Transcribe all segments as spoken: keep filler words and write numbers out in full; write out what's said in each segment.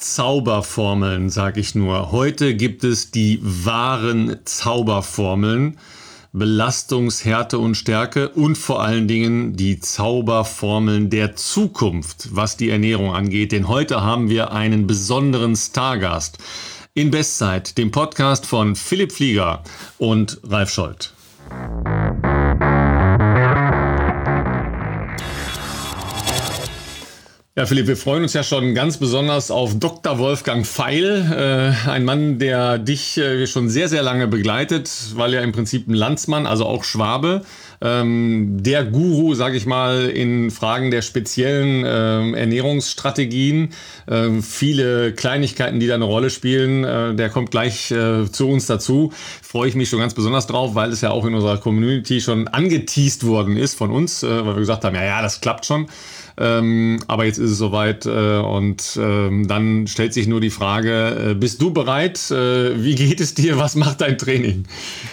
Zauberformeln, sag ich nur. Heute gibt es die wahren Zauberformeln. Belastungshärte und Stärke und vor allen Dingen die Zauberformeln der Zukunft, was die Ernährung angeht. Denn heute haben wir einen besonderen Stargast in Bestzeit, dem Podcast von Philipp Flieger und Ralf Scholz. Ja, Philipp, wir freuen uns ja schon ganz besonders auf Doktor Wolfgang Feil, äh, ein Mann, der dich äh, schon sehr, sehr lange begleitet, weil er im Prinzip ein Landsmann, also auch Schwabe, ähm, der Guru, sage ich mal, in Fragen der speziellen äh, Ernährungsstrategien, äh, viele Kleinigkeiten, die da eine Rolle spielen, äh, der kommt gleich äh, zu uns dazu. Freue ich mich schon ganz besonders drauf, weil es ja auch in unserer Community schon angeteast worden ist von uns, äh, weil wir gesagt haben, ja, ja, das klappt schon. Ähm, aber jetzt ist es soweit äh, und ähm, dann stellt sich nur die Frage, äh, bist du bereit? Äh, wie geht es dir? Was macht dein Training?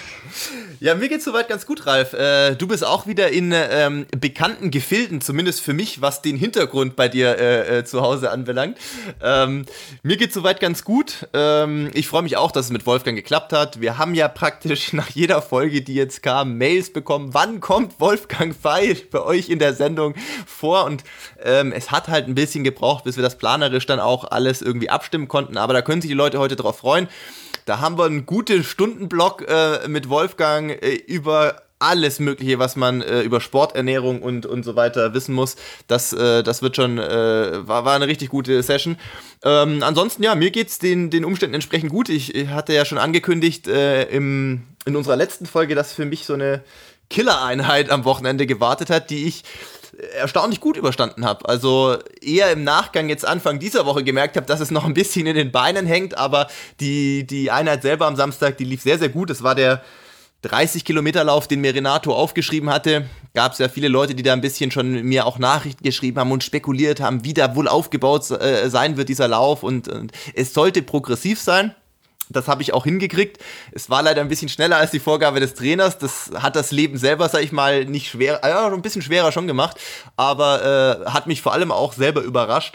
Ja, mir geht's soweit ganz gut, Ralf. Äh, du bist auch wieder in ähm, bekannten Gefilden, zumindest für mich, was den Hintergrund bei dir äh, äh, zu Hause anbelangt. Ähm, mir geht's soweit ganz gut. Ähm, ich freue mich auch, dass es mit Wolfgang geklappt hat. Wir haben ja praktisch nach jeder Folge, die jetzt kam, Mails bekommen. Wann kommt Wolfgang Feil bei euch in der Sendung vor? Und ähm, es hat halt ein bisschen gebraucht, bis wir das planerisch dann auch alles irgendwie abstimmen konnten. Aber da können sich die Leute heute drauf freuen. Da haben wir einen guten Stundenblock äh, mit Wolfgang äh, über alles Mögliche, was man äh, über Sporternährung und, und so weiter wissen muss. Das, äh, das wird schon, äh, war, war eine richtig gute Session. Ähm, ansonsten, ja, mir geht's den, den Umständen entsprechend gut. Ich, ich hatte ja schon angekündigt äh, im, in unserer letzten Folge, dass für mich so eine Killereinheit am Wochenende gewartet hat, die ich erstaunlich gut überstanden habe. Also eher im Nachgang jetzt Anfang dieser Woche gemerkt habe, dass es noch ein bisschen in den Beinen hängt, aber die, die Einheit selber am Samstag, die lief sehr, sehr gut. Es war der dreißig Kilometer Lauf, den mir Renato aufgeschrieben hatte. Gab es ja viele Leute, die da ein bisschen schon mir auch Nachrichten geschrieben haben und spekuliert haben, wie da wohl aufgebaut äh, sein wird, dieser Lauf. Und, und es sollte progressiv sein. Das habe ich auch hingekriegt. Es war leider ein bisschen schneller als die Vorgabe des Trainers. Das hat das Leben selber, sag ich mal, nicht schwer, ja, ein bisschen schwerer schon gemacht, aber äh, hat mich vor allem auch selber überrascht,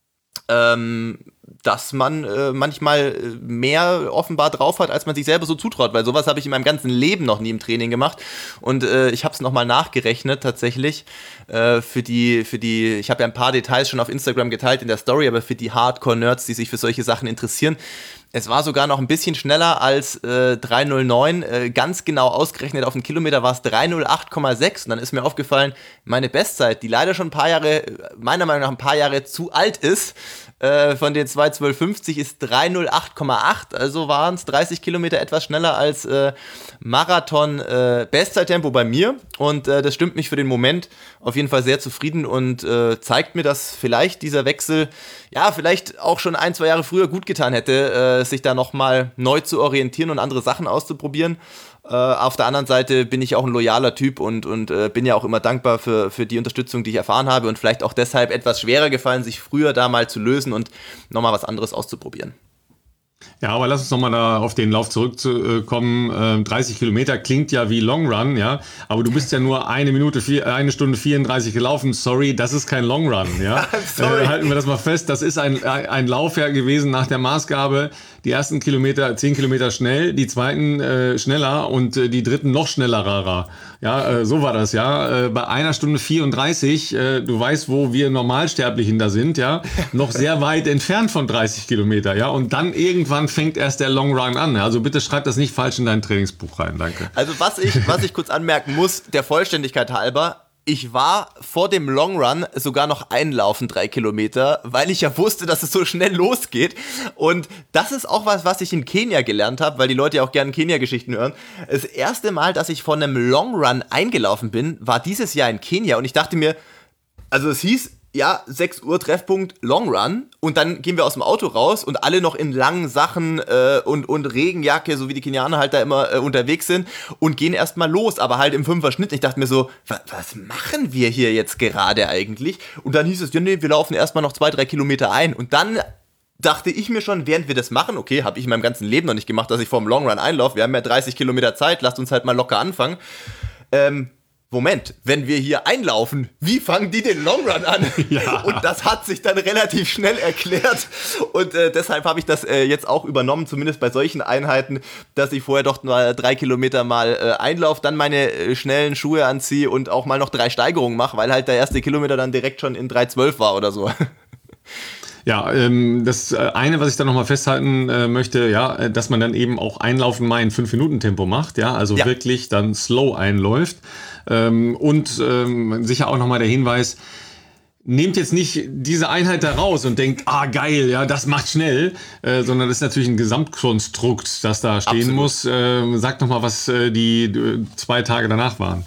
ähm, dass man äh, manchmal mehr offenbar drauf hat, als man sich selber so zutraut, weil sowas habe ich in meinem ganzen Leben noch nie im Training gemacht und äh, ich habe es nochmal nachgerechnet tatsächlich äh, für die, für die, ich habe ja ein paar Details schon auf Instagram geteilt in der Story, aber für die Hardcore-Nerds, die sich für solche Sachen interessieren, es war sogar noch ein bisschen schneller als äh, drei null neun, äh, ganz genau ausgerechnet auf den Kilometer war es drei null acht Komma sechs und dann ist mir aufgefallen, meine Bestzeit, die leider schon ein paar Jahre, meiner Meinung nach ein paar Jahre zu alt ist, äh, von den zwei zwölf fünfzig ist drei null acht Komma acht, also waren es dreißig Kilometer etwas schneller als äh, Marathon äh, Bestzeittempo bei mir und äh, das stimmt mich für den Moment auf jeden Fall sehr zufrieden und äh, zeigt mir, dass vielleicht dieser Wechsel, ja, vielleicht auch schon ein, zwei Jahre früher gut getan hätte, äh, sich da nochmal neu zu orientieren und andere Sachen auszuprobieren. Äh, auf der anderen Seite bin ich auch ein loyaler Typ und, und äh, bin ja auch immer dankbar für, für die Unterstützung, die ich erfahren habe und vielleicht auch deshalb etwas schwerer gefallen, sich früher da mal zu lösen und nochmal was anderes auszuprobieren. Ja, aber lass uns nochmal da auf den Lauf zurückkommen. Ähm, dreißig Kilometer klingt ja wie Long Run, ja, aber du bist ja nur eine Minute, vier, eine Stunde vierunddreißig gelaufen. Sorry, das ist kein Long Run, ja. Sorry. Äh, halten wir das mal fest. Das ist ein, ein Lauf ja gewesen nach der Maßgabe. Die ersten Kilometer, zehn Kilometer schnell, die zweiten äh, schneller und äh, die dritten noch schneller rarer. Ja, äh, so war das, ja. Äh, bei einer Stunde vierunddreißig, äh, du weißt, wo wir Normalsterblichen da sind, ja, noch sehr weit entfernt von dreißig Kilometer, ja. Und dann irgendwann fängt erst der Long Run an. Also bitte schreib das nicht falsch in dein Trainingsbuch rein, danke. Also was ich, was ich kurz anmerken muss, der Vollständigkeit halber, ich war vor dem Long Run sogar noch einlaufen, drei Kilometer, weil ich ja wusste, dass es so schnell losgeht. Und das ist auch was, was ich in Kenia gelernt habe, weil die Leute ja auch gerne Kenia-Geschichten hören. Das erste Mal, dass ich von einem Long Run eingelaufen bin, war dieses Jahr in Kenia. Und ich dachte mir, also es hieß, ja, sechs Uhr Treffpunkt Long Run und dann gehen wir aus dem Auto raus und alle noch in langen Sachen äh, und, und Regenjacke, so wie die Kenianer halt da immer äh, unterwegs sind und gehen erstmal los, aber halt im Fünfer-Schnitt. Ich dachte mir so, was, was machen wir hier jetzt gerade eigentlich? Und dann hieß es, ja nee, wir laufen erstmal noch zwei, drei Kilometer ein und dann dachte ich mir schon, während wir das machen, okay, habe ich in meinem ganzen Leben noch nicht gemacht, dass ich vor dem Long Run einlaufe, wir haben ja dreißig Kilometer Zeit, lasst uns halt mal locker anfangen. Ähm, Moment, wenn wir hier einlaufen, wie fangen die den Longrun an? Ja. Und das hat sich dann relativ schnell erklärt und äh, deshalb habe ich das äh, jetzt auch übernommen, zumindest bei solchen Einheiten, dass ich vorher doch nur drei Kilometer mal äh, einlaufe, dann meine äh, schnellen Schuhe anziehe und auch mal noch drei Steigerungen mache, weil halt der erste Kilometer dann direkt schon in drei zwölf war oder so. Ja, ähm, das eine, was ich da nochmal festhalten äh, möchte, ja, dass man dann eben auch Einlaufen mal in fünf Minuten Tempo macht, ja, also ja. wirklich dann slow einläuft. Ähm, und ähm, sicher auch nochmal der Hinweis, nehmt jetzt nicht diese Einheit da raus und denkt, ah geil, ja, das macht schnell, äh, sondern das ist natürlich ein Gesamtkonstrukt, das da stehen Absolut. muss. Äh, sagt nochmal, was äh, die äh, zwei Tage danach waren.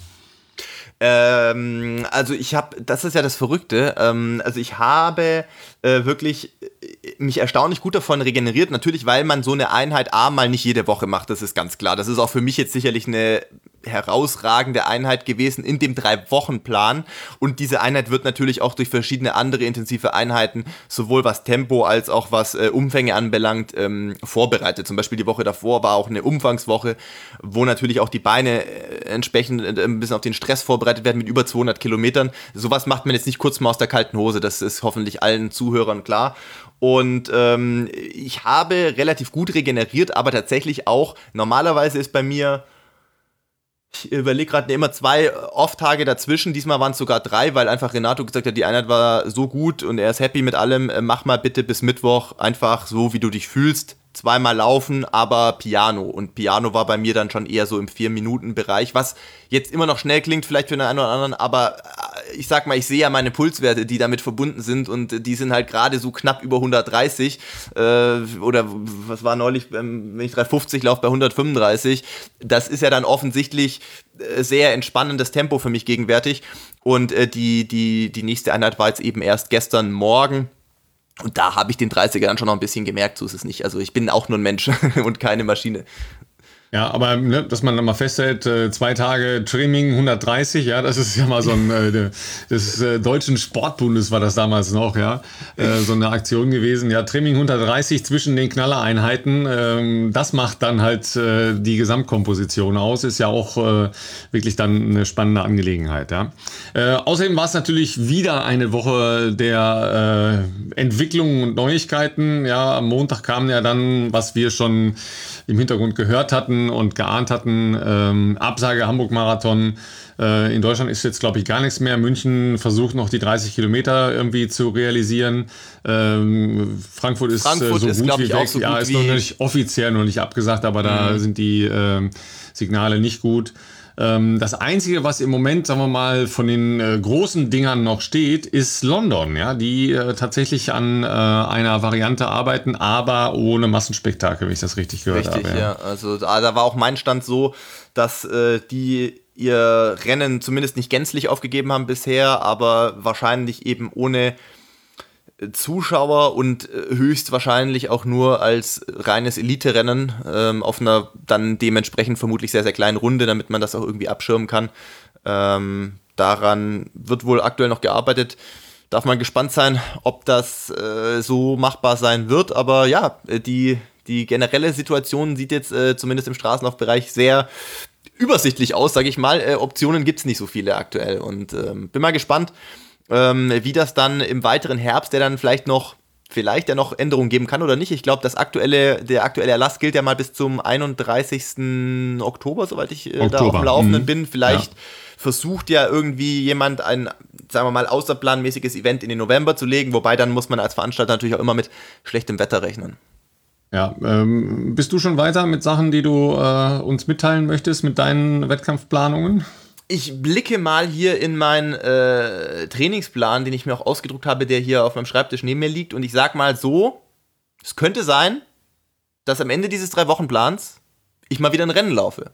Ähm, also ich habe, das ist ja das Verrückte, ähm, also ich habe äh, wirklich mich erstaunlich gut davon regeneriert, natürlich, weil man so eine Einheit A mal nicht jede Woche macht, das ist ganz klar. Das ist auch für mich jetzt sicherlich eine herausragende Einheit gewesen in dem Drei-Wochen-Plan und diese Einheit wird natürlich auch durch verschiedene andere intensive Einheiten, sowohl was Tempo als auch was äh, Umfänge anbelangt, ähm, vorbereitet. Zum Beispiel die Woche davor war auch eine Umfangswoche, wo natürlich auch die Beine äh, entsprechend äh, ein bisschen auf den Stress vorbereitet werden mit über zweihundert Kilometern. Sowas macht man jetzt nicht kurz mal aus der kalten Hose, das ist hoffentlich allen Zuhörern klar. Und ähm, ich habe relativ gut regeneriert, aber tatsächlich auch, normalerweise ist bei mir, ich überlege gerade immer zwei Off-Tage dazwischen, diesmal waren es sogar drei, weil einfach Renato gesagt hat, die Einheit war so gut und er ist happy mit allem, mach mal bitte bis Mittwoch einfach so, wie du dich fühlst, zweimal laufen, aber Piano. Und Piano war bei mir dann schon eher so im vier-Minuten-Bereich, was jetzt immer noch schnell klingt, vielleicht für den einen oder anderen, aber ich sag mal, ich sehe ja meine Pulswerte, die damit verbunden sind und die sind halt gerade so knapp über hundertdreißig äh, oder was war neulich, wenn ich dreihundertfünfzig laufe bei hundertfünfunddreißig, das ist ja dann offensichtlich sehr entspannendes Tempo für mich gegenwärtig und äh, die, die, die nächste Einheit war jetzt eben erst gestern Morgen. Und da habe ich den dreißiger dann schon noch ein bisschen gemerkt, so ist es nicht. Also ich bin auch nur ein Mensch und keine Maschine. Ja, aber ne, dass man dann mal festhält, äh, zwei Tage Trimming hundertdreißig, ja, das ist ja mal so ein, äh, des äh, deutschen Sportbundes war das damals noch, ja, äh, so eine Aktion gewesen. Ja, Trimming hundertdreißig zwischen den Knallereinheiten, ähm, das macht dann halt äh, die Gesamtkomposition aus, ist ja auch äh, wirklich dann eine spannende Angelegenheit, ja. Äh, außerdem war es natürlich wieder eine Woche der äh, Entwicklungen und Neuigkeiten, ja, am Montag kam ja dann, was wir schon im Hintergrund gehört hatten und geahnt hatten, ähm, Absage Hamburg-Marathon. Äh, in Deutschland ist jetzt, glaube ich, gar nichts mehr. München versucht noch die dreißig Kilometer irgendwie zu realisieren. Ähm, Frankfurt ist Frankfurt äh, so ist, gut wie ich, weg. auch so ja, gut ist wie noch nicht offiziell noch nicht abgesagt, aber mhm. da sind die äh, Signale nicht gut. Ähm, das Einzige, was im Moment, sagen wir mal, von den äh, großen Dingern noch steht, ist London, ja, die äh, tatsächlich an äh, einer Variante arbeiten, aber ohne Massenspektakel, wenn ich das richtig gehört richtig, habe. Ja. ja, also da, da war auch mein Stand so, dass äh, die ihr Rennen zumindest nicht gänzlich aufgegeben haben bisher, aber wahrscheinlich eben ohne Zuschauer und höchstwahrscheinlich auch nur als reines Elite-Rennen ähm, auf einer dann dementsprechend vermutlich sehr, sehr kleinen Runde, damit man das auch irgendwie abschirmen kann. Ähm, daran wird wohl aktuell noch gearbeitet. Darf man gespannt sein, ob das äh, so machbar sein wird. Aber ja, die, die generelle Situation sieht jetzt äh, zumindest im Straßenlaufbereich sehr übersichtlich aus, sage ich mal. Äh, Optionen gibt es nicht so viele aktuell und ähm, bin mal gespannt, Ähm, wie das dann im weiteren Herbst, der dann vielleicht noch, vielleicht ja noch Änderungen geben kann oder nicht. Ich glaube, das aktuelle, der aktuelle Erlass gilt ja mal bis zum einunddreißigsten Oktober, soweit ich äh, Oktober. da auf dem Laufenden mhm. bin. Vielleicht ja. versucht ja irgendwie jemand ein, sagen wir mal, außerplanmäßiges Event in den November zu legen, wobei dann muss man als Veranstalter natürlich auch immer mit schlechtem Wetter rechnen. Ja, ähm, bist du schon weiter mit Sachen, die du äh, uns mitteilen möchtest, mit deinen Wettkampfplanungen? Ich blicke mal hier in meinen äh, Trainingsplan, den ich mir auch ausgedruckt habe, der hier auf meinem Schreibtisch neben mir liegt. Und ich sag mal so, es könnte sein, dass am Ende dieses Drei-Wochen-Plans ich mal wieder ein Rennen laufe.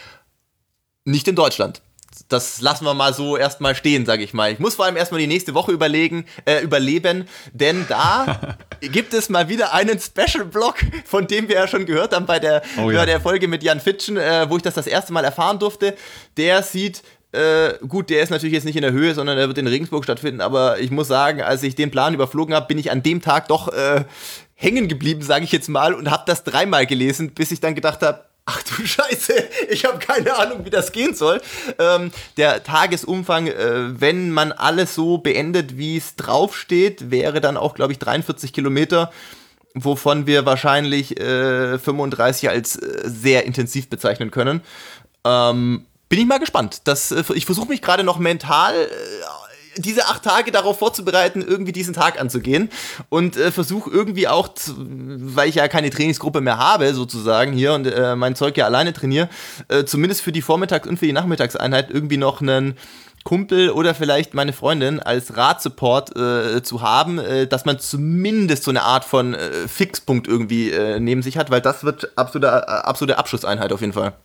Nicht in Deutschland. Das lassen wir mal so erstmal stehen, sage ich mal. Ich muss vor allem erstmal die nächste Woche überlegen, äh, überleben, denn da gibt es mal wieder einen Special-Blog, von dem wir ja schon gehört haben bei der, oh, ja. bei der Folge mit Jan Fitschen, äh, wo ich das das erste Mal erfahren durfte. Der sieht, äh, gut, der ist natürlich jetzt nicht in der Höhe, sondern der wird in Regensburg stattfinden, aber ich muss sagen, als ich den Plan überflogen habe, bin ich an dem Tag doch äh, hängen geblieben, sage ich jetzt mal, und habe das dreimal gelesen, bis ich dann gedacht habe, Ach du Scheiße, ich habe keine Ahnung, wie das gehen soll. Ähm, der Tagesumfang, äh, wenn man alles so beendet, wie es draufsteht, wäre dann auch, glaube ich, dreiundvierzig Kilometer, wovon wir wahrscheinlich äh, fünfunddreißig als äh, sehr intensiv bezeichnen können. Ähm, bin ich mal gespannt. Das, äh, ich versuche mich gerade noch mental äh, diese acht Tage darauf vorzubereiten, irgendwie diesen Tag anzugehen und äh, versuche irgendwie auch, zu, weil ich ja keine Trainingsgruppe mehr habe, sozusagen hier und äh, mein Zeug ja alleine trainiere, äh, zumindest für die Vormittags- und für die Nachmittagseinheit irgendwie noch einen Kumpel oder vielleicht meine Freundin als Radsupport äh, zu haben, äh, dass man zumindest so eine Art von äh, Fixpunkt irgendwie äh, neben sich hat, weil das wird absolute, äh, absolute Abschlusseinheit auf jeden Fall.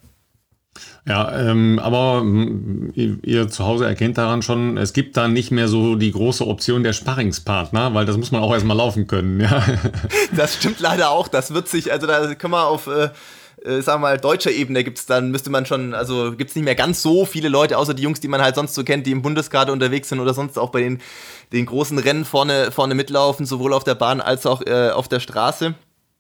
Ja, ähm, aber ihr, ihr zu Hause erkennt daran schon, es gibt da nicht mehr so die große Option der Sparringspartner, weil das muss man auch erstmal laufen können, ja. Das stimmt leider auch, das wird sich, also da können wir auf, äh, äh, sagen wir mal, deutscher Ebene gibt's dann, müsste man schon, also gibt's nicht mehr ganz so viele Leute, außer die Jungs, die man halt sonst so kennt, die im Bundeskader unterwegs sind oder sonst auch bei den, den großen Rennen vorne, vorne mitlaufen, sowohl auf der Bahn als auch äh, auf der Straße.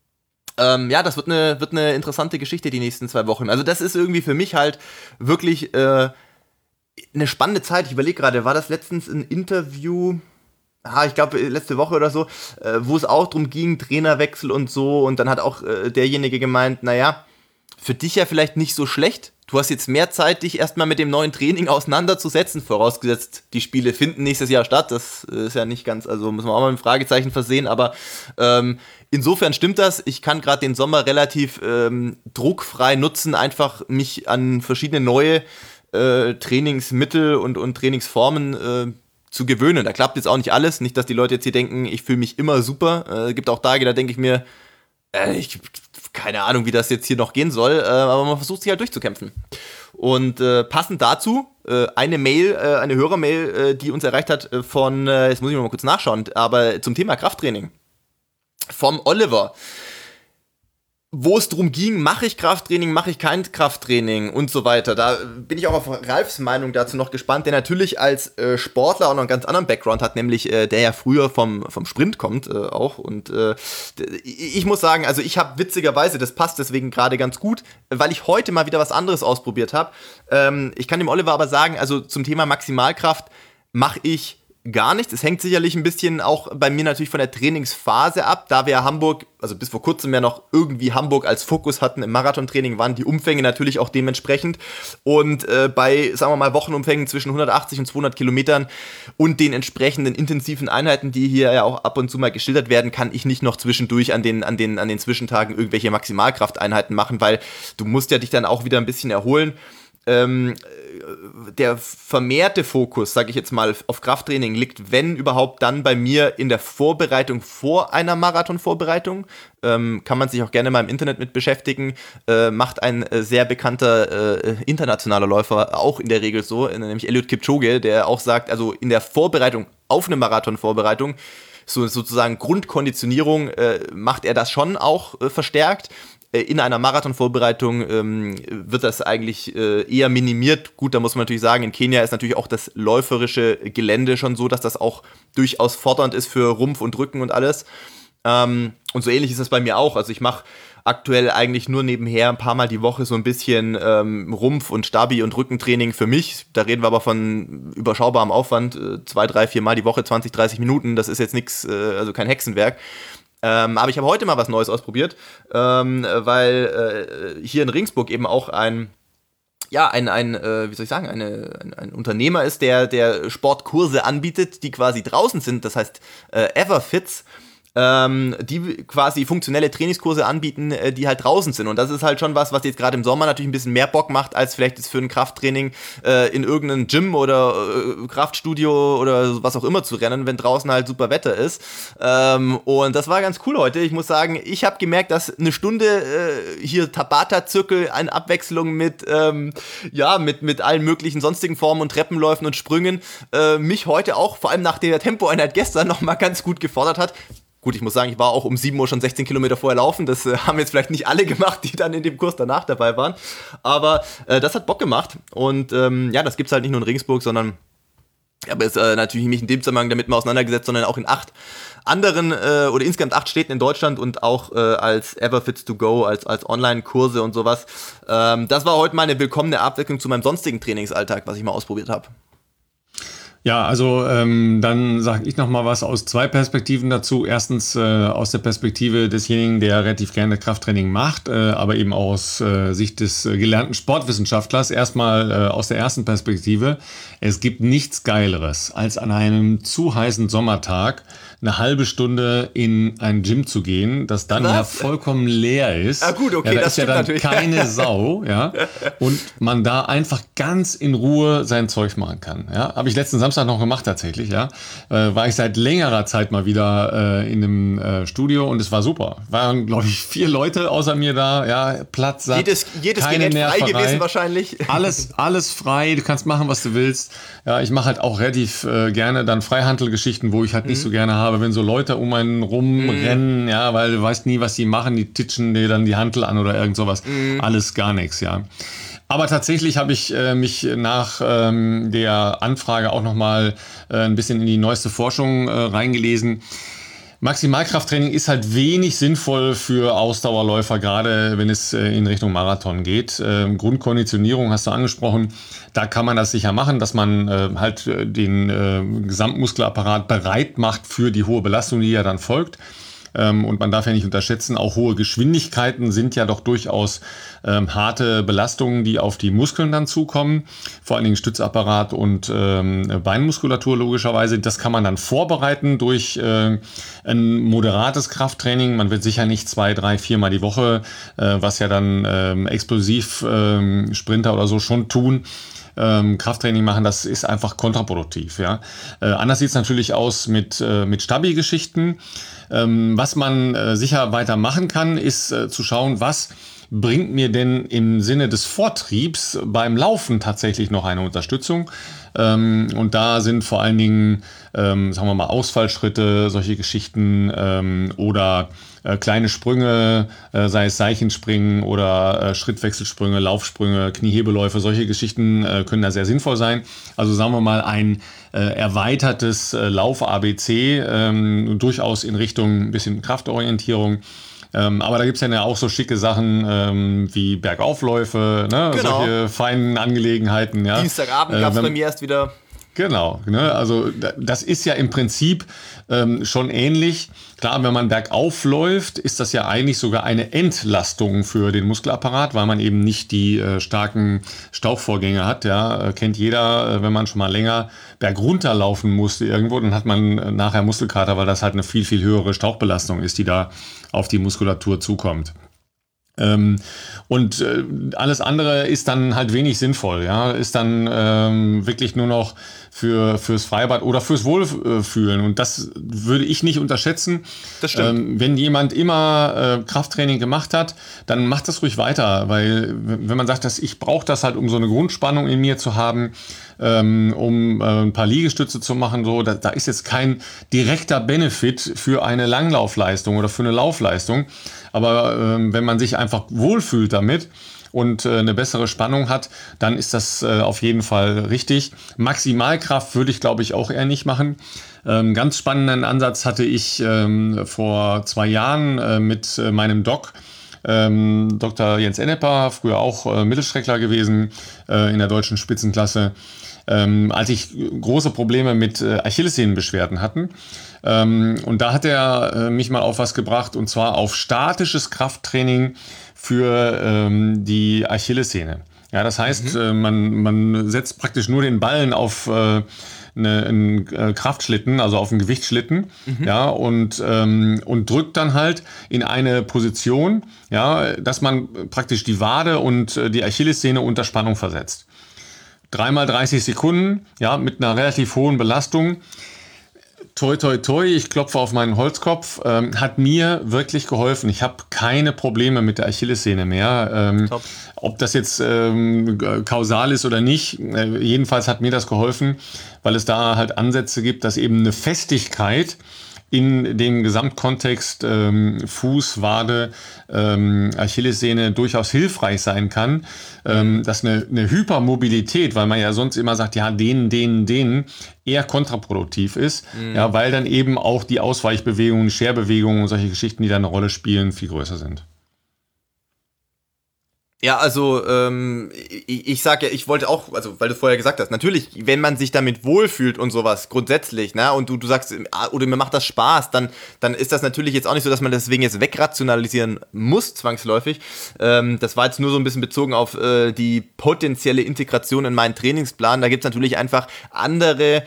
Ähm, ja, das wird eine, wird eine interessante Geschichte die nächsten zwei Wochen. Also das ist irgendwie für mich halt wirklich äh, eine spannende Zeit. Ich überlege gerade, war das letztens ein Interview, ah, ich glaube letzte Woche oder so, äh, wo es auch darum ging, Trainerwechsel und so. Und dann hat auch äh, derjenige gemeint, naja, für dich ja vielleicht nicht so schlecht. Du hast jetzt mehr Zeit, dich erstmal mit dem neuen Training auseinanderzusetzen, vorausgesetzt, die Spiele finden nächstes Jahr statt. Das ist ja nicht ganz, also muss man auch mal ein Fragezeichen versehen, aber ähm, insofern stimmt das. Ich kann gerade den Sommer relativ ähm, druckfrei nutzen, einfach mich an verschiedene neue äh, Trainingsmittel und, und Trainingsformen äh, zu gewöhnen. Da klappt jetzt auch nicht alles. Nicht, dass die Leute jetzt hier denken, ich fühle mich immer super. Es äh, gibt auch Tage, da denke ich mir, äh, ich keine Ahnung, wie das jetzt hier noch gehen soll, äh, aber man versucht sich halt durchzukämpfen. Und äh, passend dazu äh, eine Mail, äh, eine Hörermail, äh, die uns erreicht hat äh, von, äh, jetzt muss ich mal kurz nachschauen, aber zum Thema Krafttraining. Vom Oliver. Wo es darum ging, mache ich Krafttraining, mache ich kein Krafttraining und so weiter. Da bin ich auch auf Ralfs Meinung dazu noch gespannt, der natürlich als äh, Sportler auch noch einen ganz anderen Background hat, nämlich äh, der ja früher vom, vom Sprint kommt äh, auch. Und äh, ich muss sagen, also ich habe witzigerweise, das passt deswegen gerade ganz gut, weil ich heute mal wieder was anderes ausprobiert habe. Ähm, ich kann dem Oliver aber sagen, also zum Thema Maximalkraft mache ich gar nichts. Es hängt sicherlich ein bisschen auch bei mir natürlich von der Trainingsphase ab, da wir Hamburg, also bis vor kurzem ja noch irgendwie Hamburg als Fokus hatten im Marathontraining, waren die Umfänge natürlich auch dementsprechend und äh, bei, sagen wir mal, Wochenumfängen zwischen hundertachtzig und zweihundert Kilometern und den entsprechenden intensiven Einheiten, die hier ja auch ab und zu mal geschildert werden, kann ich nicht noch zwischendurch an den, an den, an den Zwischentagen irgendwelche Maximalkrafteinheiten machen, weil du musst ja dich dann auch wieder ein bisschen erholen. Ähm, der vermehrte Fokus, sage ich jetzt mal, auf Krafttraining liegt, wenn überhaupt, dann bei mir in der Vorbereitung vor einer Marathonvorbereitung. Ähm, kann man sich auch gerne mal im Internet mit beschäftigen. Äh, macht ein äh, sehr bekannter äh, internationaler Läufer auch in der Regel so, nämlich Eliud Kipchoge, der auch sagt, also in der Vorbereitung auf eine Marathonvorbereitung, so sozusagen Grundkonditionierung, äh, macht er das schon auch äh, verstärkt. In einer Marathonvorbereitung ähm, wird das eigentlich äh, eher minimiert. Gut, da muss man natürlich sagen, in Kenia ist natürlich auch das läuferische Gelände schon so, dass das auch durchaus fordernd ist für Rumpf und Rücken und alles. Ähm, und so ähnlich ist das bei mir auch. Also ich mache aktuell eigentlich nur nebenher ein paar Mal die Woche so ein bisschen ähm, Rumpf- und Stabi- und Rückentraining für mich. Da reden wir aber von überschaubarem Aufwand. Äh, zwei, drei, vier Mal die Woche, zwanzig, dreißig Minuten. Das ist jetzt nichts, äh, also kein Hexenwerk. Ähm, aber ich habe heute mal was Neues ausprobiert, ähm, weil äh, hier in Regensburg eben auch ein, ja, ein, ein äh, wie soll ich sagen, eine, ein, ein Unternehmer ist, der, der Sportkurse anbietet, die quasi draußen sind, das heißt äh, Everfits, ähm, die quasi funktionelle Trainingskurse anbieten, äh, die halt draußen sind. Und das ist halt schon was, was jetzt gerade im Sommer natürlich ein bisschen mehr Bock macht, als vielleicht jetzt für ein Krafttraining äh, in irgendeinem Gym oder äh, Kraftstudio oder was auch immer zu rennen, wenn draußen halt super Wetter ist. Ähm, und das war ganz cool heute. Ich muss sagen, ich habe gemerkt, dass eine Stunde äh, hier Tabata-Zirkel in Abwechslung mit, ähm, ja, mit, mit allen möglichen sonstigen Formen und Treppenläufen und Sprüngen äh, mich heute auch, vor allem nach der Tempoeinheit gestern, nochmal ganz gut gefordert hat. Gut, ich muss sagen, ich war auch um sieben Uhr schon sechzehn Kilometer vorher laufen. Das äh, haben jetzt vielleicht nicht alle gemacht, die dann in dem Kurs danach dabei waren. Aber äh, das hat Bock gemacht. Und ähm, ja, das gibt's halt nicht nur in Regensburg, sondern Ich habe jetzt äh, natürlich nicht in dem Zusammenhang damit mal auseinandergesetzt, sondern auch in acht anderen äh, oder insgesamt acht Städten in Deutschland und auch äh, als Everfits to go, als, als Online-Kurse und sowas. Ähm, das war heute mal eine willkommene Abwechslung zu meinem sonstigen Trainingsalltag, was ich mal ausprobiert habe. Ja, also ähm, dann sage ich noch mal was aus zwei Perspektiven dazu. Erstens äh, aus der Perspektive desjenigen, der relativ gerne Krafttraining macht, äh, aber eben auch aus äh, Sicht des äh, gelernten Sportwissenschaftlers. Erstmal äh, aus der ersten Perspektive. Es gibt nichts Geileres, als an einem zu heißen Sommertag eine halbe Stunde in ein Gym zu gehen, das dann Was? ja vollkommen leer ist. Ah gut, okay, ja, da das ist ja dann natürlich. keine Sau, ja, und man da einfach ganz in Ruhe sein Zeug machen kann. Ja, habe ich letzten Samstag noch gemacht tatsächlich. Ja, äh, war ich seit längerer Zeit mal wieder äh, in einem äh, Studio und es war super. Waren glaube ich vier Leute außer mir da. Ja, Platz, satt, jedes jedes keine Gerät frei Nerverei. gewesen wahrscheinlich. Alles alles frei. Du kannst machen, was du willst. Ja, ich mache halt auch relativ äh, gerne dann Freihandelgeschichten, wo ich halt mhm. nicht so gerne habe. Aber wenn so Leute um einen rumrennen, mm. ja, weil du weißt nie, was die machen, die titschen dir dann die Hantel an oder irgend sowas. Mm. Alles gar nichts, ja. Aber tatsächlich habe ich äh, mich nach ähm, der Anfrage auch nochmal äh, ein bisschen in die neueste Forschung äh, reingelesen. Maximalkrafttraining ist halt wenig sinnvoll für Ausdauerläufer, gerade wenn es äh, in Richtung Marathon geht. Ähm, Grundkonditionierung hast du angesprochen, da kann man das sicher machen, dass man äh, halt äh, den äh, Gesamtmuskelapparat bereit macht für die hohe Belastung, die ja dann folgt. Ähm, und man darf ja nicht unterschätzen, auch hohe Geschwindigkeiten sind ja doch durchaus ähm, harte Belastungen, die auf die Muskeln dann zukommen. Vor allen Dingen Stützapparat und ähm, Beinmuskulatur logischerweise. Das kann man dann vorbereiten durch äh, ein moderates Krafttraining. Man wird sicher nicht zwei, drei, viermal die Woche, äh, was ja dann ähm, Explosiv-Sprinter ähm, oder so schon tun, Ähm, Krafttraining machen, das ist einfach kontraproduktiv. Ja? Äh, anders sieht es natürlich aus mit, äh, mit Stabi-Geschichten. Ähm, was man äh, sicher weiter machen kann, ist äh, zu schauen, was bringt mir denn im Sinne des Vortriebs beim Laufen tatsächlich noch eine Unterstützung. Ähm, und da sind vor allen Dingen, ähm, sagen wir mal, Ausfallschritte, solche Geschichten ähm, oder äh, kleine Sprünge, äh, sei es Seichenspringen oder äh, Schrittwechselsprünge, Laufsprünge, Kniehebeläufe, solche Geschichten äh, können da sehr sinnvoll sein. Also sagen wir mal ein äh, erweitertes äh, Lauf-A B C, ähm, durchaus in Richtung ein bisschen Kraftorientierung. Ähm, aber da gibt es ja auch so schicke Sachen ähm, wie Bergaufläufe, ne? Genau. Solche feinen Angelegenheiten. Ja? Dienstagabend äh, gab es bei mir erst wieder. Genau, ne? Also das ist ja im Prinzip ähm, schon ähnlich. Klar, wenn man bergauf läuft, ist das ja eigentlich sogar eine Entlastung für den Muskelapparat, weil man eben nicht die äh, starken Stauchvorgänge hat. Ja, äh, kennt jeder, äh, wenn man schon mal länger bergunter laufen musste irgendwo, dann hat man äh, nachher Muskelkater, weil das halt eine viel, viel höhere Stauchbelastung ist, die da auf die Muskulatur zukommt. Ähm, und äh, alles andere ist dann halt wenig sinnvoll, ja, ist dann ähm, wirklich nur noch für fürs Freibad oder fürs Wohlfühlen und das würde ich nicht unterschätzen. Das stimmt. Ähm, wenn jemand immer äh, Krafttraining gemacht hat, dann macht das ruhig weiter, weil wenn man sagt, dass ich brauche das halt, um so eine Grundspannung in mir zu haben, ähm, um äh, ein paar Liegestütze zu machen, so, da, da ist jetzt kein direkter Benefit für eine Langlaufleistung oder für eine Laufleistung. Aber ähm, wenn man sich einfach wohlfühlt damit und äh, eine bessere Spannung hat, dann ist das äh, auf jeden Fall richtig. Maximalkraft würde ich, glaube ich, auch eher nicht machen. Ähm, ganz spannenden Ansatz hatte ich ähm, vor zwei Jahren äh, mit äh, meinem Doc. Ähm, Doktor Jens Enneper, früher auch äh, Mittelstreckler gewesen äh, in der deutschen Spitzenklasse. Ähm, als ich große Probleme mit äh, Achillessehnenbeschwerden hatten. Ähm, und da hat er äh, mich mal auf was gebracht, und zwar auf statisches Krafttraining für ähm, die Achillessehne. Ja, das heißt, mhm. äh, man, man setzt praktisch nur den Ballen auf äh, eine, einen äh, Kraftschlitten, also auf einen Gewichtsschlitten, mhm. ja, und, ähm, und drückt dann halt in eine Position, ja, dass man praktisch die Wade und äh, die Achillessehne unter Spannung versetzt. Dreimal dreißig Sekunden, ja, mit einer relativ hohen Belastung. Toi, toi, toi, ich klopfe auf meinen Holzkopf, ähm, hat mir wirklich geholfen. Ich habe keine Probleme mit der Achillessehne mehr. Ähm, ob das jetzt ähm, kausal ist oder nicht, äh, jedenfalls hat mir das geholfen, weil es da halt Ansätze gibt, dass eben eine Festigkeit in dem Gesamtkontext ähm, Fuß, Wade, ähm, Achillessehne durchaus hilfreich sein kann, ähm, dass eine, eine Hypermobilität, weil man ja sonst immer sagt, ja, den, den, den, eher kontraproduktiv ist, mhm. ja, weil dann eben auch die Ausweichbewegungen, Scherbewegungen und solche Geschichten, die da eine Rolle spielen, viel größer sind. Ja, also ähm, ich, ich sag ja, ich wollte auch, also weil du vorher gesagt hast, natürlich, wenn man sich damit wohlfühlt und sowas grundsätzlich, ne, und du, du sagst, oder mir macht das Spaß, dann, dann ist das natürlich jetzt auch nicht so, dass man deswegen jetzt wegrationalisieren muss, zwangsläufig. Ähm, das war jetzt nur so ein bisschen bezogen auf äh, die potenzielle Integration in meinen Trainingsplan. Da gibt's natürlich einfach andere,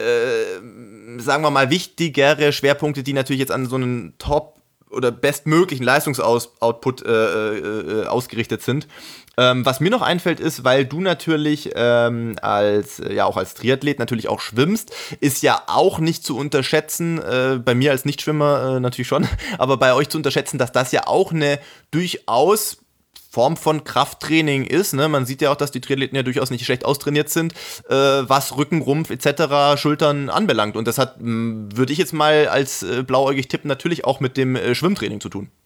äh, sagen wir mal, wichtigere Schwerpunkte, die natürlich jetzt an so einen Top- oder bestmöglichen Leistungsoutput äh, äh, ausgerichtet sind. Ähm, was mir noch einfällt ist, weil du natürlich ähm, als ja auch als Triathlet natürlich auch schwimmst, ist ja auch nicht zu unterschätzen, äh, bei mir als Nichtschwimmer äh, natürlich schon, aber bei euch zu unterschätzen, dass das ja auch eine durchaus Form von Krafttraining ist. Ne? Man sieht ja auch, dass die Triathleten ja durchaus nicht schlecht austrainiert sind, äh, was Rücken, Rumpf et cetera, Schultern anbelangt. Und das hat, würde ich jetzt mal als äh, blauäugig tippen, natürlich auch mit dem äh, Schwimmtraining zu tun.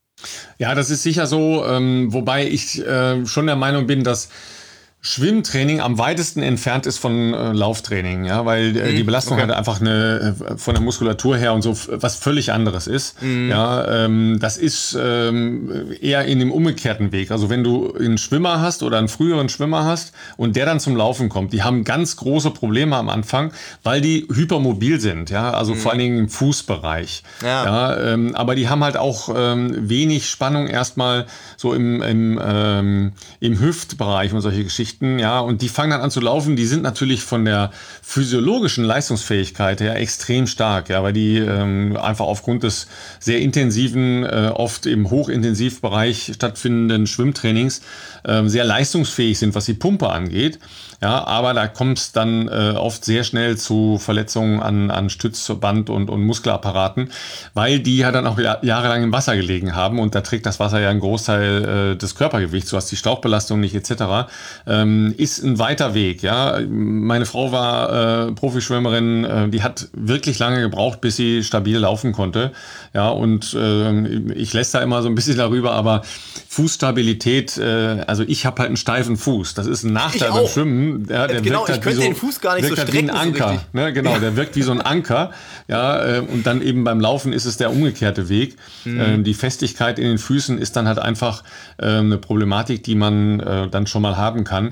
Ja, das ist sicher so, ähm, wobei ich äh, schon der Meinung bin, dass Schwimmtraining am weitesten entfernt ist von äh, Lauftraining, ja, weil äh, mhm, die Belastung okay. halt einfach eine äh, von der Muskulatur her und so f- was völlig anderes ist. Mhm. Ja, ähm, das ist ähm, eher in dem umgekehrten Weg. Also wenn du einen Schwimmer hast oder einen früheren Schwimmer hast und der dann zum Laufen kommt, die haben ganz große Probleme am Anfang, weil die hypermobil sind, ja, also mhm. vor allen Dingen im Fußbereich. Ja, ja ähm, aber die haben halt auch ähm, wenig Spannung erstmal so im im, ähm, im Hüftbereich und solche Geschichten. Ja, und die fangen dann an zu laufen, die sind natürlich von der physiologischen Leistungsfähigkeit her extrem stark, ja, weil die ähm, einfach aufgrund des sehr intensiven, äh, oft im Hochintensivbereich stattfindenden Schwimmtrainings äh, sehr leistungsfähig sind, was die Pumpe angeht. Ja, aber da kommt es dann äh, oft sehr schnell zu Verletzungen an, an Stützband und, und Muskelapparaten, weil die ja dann auch jahrelang im Wasser gelegen haben und da trägt das Wasser ja einen Großteil äh, des Körpergewichts. Du hast die Stauchbelastung nicht et cetera. Ähm, ist ein weiter Weg. Ja, meine Frau war äh, Profischwimmerin, äh, die hat wirklich lange gebraucht, bis sie stabil laufen konnte. Ja, und äh, ich lässt da immer so ein bisschen darüber, aber Fußstabilität, äh, also ich habe halt einen steifen Fuß. Das ist ein Nachteil beim Schwimmen. Ja, der genau, wirkt halt ich könnte so, den Fuß gar nicht so halt strecken. Wie ein Anker, so ne? Genau, ja. Der wirkt wie so ein Anker. Ja, und dann eben beim Laufen ist es der umgekehrte Weg. Mhm. Die Festigkeit in den Füßen ist dann halt einfach eine Problematik, die man dann schon mal haben kann.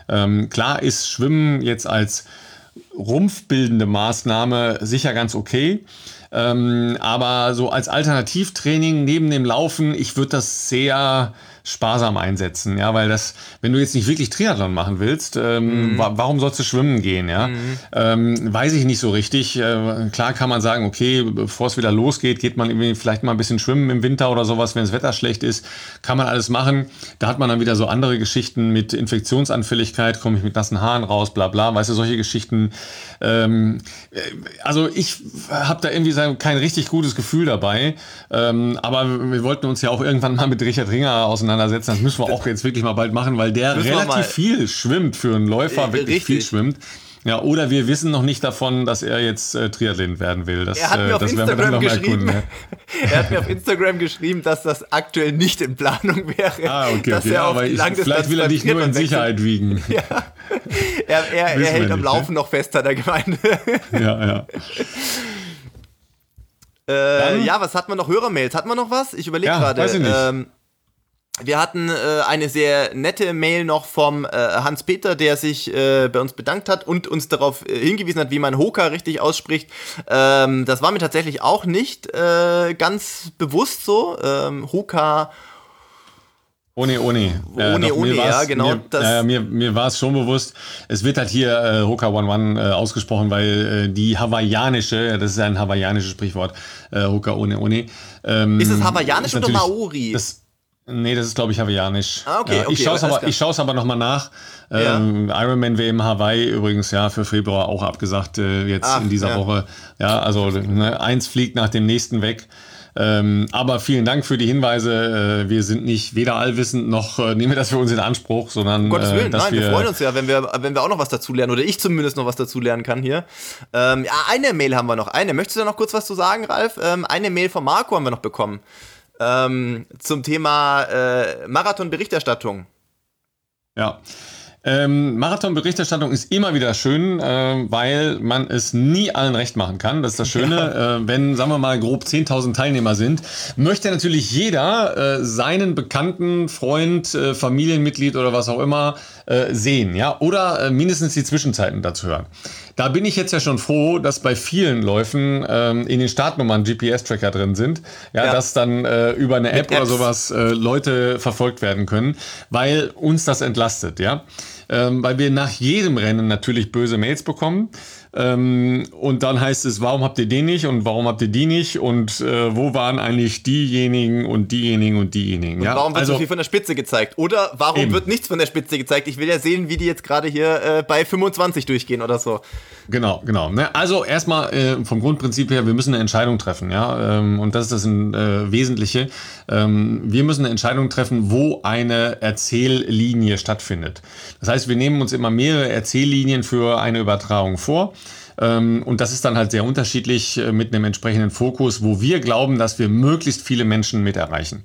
Klar ist Schwimmen jetzt als rumpfbildende Maßnahme sicher ganz okay. Ähm, aber so als Alternativtraining neben dem Laufen, ich würde das sehr sparsam einsetzen, ja, weil das, wenn du jetzt nicht wirklich Triathlon machen willst, ähm, mhm. wa- warum sollst du schwimmen gehen, ja? Mhm. Ähm, weiß ich nicht so richtig. Äh, klar kann man sagen, okay, bevor es wieder losgeht, geht man irgendwie vielleicht mal ein bisschen schwimmen im Winter oder sowas, wenn das Wetter schlecht ist, kann man alles machen. Da hat man dann wieder so andere Geschichten mit Infektionsanfälligkeit, komme ich mit nassen Haaren raus, bla bla, weißt du, solche Geschichten. Ähm, also ich habe da irgendwie kein richtig gutes Gefühl dabei, ähm, aber wir wollten uns ja auch irgendwann mal mit Richard Ringer auseinandersetzen. Das müssen wir auch jetzt wirklich mal bald machen, weil der müssen relativ viel schwimmt für einen Läufer, wirklich richtig viel schwimmt. Ja, oder wir wissen noch nicht davon, dass er jetzt äh, Triathlet werden will. Das, er hat mir auf das Instagram werden wir dann noch mal geschrieben, erkunden, ja. Er hat mir auf Instagram geschrieben, dass das aktuell nicht in Planung wäre. Ah, okay, dass okay. Er Ja, aber ich, vielleicht will er dich nur in Sicherheit wiegen. Ja. Er, er, er hält am Laufen ne? noch fest, hat er gemeint. Ja, ja. Äh, ja, was hatten wir noch? Hörermails. Hatten wir noch was? Ich überlege ja, gerade. Weiß ich nicht. Ähm, wir hatten äh, eine sehr nette Mail noch vom äh, Hans-Peter, der sich äh, bei uns bedankt hat und uns darauf äh, hingewiesen hat, wie man Hoka richtig ausspricht. Ähm, das war mir tatsächlich auch nicht äh, ganz bewusst so. Ähm, Hoka... Ohne, ohne. Ohne, äh, ohne, ja, genau. Mir, das äh, mir, mir war es schon bewusst. Es wird halt hier äh, Hoka One One äh, ausgesprochen, weil äh, die hawaiianische, das ist ein hawaiianisches Sprichwort, äh, Hoka ohne, ohne. Ähm, ist es hawaiianisch oder Maori? Das, nee, das ist, glaube ich, hawaiianisch. Ah, okay, ja, okay. Ich schaue es aber, ich schaue aber nochmal nach. Ähm, ja. Ironman W M Hawaii übrigens, ja, für Februar auch abgesagt, äh, jetzt Ach, in dieser ja. Woche. Ja, also ne, eins fliegt nach dem nächsten weg. Ähm, aber vielen Dank für die Hinweise. Äh, wir sind nicht weder allwissend noch äh, nehmen wir das für uns in Anspruch, sondern um Gottes Willen, äh, dass nein, wir, wir freuen uns ja, wenn wir, wenn wir auch noch was dazu lernen oder ich zumindest noch was dazu lernen kann hier. Ähm, ja, eine Mail haben wir noch. Eine. Möchtest du da noch kurz was zu sagen, Ralf? Ähm, eine Mail von Marco haben wir noch bekommen. Ähm, zum Thema äh, Marathon-Berichterstattung. Ja. Ähm, Marathon-Berichterstattung ist immer wieder schön, äh, weil man es nie allen recht machen kann. Das ist das Schöne. Ja. Äh, wenn, sagen wir mal, grob zehntausend Teilnehmer sind, möchte natürlich jeder äh, seinen bekannten Freund, äh, Familienmitglied oder was auch immer äh, sehen, ja, oder äh, mindestens die Zwischenzeiten dazu hören. Da bin ich jetzt ja schon froh, dass bei vielen Läufen ähm, in den Startnummern G P S-Tracker drin sind, ja, ja. dass dann äh, über eine App oder sowas äh, Leute verfolgt werden können, weil uns das entlastet, ja. Ähm, weil wir nach jedem Rennen natürlich böse Mails bekommen. Ähm, und dann heißt es, warum habt ihr den nicht und warum habt ihr die nicht und äh, wo waren eigentlich diejenigen und diejenigen und diejenigen. Und ja? warum wird also, so viel von der Spitze gezeigt? Oder warum eben. wird nichts von der Spitze gezeigt? Ich will ja sehen, wie die jetzt gerade hier äh, bei fünfundzwanzig durchgehen oder so. Genau, genau. Ne? Also erstmal äh, vom Grundprinzip her, wir müssen eine Entscheidung treffen, ja, ähm, und das ist das äh, Wesentliche. Ähm, wir müssen eine Entscheidung treffen, wo eine Erzähllinie stattfindet. Das heißt, wir nehmen uns immer mehrere Erzähllinien für eine Übertragung vor. Ähm, und das ist dann halt sehr unterschiedlich äh, mit einem entsprechenden Fokus, wo wir glauben, dass wir möglichst viele Menschen mit erreichen.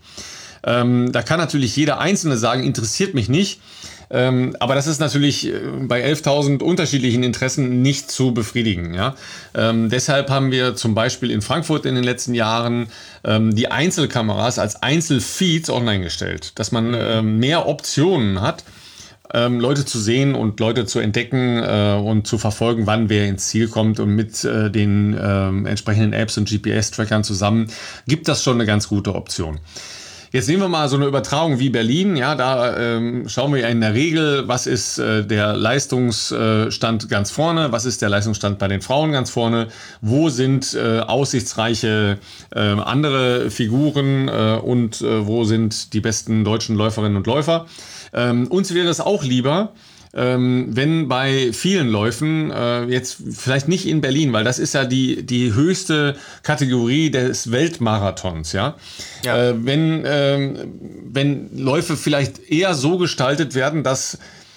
Ähm, da kann natürlich jeder Einzelne sagen, interessiert mich nicht. Ähm, aber das ist natürlich äh, bei elftausend unterschiedlichen Interessen nicht zu befriedigen. Ja? Ähm, deshalb haben wir zum Beispiel in Frankfurt in den letzten Jahren ähm, die Einzelkameras als Einzelfeeds online gestellt, dass man ähm, mehr Optionen hat, ähm, Leute zu sehen und Leute zu entdecken äh, und zu verfolgen, wann wer ins Ziel kommt. Und mit äh, den äh, entsprechenden Apps und G P S-Trackern zusammen gibt das schon eine ganz gute Option. Jetzt nehmen wir mal so eine Übertragung wie Berlin. Ja, da ähm, schauen wir ja in der Regel, was ist äh, der Leistungsstand ganz vorne, was ist der Leistungsstand bei den Frauen ganz vorne, wo sind äh, aussichtsreiche äh, andere Figuren äh, und äh, wo sind die besten deutschen Läuferinnen und Läufer. Ähm, uns wäre es auch lieber, Ähm, wenn bei vielen Läufen, äh, jetzt vielleicht nicht in Berlin, weil das ist ja die, die höchste Kategorie des Weltmarathons, ja. ja. Äh, wenn, äh, wenn Läufe vielleicht eher so gestaltet werden, dass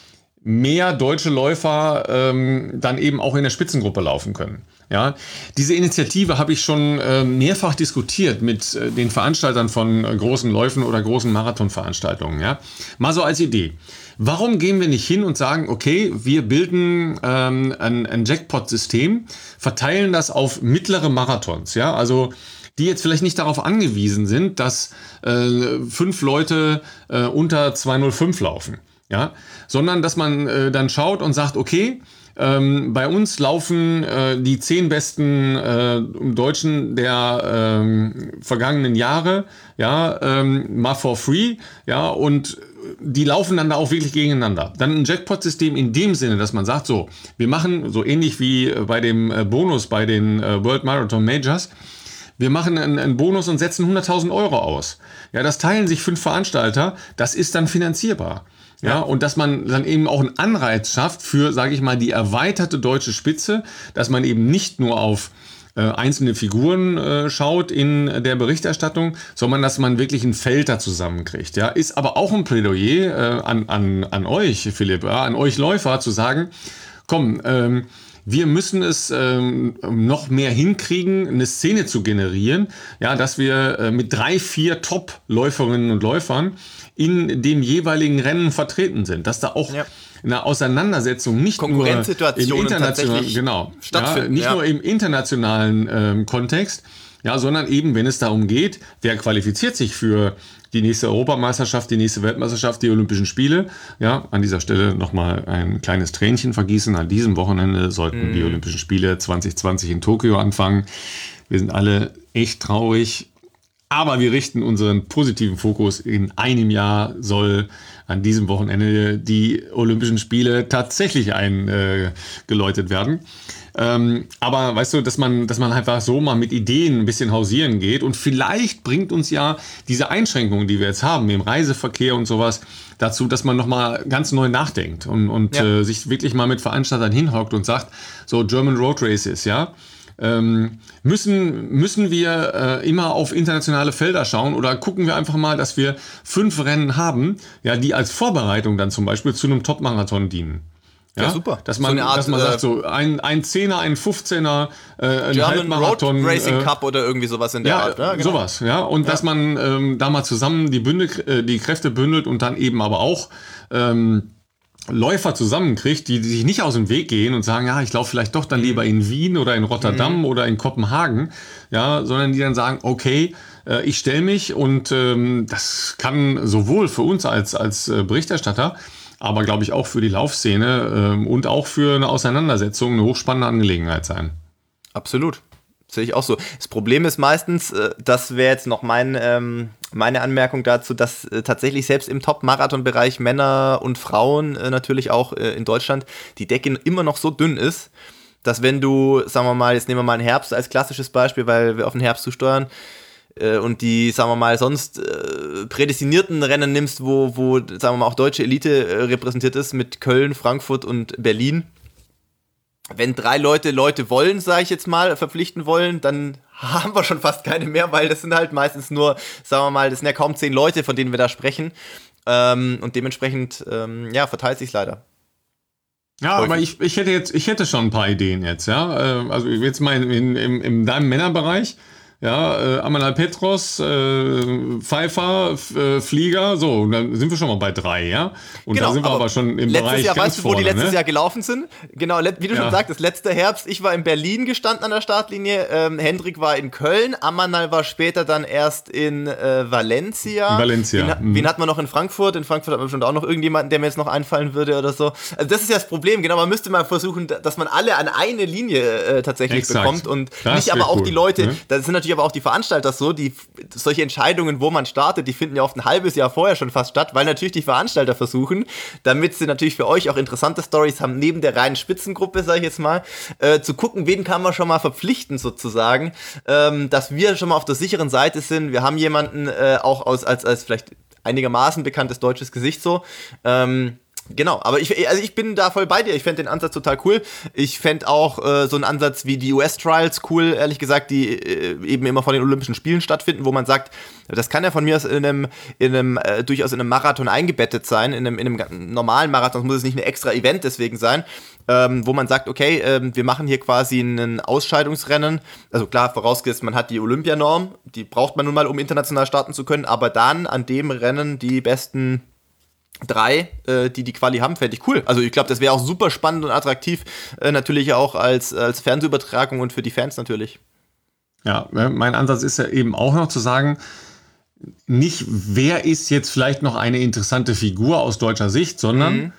mehr deutsche Läufer ähm, dann eben auch in der Spitzengruppe laufen können. Ja, diese Initiative habe ich schon äh, mehrfach diskutiert mit äh, den Veranstaltern von äh, großen Läufen oder großen Marathonveranstaltungen. Ja, mal so als Idee. Warum gehen wir nicht hin und sagen, okay, wir bilden ähm, ein, ein Jackpot-System, verteilen das auf mittlere Marathons, ja, also die jetzt vielleicht nicht darauf angewiesen sind, dass äh, fünf Leute äh, unter zwei null fünf laufen, ja, sondern dass man äh, dann schaut und sagt, okay, Ähm, bei uns laufen äh, die zehn besten äh, Deutschen der ähm, vergangenen Jahre, ja, ähm, mal for free, ja, und die laufen dann da auch wirklich gegeneinander. Dann ein Jackpot-System in dem Sinne, dass man sagt, so, wir machen so ähnlich wie bei dem äh, Bonus bei den äh, World Marathon Majors, wir machen einen, einen Bonus und setzen hunderttausend Euro aus. Ja, das teilen sich fünf Veranstalter, das ist dann finanzierbar. Ja, und dass man dann eben auch einen Anreiz schafft für, sage ich mal, die erweiterte deutsche Spitze, dass man eben nicht nur auf äh, einzelne Figuren äh, schaut in der Berichterstattung, sondern dass man wirklich ein Feld da zusammenkriegt. Ja, ist aber auch ein Plädoyer äh, an, an, an euch, Philipp, ja, an euch Läufer, zu sagen, komm, ähm, wir müssen es ähm, noch mehr hinkriegen, eine Szene zu generieren, ja, dass wir äh, mit drei, vier Top-Läuferinnen und Läufern in dem jeweiligen Rennen vertreten sind, dass da auch ja. eine Auseinandersetzung nicht nur im internationalen, genau, ja, nicht ja. nur im internationalen ähm, Kontext, ja, sondern eben, wenn es darum geht, wer qualifiziert sich für die nächste Europameisterschaft, die nächste Weltmeisterschaft, die Olympischen Spiele. Ja, an dieser Stelle nochmal ein kleines Tränchen vergießen. An diesem Wochenende sollten mm. die Olympischen Spiele zwanzig zwanzig in Tokio anfangen. Wir sind alle echt traurig. Aber wir richten unseren positiven Fokus. In einem Jahr soll an diesem Wochenende die Olympischen Spiele tatsächlich eingeläutet äh, werden. Ähm, aber weißt du, dass man, dass man einfach so mal mit Ideen ein bisschen hausieren geht und vielleicht bringt uns ja diese Einschränkungen, die wir jetzt haben im Reiseverkehr und sowas, dazu, dass man nochmal ganz neu nachdenkt und, und ja. äh, sich wirklich mal mit Veranstaltern hinhockt und sagt, so German Road Races, ja, Ähm, müssen, müssen wir äh, immer auf internationale Felder schauen oder gucken wir einfach mal, dass wir fünf Rennen haben, ja, die als Vorbereitung dann zum Beispiel zu einem Top-Marathon dienen? Ja, Ja, super. Dass man, So eine Art, dass man äh, sagt, so ein, ein Zehner, ein Fünfzehner, äh, ein German Road Halbmarathon. Racing äh, Cup oder irgendwie sowas in der ja, Art. Ja, genau. sowas, ja. Und dass man ähm, da mal zusammen die, Bündel, äh, die Kräfte bündelt und dann eben aber auch ähm, Läufer zusammenkriegt, die, die sich nicht aus dem Weg gehen und sagen, ja, ich laufe vielleicht doch dann lieber in Wien oder in Rotterdam mhm. oder in Kopenhagen, ja, sondern die dann sagen, okay, äh, ich stelle mich und ähm, das kann sowohl für uns als, als äh, Berichterstatter, aber glaube ich auch für die Laufszene ähm, und auch für eine Auseinandersetzung eine hochspannende Angelegenheit sein. Absolut. Sehe ich auch so. Das Problem ist meistens, das wäre jetzt noch mein, ähm, meine Anmerkung dazu, dass äh, tatsächlich selbst im Top-Marathon-Bereich Männer und Frauen äh, natürlich auch äh, in Deutschland die Decke immer noch so dünn ist, dass wenn du, sagen wir mal, jetzt nehmen wir mal einen Herbst als klassisches Beispiel, weil wir auf den Herbst zusteuern, äh, und die, sagen wir mal, sonst äh, prädestinierten Rennen nimmst, wo, wo, sagen wir mal, auch deutsche Elite äh, repräsentiert ist mit Köln, Frankfurt und Berlin. Wenn drei Leute Leute wollen, sage ich jetzt mal, verpflichten wollen, dann haben wir schon fast keine mehr, weil das sind halt meistens nur, sagen wir mal, das sind ja kaum zehn Leute, von denen wir da sprechen. Ähm, und dementsprechend, ähm, ja, verteilt sich leider. Ja, Häufig. aber ich, ich hätte jetzt, ich hätte schon ein paar Ideen jetzt, ja. Äh, also jetzt mal in, in, in, in deinem Männerbereich. Ja, äh, Amanal Petros, äh, Pfeiffer, F- äh, Flieger, so, dann sind wir schon mal bei drei, ja? Und genau, da sind wir aber, aber schon im letztes Bereich Jahr, ganz weißt du, wo vorne, die letztes ne? Jahr gelaufen sind? Genau, le- wie du ja. schon sagtest, letzter Herbst, ich war in Berlin gestanden an der Startlinie, ähm, Hendrik war in Köln, Amanal war später dann erst in äh, Valencia. Valencia. Wen, mhm. wen hat man noch in Frankfurt? In Frankfurt hat man bestimmt auch noch irgendjemanden, der mir jetzt noch einfallen würde oder so. Also das ist ja das Problem, genau, man müsste mal versuchen, dass man alle an eine Linie äh, tatsächlich Exakt. bekommt und das nicht aber auch cool, die Leute, ne? das sind natürlich aber auch die Veranstalter so, die solche Entscheidungen, wo man startet, die finden ja oft ein halbes Jahr vorher schon fast statt, weil natürlich die Veranstalter versuchen, damit sie natürlich für euch auch interessante Storys haben, neben der reinen Spitzengruppe, sage ich jetzt mal, äh, zu gucken, wen kann man schon mal verpflichten sozusagen, ähm, dass wir schon mal auf der sicheren Seite sind. Wir haben jemanden äh, auch aus, als, als vielleicht einigermaßen bekanntes deutsches Gesicht so, ähm, Genau, aber ich, also ich bin da voll bei dir. Ich fände den Ansatz total cool. Ich fände auch äh, so einen Ansatz wie die U S-Trials cool, ehrlich gesagt, die äh, eben immer vor den Olympischen Spielen stattfinden, wo man sagt, das kann ja von mir aus in einem, in einem äh, durchaus in einem Marathon eingebettet sein, in einem, in einem normalen Marathon, das muss es nicht ein extra Event deswegen sein, ähm, wo man sagt, okay, ähm, wir machen hier quasi ein Ausscheidungsrennen. Also klar, vorausgesetzt, man hat die Olympianorm, die braucht man nun mal, um international starten zu können, aber dann an dem Rennen die besten drei, äh, die die Quali haben, fände ich cool. Also ich glaube, das wäre auch super spannend und attraktiv, äh, natürlich auch als, als Fernsehübertragung und für die Fans natürlich. Ja, mein Ansatz ist ja eben auch noch zu sagen, nicht wer ist jetzt vielleicht noch eine interessante Figur aus deutscher Sicht, sondern mhm.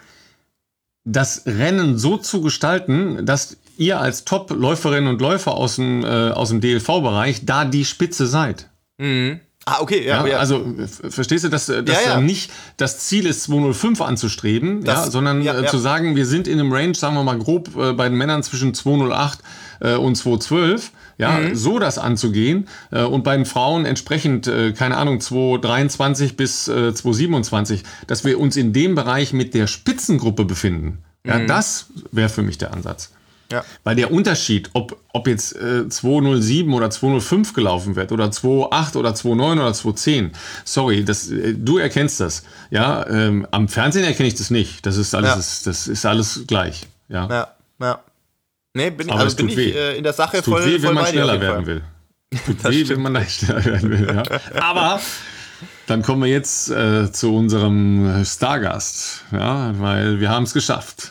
das Rennen so zu gestalten, dass ihr als Top-Läuferinnen und Läufer aus dem, äh, aus dem D L V-Bereich da die Spitze seid. Mhm. Ah, okay, ja, ja, ja. Also verstehst du, dass, dass ja, ja. nicht das Ziel ist, zwei null fünf anzustreben, das, ja, sondern ja, äh, ja. zu sagen, wir sind in einem Range, sagen wir mal grob, äh, bei den Männern zwischen zwei null acht äh, und zwei zwölf, ja, mhm. so das anzugehen äh, und bei den Frauen entsprechend, äh, keine Ahnung, zwei dreiundzwanzig bis äh, zwei siebenundzwanzig, dass wir uns in dem Bereich mit der Spitzengruppe befinden. Ja, mhm. das wäre für mich der Ansatz. Ja. Weil der Unterschied, ob, ob jetzt äh, zwei null sieben oder zwei null fünf gelaufen wird oder zwei acht oder zwei neun oder zwei zehn, sorry, das, äh, du erkennst das. Ja, ähm, am Fernsehen erkenne ich das nicht. Das ist alles, ja. das, das ist alles gleich. Ja, ja. ja. Nee, bin, aber also bin ich äh, in der Sache es tut voll, weh, voll wenn man bei dir schneller werden will. Tut weh, stimmt. wenn man da schneller werden will. Ja. Aber dann kommen wir jetzt äh, zu unserem Stargast, ja, weil wir haben es geschafft.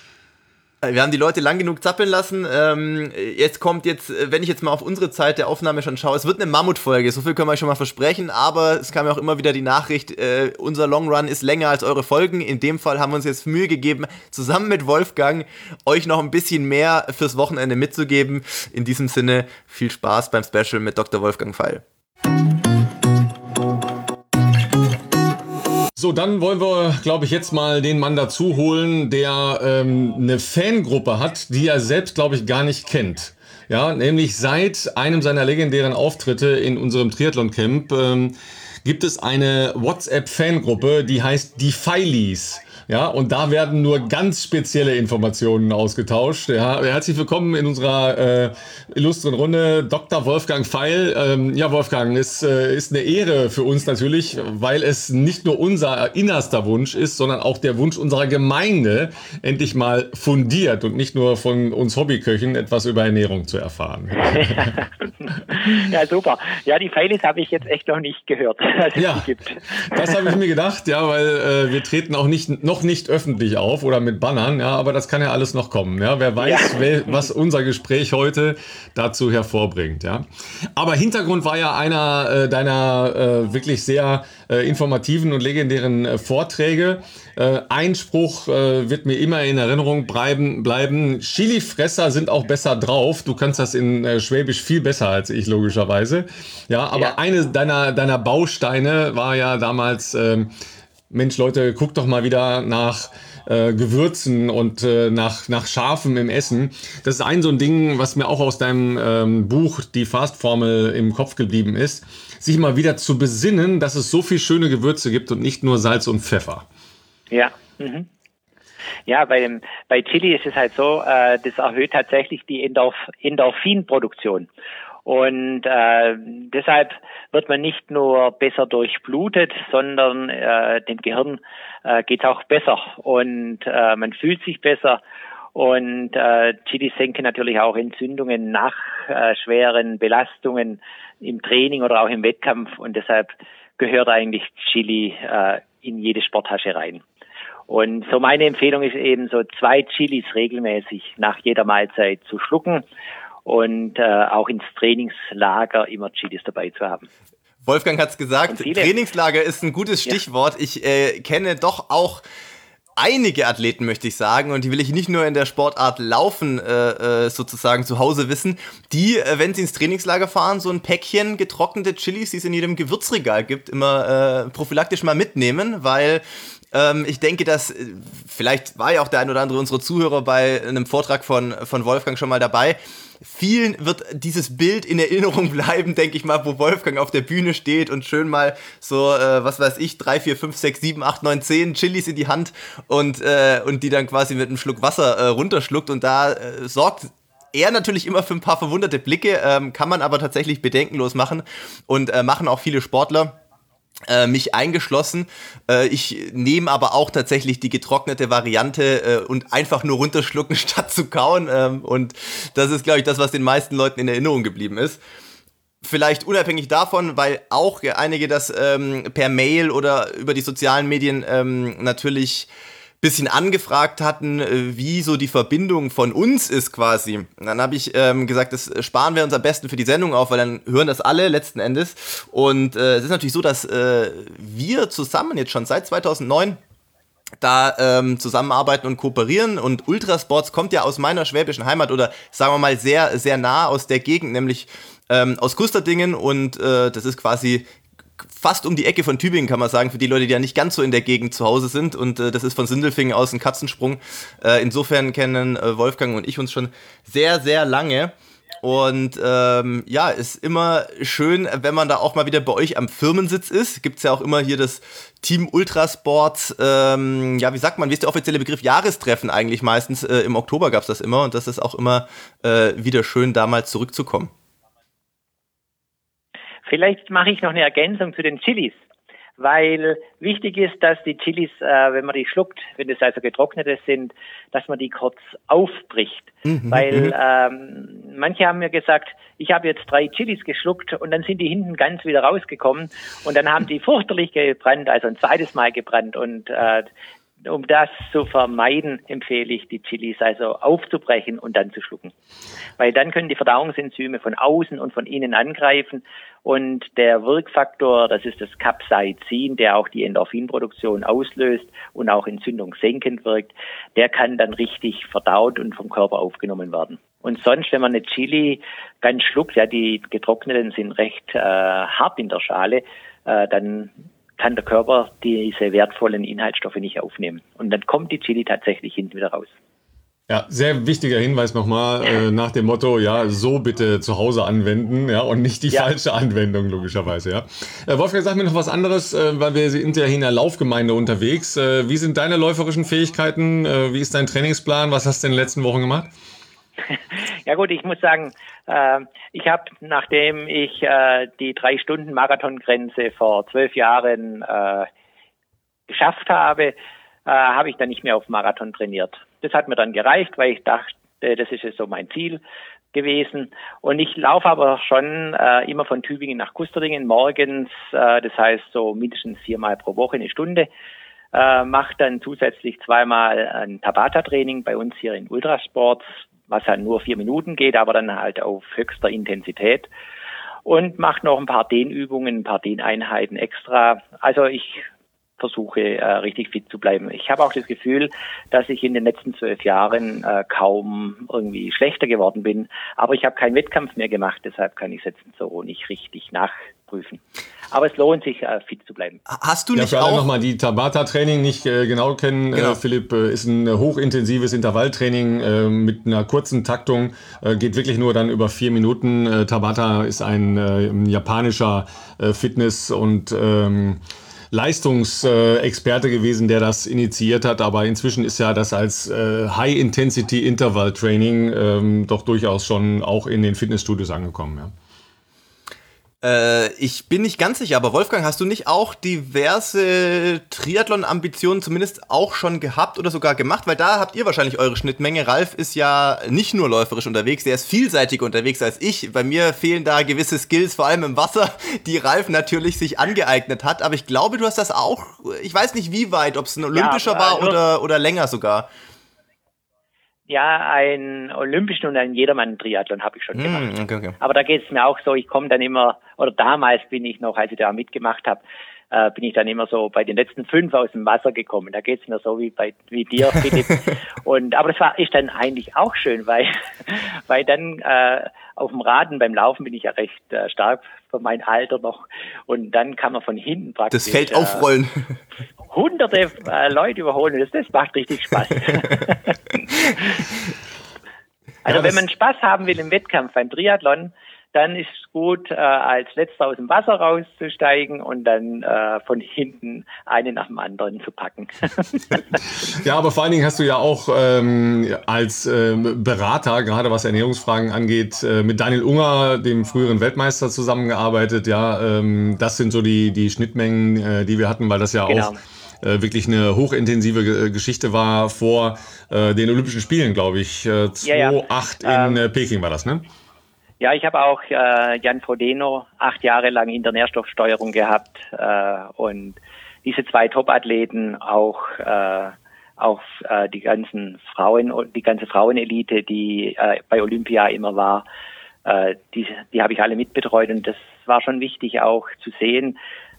Wir haben die Leute lang genug zappeln lassen. Ähm, jetzt kommt jetzt, wenn ich jetzt mal auf unsere Zeit der Aufnahme schon schaue, es wird eine Mammutfolge, so viel können wir euch schon mal versprechen, aber es kam ja auch immer wieder die Nachricht, äh, unser Long Run ist länger als eure Folgen. In dem Fall haben wir uns jetzt Mühe gegeben, zusammen mit Wolfgang euch noch ein bisschen mehr fürs Wochenende mitzugeben. In diesem Sinne, viel Spaß beim Special mit Doktor Wolfgang Feil. So, dann wollen wir, glaube ich, jetzt mal den Mann dazu holen, der ähm, eine Fangruppe hat, die er selbst, glaube ich, gar nicht kennt. Ja, nämlich seit einem seiner legendären Auftritte in unserem Triathlon-Camp ähm, gibt es eine WhatsApp-Fangruppe, die heißt die Feilis. Ja, und da werden nur ganz spezielle Informationen ausgetauscht. Ja, herzlich willkommen in unserer äh, illustren Runde, Doktor Wolfgang Feil. Ähm, ja, Wolfgang, es äh, ist eine Ehre für uns natürlich, weil es nicht nur unser innerster Wunsch ist, sondern auch der Wunsch unserer Gemeinde, endlich mal fundiert und nicht nur von uns Hobbyköchen etwas über Ernährung zu erfahren. Ja, super. Ja, die Feilis habe ich jetzt echt noch nicht gehört, dass es ja, die gibt. Das habe ich mir gedacht, ja, weil äh, wir treten auch nicht noch nicht öffentlich auf oder mit Bannern, ja, aber das kann ja alles noch kommen, ja. Wer weiß, ja. wel, was unser Gespräch heute dazu hervorbringt, ja. Aber Hintergrund war ja einer äh, deiner äh, wirklich sehr äh, informativen und legendären äh, Vorträge. Äh, ein Spruch äh, wird mir immer in Erinnerung bleiben, bleiben. Chilifresser sind auch besser drauf. Du kannst das in äh, Schwäbisch viel besser als ich, logischerweise. Ja, aber ja. eine deiner, deiner Bausteine war ja damals, ähm, Mensch Leute, guckt doch mal wieder nach äh, Gewürzen und äh, nach, nach Scharfem im Essen. Das ist ein so ein Ding, was mir auch aus deinem ähm, Buch, die Fast-Formel, im Kopf geblieben ist. Sich mal wieder zu besinnen, dass es so viel schöne Gewürze gibt und nicht nur Salz und Pfeffer. Ja, mhm. Ja, bei, dem, bei Chili ist es halt so, äh, das erhöht tatsächlich die Endorph Endorphinproduktion. Und äh, deshalb wird man nicht nur besser durchblutet, sondern äh, dem Gehirn äh, geht es auch besser und äh, man fühlt sich besser. Und äh, Chilis senken natürlich auch Entzündungen nach äh, schweren Belastungen im Training oder auch im Wettkampf. Und deshalb gehört eigentlich Chili äh, in jede Sporttasche rein. Und so meine Empfehlung ist eben so zwei Chilis regelmäßig nach jeder Mahlzeit zu schlucken und äh, auch ins Trainingslager immer Chilis dabei zu haben. Wolfgang hat's gesagt, Trainingslager ist ein gutes Stichwort. Ja. Ich äh, kenne doch auch einige Athleten, möchte ich sagen, und die will ich nicht nur in der Sportart Laufen äh, sozusagen zu Hause wissen, die, äh, wenn sie ins Trainingslager fahren, so ein Päckchen getrocknete Chilis, die es in jedem Gewürzregal gibt, immer äh, prophylaktisch mal mitnehmen, weil ähm, ich denke, dass, äh, vielleicht war ja auch der ein oder andere unserer Zuhörer bei einem Vortrag von, von Wolfgang schon mal dabei. Vielen wird dieses Bild in Erinnerung bleiben, denke ich mal, wo Wolfgang auf der Bühne steht und schön mal so, äh, was weiß ich, drei, vier, fünf, sechs, sieben, acht, neun, zehn Chilis in die Hand und, äh, und die dann quasi mit einem Schluck Wasser äh, runterschluckt. Und da äh, sorgt er natürlich immer für ein paar verwunderte Blicke, ähm, kann man aber tatsächlich bedenkenlos machen und äh, machen auch viele Sportler. Äh, mich eingeschlossen. Äh, ich nehme aber auch tatsächlich die getrocknete Variante äh, und einfach nur runterschlucken, statt zu kauen. Ähm, und das ist, glaube ich, das, was den meisten Leuten in Erinnerung geblieben ist. Vielleicht unabhängig davon, weil auch einige das ähm, per Mail oder über die sozialen Medien ähm, natürlich bisschen angefragt hatten, wie so die Verbindung von uns ist quasi. Und dann habe ich ähm, gesagt, das sparen wir uns am besten für die Sendung auf, weil dann hören das alle letzten Endes. Und äh, es ist natürlich so, dass äh, wir zusammen jetzt schon seit zweitausendneun da ähm, zusammenarbeiten und kooperieren. Und Ultrasports kommt ja aus meiner schwäbischen Heimat oder sagen wir mal sehr, sehr nah aus der Gegend, nämlich ähm, aus Kusterdingen. Und äh, das ist quasi fast um die Ecke von Tübingen, kann man sagen, für die Leute, die ja nicht ganz so in der Gegend zu Hause sind. Und äh, das ist von Sindelfingen aus ein Katzensprung. Äh, insofern kennen äh, Wolfgang und ich uns schon sehr, sehr lange. Und ähm, ja, ist immer schön, wenn man da auch mal wieder bei euch am Firmensitz ist. Gibt es ja auch immer hier das Team Ultrasports, ähm, ja, wie sagt man, wie ist der offizielle Begriff? Jahrestreffen eigentlich meistens. Äh, Im Oktober gab es das immer und das ist auch immer äh, wieder schön, da mal zurückzukommen. Vielleicht mache ich noch eine Ergänzung zu den Chilis, weil wichtig ist, dass die Chilis, äh, wenn man die schluckt, wenn das also getrocknete sind, dass man die kurz aufbricht. Mhm, weil ähm, manche haben mir gesagt, ich habe jetzt drei Chilis geschluckt und dann sind die hinten ganz wieder rausgekommen und dann haben die fürchterlich gebrannt, also ein zweites Mal gebrannt und äh, um das zu vermeiden, empfehle ich, die Chilis also aufzubrechen und dann zu schlucken. Weil dann können die Verdauungsenzyme von außen und von innen angreifen und der Wirkfaktor, das ist das Capsaicin, der auch die Endorphinproduktion auslöst und auch entzündungssenkend wirkt, der kann dann richtig verdaut und vom Körper aufgenommen werden. Und sonst, wenn man eine Chili ganz schluckt, ja, die getrockneten sind recht äh, hart in der Schale, äh, dann kann der Körper diese wertvollen Inhaltsstoffe nicht aufnehmen. Und dann kommt die Chili tatsächlich hinten wieder raus. Ja, sehr wichtiger Hinweis nochmal äh, nach dem Motto, ja, so bitte zu Hause anwenden, ja, und nicht die ja. falsche Anwendung, logischerweise, ja. Äh, Wolfgang, sag mir noch was anderes, äh, weil wir sind ja hier in der Laufgemeinde unterwegs. Äh, wie sind deine läuferischen Fähigkeiten? Äh, wie ist dein Trainingsplan? Was hast du in den letzten Wochen gemacht? Ja gut, ich muss sagen, äh, ich habe, nachdem ich äh, die drei-Stunden-Marathon-Grenze vor zwölf Jahren äh, geschafft habe, äh, habe ich dann nicht mehr auf Marathon trainiert. Das hat mir dann gereicht, weil ich dachte, das ist jetzt so mein Ziel gewesen. Und ich laufe aber schon äh, immer von Tübingen nach Kusterdingen morgens, äh, das heißt so mindestens viermal pro Woche eine Stunde. Äh, mache dann zusätzlich zweimal ein Tabata-Training bei uns hier in Ultrasports, was halt nur vier Minuten geht, aber dann halt auf höchster Intensität. Und mache noch ein paar Dehnübungen, ein paar Dehneinheiten extra. Also ich versuche, äh, richtig fit zu bleiben. Ich habe auch das Gefühl, dass ich in den letzten zwölf Jahren äh, kaum irgendwie schlechter geworden bin. Aber ich habe keinen Wettkampf mehr gemacht, deshalb kann ich es jetzt so nicht richtig nachprüfen. Aber es lohnt sich, äh, fit zu bleiben. Hast du nicht ja, für alle auch... nochmal, die Tabata-Training nicht äh, genau kennen, genau. Äh, Philipp, äh, ist ein hochintensives Intervalltraining äh, mit einer kurzen Taktung, äh, geht wirklich nur dann über vier Minuten. Äh, Tabata ist ein, äh, ein japanischer äh, Fitness- und ähm, Leistungsexperte gewesen, der das initiiert hat, aber inzwischen ist ja das als äh, High-Intensity-Interval-Training ähm, doch durchaus schon auch in den Fitnessstudios angekommen, ja. Äh, ich bin nicht ganz sicher, aber Wolfgang, hast du nicht auch diverse Triathlon-Ambitionen zumindest auch schon gehabt oder sogar gemacht? Weil da habt ihr wahrscheinlich eure Schnittmenge. Ralf ist ja nicht nur läuferisch unterwegs, der ist vielseitiger unterwegs als ich. Bei mir fehlen da gewisse Skills, vor allem im Wasser, die Ralf natürlich sich angeeignet hat. Aber ich glaube, du hast das auch, ich weiß nicht wie weit, ob es ein olympischer ja, war oder, oder länger sogar. Ja, einen olympischen und einen Jedermann-Triathlon habe ich schon gemacht. Mm, okay, okay. Aber da geht es mir auch so, ich komme dann immer, oder damals bin ich noch, als ich da mitgemacht habe, äh, bin ich dann immer so bei den letzten fünf aus dem Wasser gekommen. Da geht es mir so wie bei wie dir, Philipp. Und aber das war ist dann eigentlich auch schön, weil weil dann äh, auf dem Raden beim Laufen bin ich ja recht äh, stark für mein Alter noch. Und dann kann man von hinten praktisch das Feld äh, aufrollen. hunderte äh, Leute überholen. Das, das macht richtig Spaß. Also ja, wenn man Spaß haben will im Wettkampf beim Triathlon, dann ist es gut, äh, als Letzter aus dem Wasser rauszusteigen und dann äh, von hinten einen nach dem anderen zu packen. Ja, aber vor allen Dingen hast du ja auch ähm, als ähm, Berater, gerade was Ernährungsfragen angeht, äh, mit Daniel Unger, dem früheren Weltmeister, zusammengearbeitet. Ja, ähm, das sind so die, die Schnittmengen, äh, die wir hatten, weil das ja genau. auch wirklich eine hochintensive Geschichte war vor äh, den Olympischen Spielen, glaube ich. Äh, zweitausendacht ja, ja. in ähm, Peking war das, ne? Ja, ich habe auch äh, Jan Frodeno acht Jahre lang in der Nährstoffsteuerung gehabt äh, und diese zwei Top-Athleten, auch äh, auch äh, die ganzen Frauen, die ganze Frauenelite, die äh, bei Olympia immer war, äh, die, die habe ich alle mitbetreut und das war schon wichtig auch zu sehen,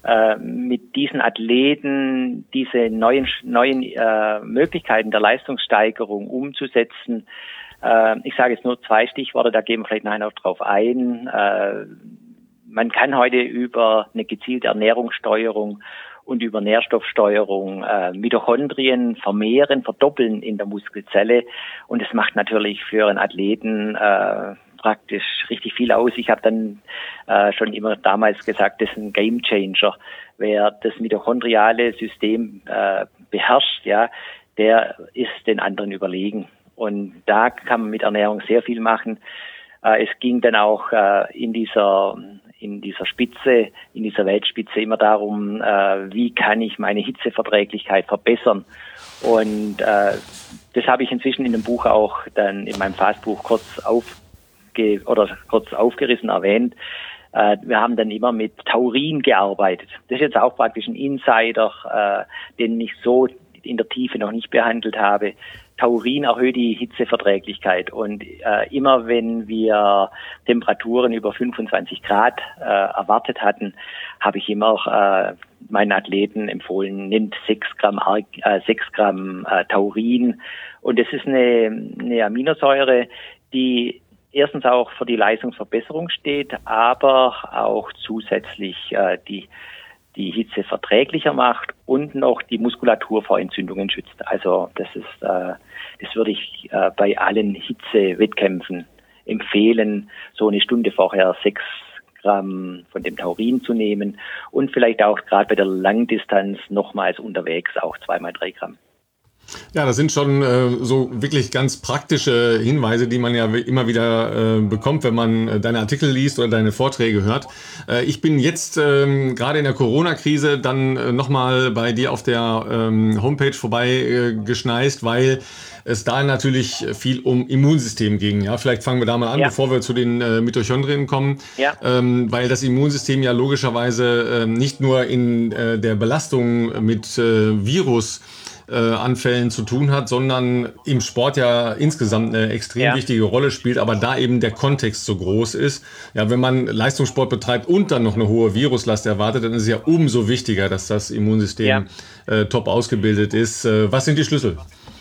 mit diesen Athleten diese neuen neuen äh, Möglichkeiten der Leistungssteigerung umzusetzen. Äh, ich sage jetzt nur zwei Stichworte, da gehen wir vielleicht nachher noch drauf ein. Äh, man kann heute über eine gezielte Ernährungssteuerung und über Nährstoffsteuerung äh, Mitochondrien vermehren, verdoppeln in der Muskelzelle und das macht natürlich für einen Athleten äh, praktisch richtig viel aus. Ich habe dann äh, schon immer damals gesagt, das ist ein Gamechanger. Wer das mitochondriale System äh, beherrscht, ja, der ist den anderen überlegen. Und da kann man mit Ernährung sehr viel machen. Äh, es ging dann auch äh, in dieser in dieser Spitze, in dieser Weltspitze immer darum, äh, wie kann ich meine Hitzeverträglichkeit verbessern. Und äh, das habe ich inzwischen in dem Buch auch dann in meinem Fastbuch kurz auf oder kurz aufgerissen erwähnt. Äh, wir haben dann immer mit Taurin gearbeitet. Das ist jetzt auch praktisch ein Insider, äh, den ich so in der Tiefe noch nicht behandelt habe. Taurin erhöht die Hitzeverträglichkeit und äh, immer wenn wir Temperaturen über fünfundzwanzig Grad äh, erwartet hatten, habe ich immer äh, meinen Athleten empfohlen, nimmt sechs Gramm, äh, sechs Gramm äh, Taurin und das ist eine, eine Aminosäure, die erstens auch für die Leistungsverbesserung steht, aber auch zusätzlich äh, die die Hitze verträglicher macht und noch die Muskulatur vor Entzündungen schützt. Also das ist, äh, das würde ich äh, bei allen Hitzewettkämpfen empfehlen, so eine Stunde vorher sechs Gramm von dem Taurin zu nehmen und vielleicht auch gerade bei der Langdistanz nochmals unterwegs auch zweimal drei Gramm. Ja, das sind schon äh, so wirklich ganz praktische Hinweise, die man ja immer wieder äh, bekommt, wenn man äh, deine Artikel liest oder deine Vorträge hört. Äh, ich bin jetzt ähm, gerade in der Corona-Krise dann äh, nochmal bei dir auf der ähm, Homepage vorbei äh, geschneist, weil es da natürlich viel um Immunsystem ging. Ja, vielleicht fangen wir da mal an, ja. bevor wir zu den äh, Mitochondrien kommen, ja. ähm, weil das Immunsystem ja logischerweise äh, nicht nur in äh, der Belastung mit äh, Virus Äh, Anfällen zu tun hat, sondern im Sport ja insgesamt eine extrem ja. wichtige Rolle spielt, aber da eben der Kontext so groß ist. Ja, wenn man Leistungssport betreibt und dann noch eine hohe Viruslast erwartet, dann ist es ja umso wichtiger, dass das Immunsystem ja. äh, top ausgebildet ist. Äh, was sind die Schlüssel?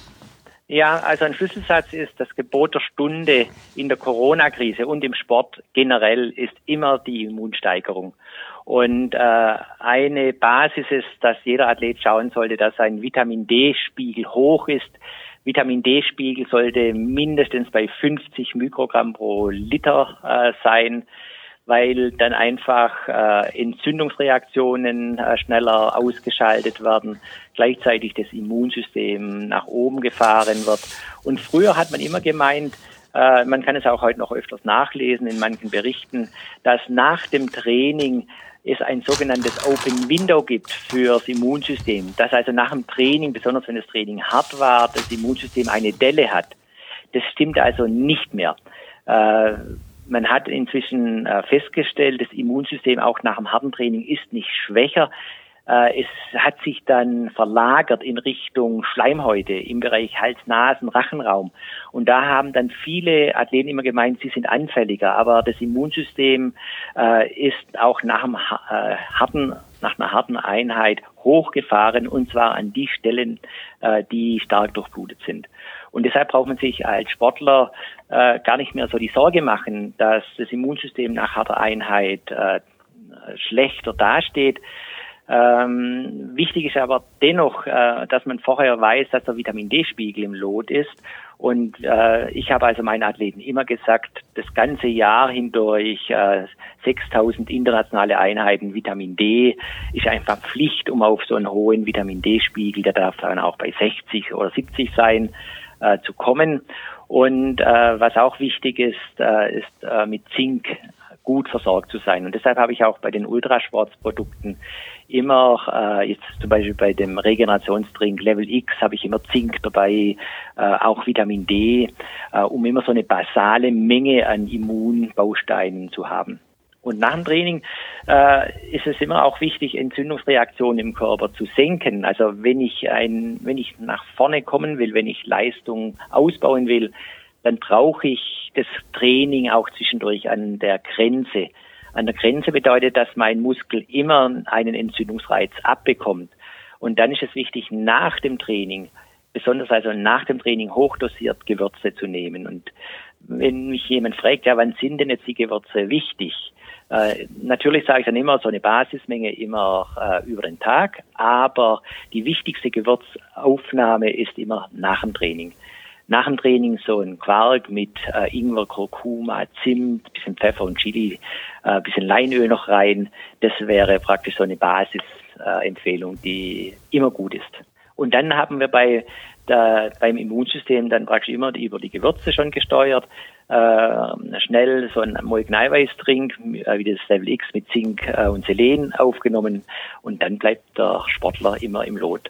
Ja, also ein Schlüsselsatz ist, das Gebot der Stunde in der Corona-Krise und im Sport generell ist immer die Immunsteigerung. Und äh, eine Basis ist, dass jeder Athlet schauen sollte, dass sein Vitamin-D-Spiegel hoch ist. Vitamin-D-Spiegel sollte mindestens bei fünfzig Mikrogramm pro Liter äh, sein, weil dann einfach äh, Entzündungsreaktionen äh, schneller ausgeschaltet werden, gleichzeitig das Immunsystem nach oben gefahren wird. Und früher hat man immer gemeint, äh, man kann es auch heute noch öfters nachlesen in manchen Berichten, dass nach dem Training es ein sogenanntes Open Window gibt fürs Immunsystem, dass also nach dem Training, besonders wenn das Training hart war, das Immunsystem eine Delle hat. Das stimmt also nicht mehr. Äh, man hat inzwischen äh, festgestellt, das Immunsystem auch nach dem harten Training ist nicht schwächer. Äh, es hat sich dann verlagert in Richtung Schleimhäute im Bereich Hals, Nasen, Rachenraum. Und da haben dann viele Athleten immer gemeint, sie sind anfälliger. Aber das Immunsystem äh, ist auch nach, einem, äh, harten, nach einer harten Einheit hochgefahren, und zwar an die Stellen, äh, die stark durchblutet sind. Und deshalb braucht man sich als Sportler äh, gar nicht mehr so die Sorge machen, dass das Immunsystem nach harter Einheit äh, schlechter dasteht. Ähm, wichtig ist aber dennoch, äh, dass man vorher weiß, dass der Vitamin-D-Spiegel im Lot ist. Und äh, ich habe also meinen Athleten immer gesagt, das ganze Jahr hindurch äh, sechstausend internationale Einheiten Vitamin D ist einfach Pflicht, um auf so einen hohen Vitamin-D-Spiegel, der darf dann auch bei sechzig oder siebzig sein, äh, zu kommen. Und äh, was auch wichtig ist, äh, ist äh, mit Zink gut versorgt zu sein. Und deshalb habe ich auch bei den Ultrasportsprodukten immer, äh, jetzt zum Beispiel bei dem Regenerationstrink Level X habe ich immer Zink dabei, äh, auch Vitamin D, äh, um immer so eine basale Menge an Immunbausteinen zu haben. Und nach dem Training äh, ist es immer auch wichtig, Entzündungsreaktionen im Körper zu senken. Also wenn ich ein, wenn ich nach vorne kommen will, wenn ich Leistung ausbauen will, dann brauche ich das Training auch zwischendurch an der Grenze. An der Grenze bedeutet, dass mein Muskel immer einen Entzündungsreiz abbekommt. Und dann ist es wichtig, nach dem Training, besonders also nach dem Training hochdosiert Gewürze zu nehmen. Und wenn mich jemand fragt, ja, wann sind denn jetzt die Gewürze wichtig? Äh, natürlich sage ich dann immer so eine Basismenge immer äh, über den Tag, aber die wichtigste Gewürzaufnahme ist immer nach dem Training. Nach dem Training so ein Quark mit äh, Ingwer, Kurkuma, Zimt, bisschen Pfeffer und Chili, äh, bisschen Leinöl noch rein. Das wäre praktisch so eine Basisempfehlung, äh, die immer gut ist. Und dann haben wir bei der, beim Immunsystem dann praktisch immer die, über die Gewürze schon gesteuert. Äh, schnell so ein Molkeneiweißtrink, äh, wie das Level X mit Zink äh, und Selen aufgenommen. Und dann bleibt der Sportler immer im Lot.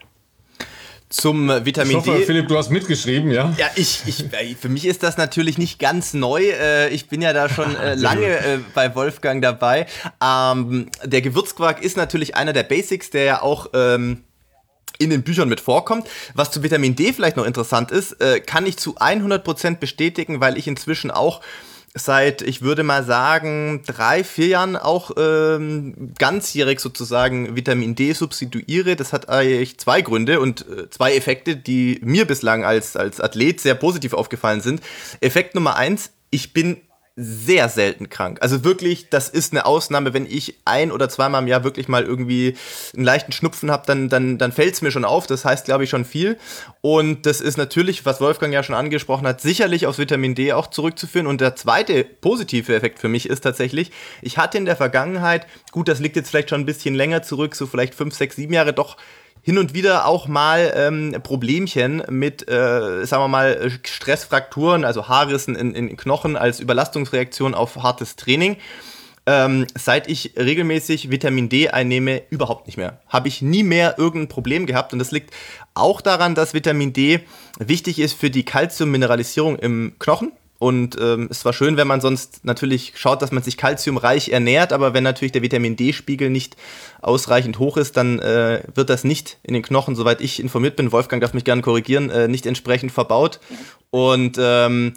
Zum Vitamin ich hoffe, D. Philipp, du hast mitgeschrieben, ja? Ja, ich, ich, für mich ist das natürlich nicht ganz neu. Ich bin ja da schon lange bei Wolfgang dabei. Ähm, der Gewürzquark ist natürlich einer der Basics, der ja auch ähm, in den Büchern mit vorkommt. Was zu Vitamin D vielleicht noch interessant ist, äh, kann ich zu hundert Prozent bestätigen, weil ich inzwischen auch seit, ich würde mal sagen, drei, vier Jahren auch ähm, ganzjährig sozusagen Vitamin D substituiere. Das hat eigentlich zwei Gründe und äh, zwei Effekte, die mir bislang als, als Athlet sehr positiv aufgefallen sind. Effekt Nummer eins, ich bin sehr selten krank. Also wirklich, das ist eine Ausnahme, wenn ich ein- oder zweimal im Jahr wirklich mal irgendwie einen leichten Schnupfen habe, dann, dann, dann fällt es mir schon auf. Das heißt, glaube ich, schon viel. Und das ist natürlich, was Wolfgang ja schon angesprochen hat, sicherlich aufs Vitamin D auch zurückzuführen. Und der zweite positive Effekt für mich ist tatsächlich, ich hatte in der Vergangenheit, gut, das liegt jetzt vielleicht schon ein bisschen länger zurück, so vielleicht fünf, sechs, sieben Jahre, doch hin und wieder auch mal ähm, Problemchen mit, äh, sagen wir mal, Stressfrakturen, also Haarrissen in, in Knochen als Überlastungsreaktion auf hartes Training. Ähm, seit ich regelmäßig Vitamin D einnehme, überhaupt nicht mehr. Habe ich nie mehr irgendein Problem gehabt. Und das liegt auch daran, dass Vitamin D wichtig ist für die Calciummineralisierung im Knochen. Und ähm, es war schön, wenn man sonst natürlich schaut, dass man sich kalziumreich ernährt, aber wenn natürlich der Vitamin-D-Spiegel nicht ausreichend hoch ist, dann äh, wird das nicht in den Knochen, soweit ich informiert bin, Wolfgang darf mich gerne korrigieren, äh, nicht entsprechend verbaut. Und ähm,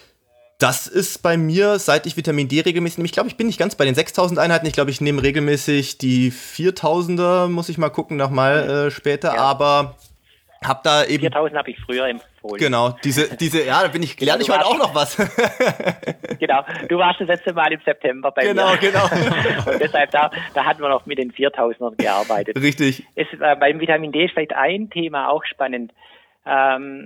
das ist bei mir, seit ich Vitamin D regelmäßig nehme, ich glaube, ich bin nicht ganz bei den sechstausend Einheiten, ich glaube, ich nehme regelmäßig die viertausender, muss ich mal gucken, nochmal äh, später, ja. aber... Hab da eben viertausend habe ich früher empfohlen. Genau, diese, diese, ja, da bin ich, lerne ich heute auch noch was. Genau, du warst das letzte Mal im September bei genau, mir. Genau, genau. Und deshalb, da, da hatten wir noch mit den viertausendern gearbeitet. Richtig. Es, äh, beim Vitamin D ist vielleicht ein Thema auch spannend. Ähm,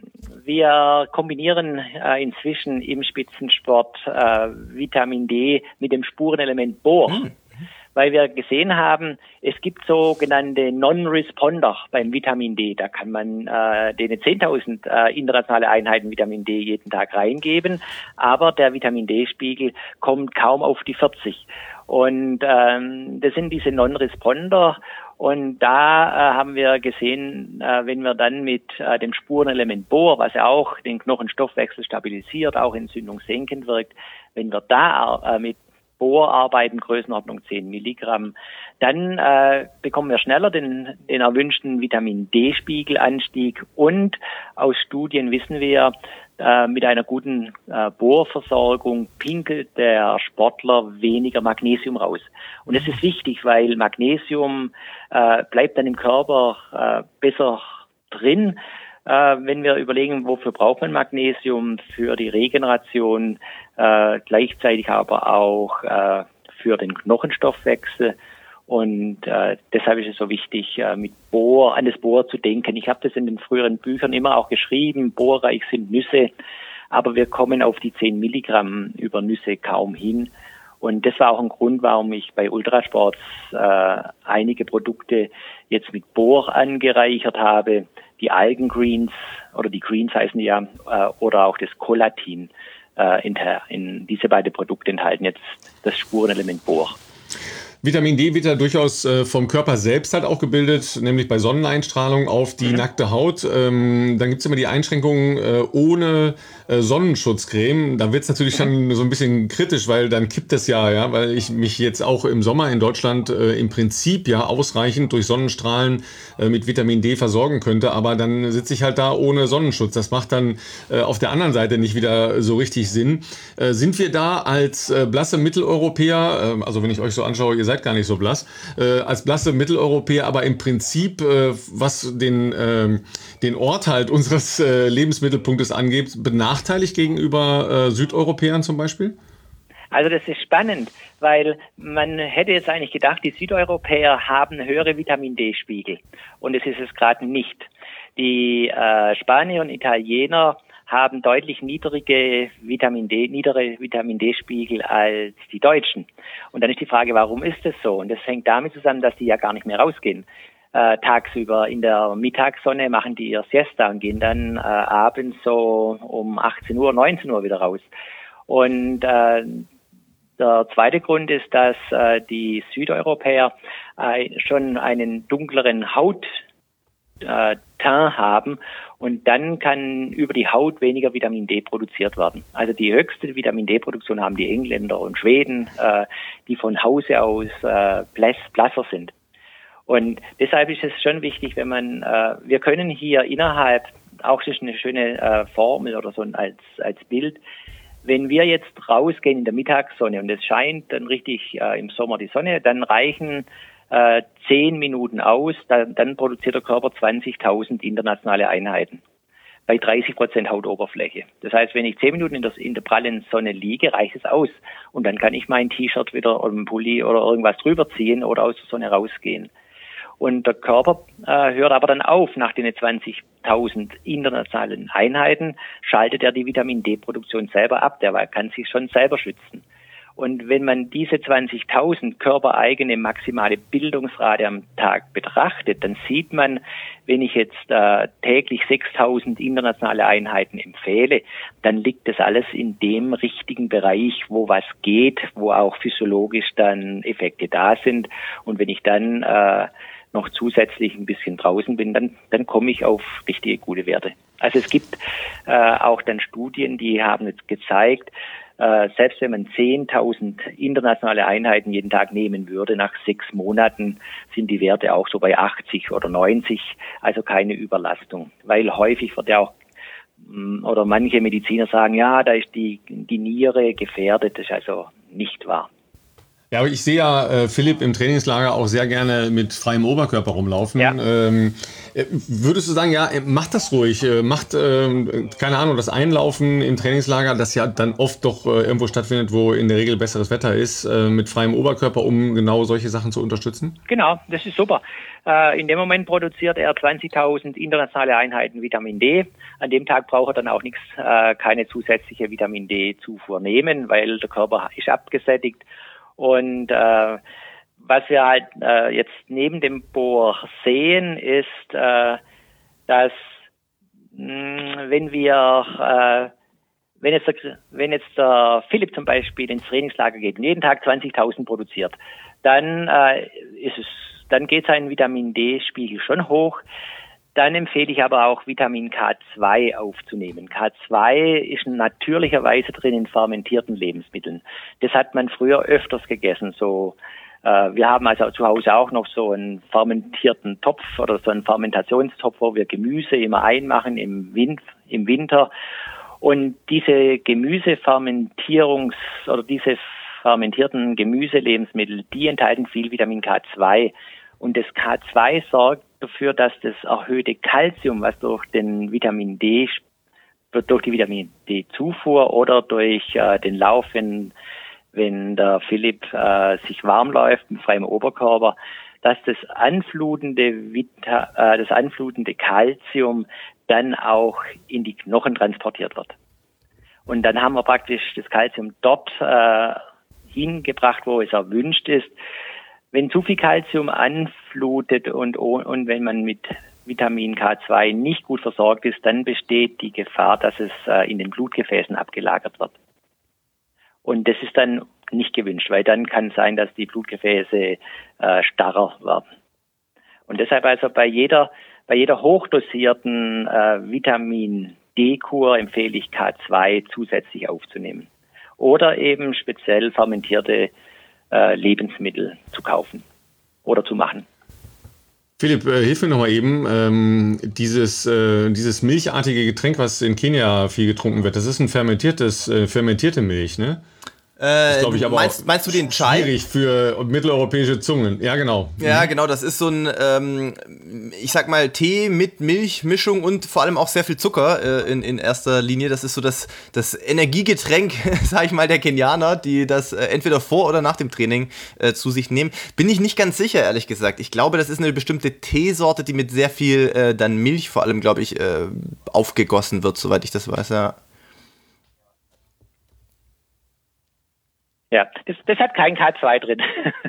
wir kombinieren äh, inzwischen im Spitzensport äh, Vitamin D mit dem Spurenelement Bor. Hm. Weil wir gesehen haben, es gibt sogenannte Non-Responder beim Vitamin D. Da kann man äh, denen zehntausend äh, internationale Einheiten Vitamin D jeden Tag reingeben, aber der Vitamin D-Spiegel kommt kaum auf die vierzig. Und ähm, das sind diese Non-Responder. Und da äh, haben wir gesehen, äh, wenn wir dann mit äh, dem Spurenelement Bor, was ja auch den Knochenstoffwechsel stabilisiert, auch entzündungssenkend wirkt, wenn wir da äh, mit Bor arbeiten, Größenordnung zehn Milligramm, dann äh, bekommen wir schneller den, den erwünschten Vitamin-D-Spiegelanstieg und aus Studien wissen wir, äh, mit einer guten äh, Borversorgung pinkelt der Sportler weniger Magnesium raus. Und das ist wichtig, weil Magnesium äh, bleibt dann im Körper äh, besser drin. Äh, wenn wir überlegen, wofür braucht man Magnesium? Für die Regeneration, äh, gleichzeitig aber auch äh, für den Knochenstoffwechsel. Und äh, deshalb ist es so wichtig, äh, mit Bor, an das Bor zu denken. Ich habe das in den früheren Büchern immer auch geschrieben, borreich sind Nüsse, aber wir kommen auf die zehn Milligramm über Nüsse kaum hin. Und das war auch ein Grund, warum ich bei Ultrasports äh, einige Produkte jetzt mit Bor angereichert habe. Die Algengreens oder die Greens heißen die ja, äh, oder auch das Collatin äh, in, in diese beiden Produkte enthalten jetzt das Spurenelement Bor. Vitamin D wird ja durchaus äh, vom Körper selbst halt auch gebildet, nämlich bei Sonneneinstrahlung auf die mhm. nackte Haut. Ähm, dann gibt es immer die Einschränkungen äh, ohne äh, Sonnenschutzcreme. Da wird es natürlich mhm. schon so ein bisschen kritisch, weil dann kippt es ja, ja, weil ich mich jetzt auch im Sommer in Deutschland äh, im Prinzip ja ausreichend durch Sonnenstrahlen äh, mit Vitamin D versorgen könnte, aber dann sitze ich halt da ohne Sonnenschutz. Das macht dann äh, auf der anderen Seite nicht wieder so richtig Sinn. Äh, sind wir da als äh, blasse Mitteleuropäer, äh, also wenn ich euch so anschaue, ihr seid gar nicht so blass, äh, als blasse Mitteleuropäer, aber im Prinzip, äh, was den, äh, den Ort halt unseres äh, Lebensmittelpunktes angeht, benachteiligt gegenüber äh, Südeuropäern zum Beispiel? Also das ist spannend, weil man hätte jetzt eigentlich gedacht, die Südeuropäer haben höhere Vitamin-D-Spiegel und es ist es gerade nicht. Die äh, Spanier und Italiener haben deutlich niedrige Vitamin D, niedere Vitamin D-Spiegel als die Deutschen. Und dann ist die Frage, warum ist das so? Und das hängt damit zusammen, dass die ja gar nicht mehr rausgehen. Äh, tagsüber in der Mittagssonne machen die ihr Siesta und gehen dann äh, abends so um achtzehn Uhr, neunzehn Uhr wieder raus. Und äh, der zweite Grund ist, dass äh, die Südeuropäer äh, schon einen dunkleren Haut äh, Teint haben und dann kann über die Haut weniger Vitamin D produziert werden. Also die höchste Vitamin D-Produktion haben die Engländer und Schweden, äh, die von Hause aus äh, blass, blasser sind. Und deshalb ist es schon wichtig, wenn man, äh, wir können hier innerhalb, auch das ist eine schöne äh, Formel oder so als, als Bild, wenn wir jetzt rausgehen in der Mittagssonne und es scheint dann richtig äh, im Sommer die Sonne, dann reichen äh, zehn Minuten aus, dann, dann produziert der Körper zwanzigtausend internationale Einheiten. bei dreißig Prozent Hautoberfläche. Das heißt, wenn ich zehn Minuten in der, in der prallen Sonne liege, reicht es aus. Und dann kann ich mein T-Shirt wieder oder einen Pulli oder irgendwas drüber ziehen oder aus der Sonne rausgehen. Und der Körper äh, hört aber dann auf. Nach den zwanzigtausend internationalen Einheiten schaltet er die Vitamin-D-Produktion selber ab. Der kann sich schon selber schützen. Und wenn man diese zwanzigtausend körpereigene maximale Bildungsrate am Tag betrachtet, dann sieht man, wenn ich jetzt äh, täglich sechstausend internationale Einheiten empfehle, dann liegt das alles in dem richtigen Bereich, wo was geht, wo auch physiologisch dann Effekte da sind. Und wenn ich dann äh, noch zusätzlich ein bisschen draußen bin, dann, dann komme ich auf richtige gute Werte. Also es gibt äh, auch dann Studien, die haben jetzt gezeigt, äh, selbst wenn man zehntausend internationale Einheiten jeden Tag nehmen würde, nach sechs Monaten sind die Werte auch so bei achtzig oder neunzig, also keine Überlastung. Weil häufig wird ja auch, oder manche Mediziner sagen, ja, da ist die, die Niere gefährdet, das ist also nicht wahr. Ja, aber ich sehe ja äh, Philipp im Trainingslager auch sehr gerne mit freiem Oberkörper rumlaufen. Ja. Ähm, würdest du sagen, ja, macht das ruhig, macht, äh, keine Ahnung, das Einlaufen im Trainingslager, das ja dann oft doch äh, irgendwo stattfindet, wo in der Regel besseres Wetter ist, äh, mit freiem Oberkörper, um genau solche Sachen zu unterstützen? Genau, das ist super. Äh, in dem Moment produziert er zwanzigtausend internationale Einheiten Vitamin D. An dem Tag braucht er dann auch nichts, äh, keine zusätzliche Vitamin D-Zufuhr nehmen, weil der Körper ist abgesättigt. Und äh, was wir halt äh, jetzt neben dem Bohr sehen, ist, äh, dass mh, wenn wir, äh, wenn jetzt der, wenn jetzt der Philipp zum Beispiel ins Trainingslager geht und jeden Tag zwanzigtausend produziert, dann äh, ist es, dann geht sein Vitamin D-Spiegel schon hoch. Dann empfehle ich aber auch Vitamin K zwei aufzunehmen. K zwei ist natürlicherweise drin in fermentierten Lebensmitteln. Das hat man früher öfters gegessen. So, äh, wir haben also zu Hause auch noch so einen fermentierten Topf oder so einen Fermentationstopf, wo wir Gemüse immer einmachen im, Win- im Winter. Und diese Gemüsefermentierungs- oder diese fermentierten Gemüselebensmittel, die enthalten viel Vitamin K zwei. Und das K zwei sorgt dafür, dass das erhöhte Calcium, was durch den Vitamin D, durch die Vitamin D-Zufuhr oder durch äh, den Lauf, wenn, wenn der Philipp äh, sich warm läuft mit freiem Oberkörper, dass das anflutende Vita, äh, das anflutende Calcium dann auch in die Knochen transportiert wird. Und dann haben wir praktisch das Calcium dort äh, hingebracht, wo es erwünscht ist. Wenn zu viel Calcium anflutet und, und wenn man mit Vitamin K zwei nicht gut versorgt ist, dann besteht die Gefahr, dass es äh, in den Blutgefäßen abgelagert wird. Und das ist dann nicht gewünscht, weil dann kann es sein, dass die Blutgefäße äh, starrer werden. Und deshalb also bei jeder, bei jeder hochdosierten äh, Vitamin D-Kur empfehle ich K zwei zusätzlich aufzunehmen. Oder eben speziell fermentierte Äh, Lebensmittel zu kaufen oder zu machen. Philipp, äh, hilf mir noch mal eben. Ähm, dieses, äh, dieses milchartige Getränk, was in Kenia viel getrunken wird, das ist ein fermentiertes, äh, fermentierte Milch, ne? Äh, ich, aber meinst, meinst du den Chai? Schwierig für mitteleuropäische Zungen. Ja, genau. Ja, mhm. genau. Das ist so ein, ähm, ich sag mal, Tee mit Milchmischung und vor allem auch sehr viel Zucker äh, in, in erster Linie. Das ist so das, das Energiegetränk, sag ich mal, der Kenianer, die das äh, entweder vor oder nach dem Training äh, zu sich nehmen. Bin ich nicht ganz sicher, ehrlich gesagt. Ich glaube, das ist eine bestimmte Teesorte, die mit sehr viel äh, dann Milch vor allem, glaube ich, äh, aufgegossen wird, soweit ich das weiß, ja. Ja, das, das hat kein K zwei drin.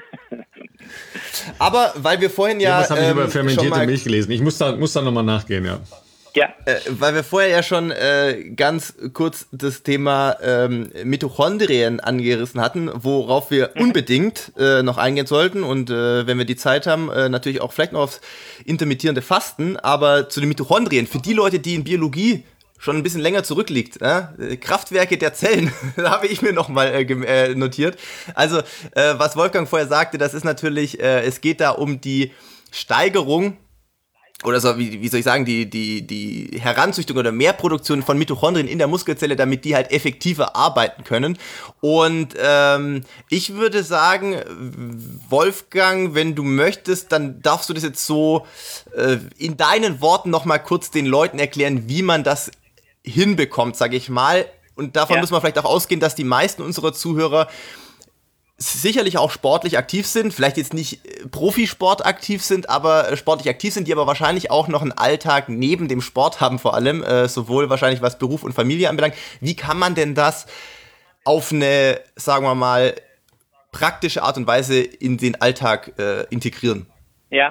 Aber weil wir vorhin ja... ja was habe ich ähm, über fermentierte Milch gelesen? Ich muss da, muss da nochmal nachgehen, ja. Ja. Äh, weil wir vorher ja schon äh, ganz kurz das Thema ähm, Mitochondrien angerissen hatten, worauf wir mhm. unbedingt äh, noch eingehen sollten und äh, wenn wir die Zeit haben, äh, natürlich auch vielleicht noch aufs intermittierende Fasten, aber zu den Mitochondrien, für die Leute, die in Biologie schon ein bisschen länger zurückliegt. Äh? Kraftwerke der Zellen, da habe ich mir nochmal äh, äh, notiert. Also, äh, was Wolfgang vorher sagte, das ist natürlich, äh, es geht da um die Steigerung oder so, wie, wie soll ich sagen, die, die, die Heranzüchtung oder Mehrproduktion von Mitochondrien in der Muskelzelle, damit die halt effektiver arbeiten können. Und ähm, ich würde sagen, Wolfgang, wenn du möchtest, dann darfst du das jetzt so äh, in deinen Worten nochmal kurz den Leuten erklären, wie man das hinbekommt, sage ich mal. Und davon ja. müssen wir vielleicht auch ausgehen, dass die meisten unserer Zuhörer sicherlich auch sportlich aktiv sind, vielleicht jetzt nicht Profisport aktiv sind, aber sportlich aktiv sind, die aber wahrscheinlich auch noch einen Alltag neben dem Sport haben vor allem, äh, sowohl wahrscheinlich was Beruf und Familie anbelangt. Wie kann man denn das auf eine, sagen wir mal, praktische Art und Weise in den Alltag äh, integrieren? Ja,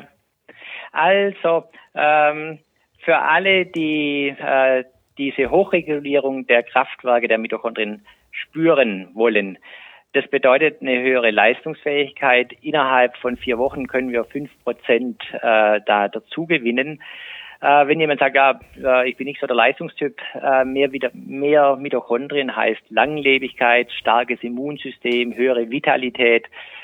also ähm, für alle, die äh, diese Hochregulierung der Kraftwerke der Mitochondrien spüren wollen, das bedeutet eine höhere Leistungsfähigkeit. Innerhalb von vier Wochen können wir fünf Prozent äh, da dazu gewinnen. Äh, wenn jemand sagt, ja, äh, ich bin nicht so der Leistungstyp, äh, mehr, wieder, mehr Mitochondrien heißt Langlebigkeit, starkes Immunsystem, höhere Vitalität.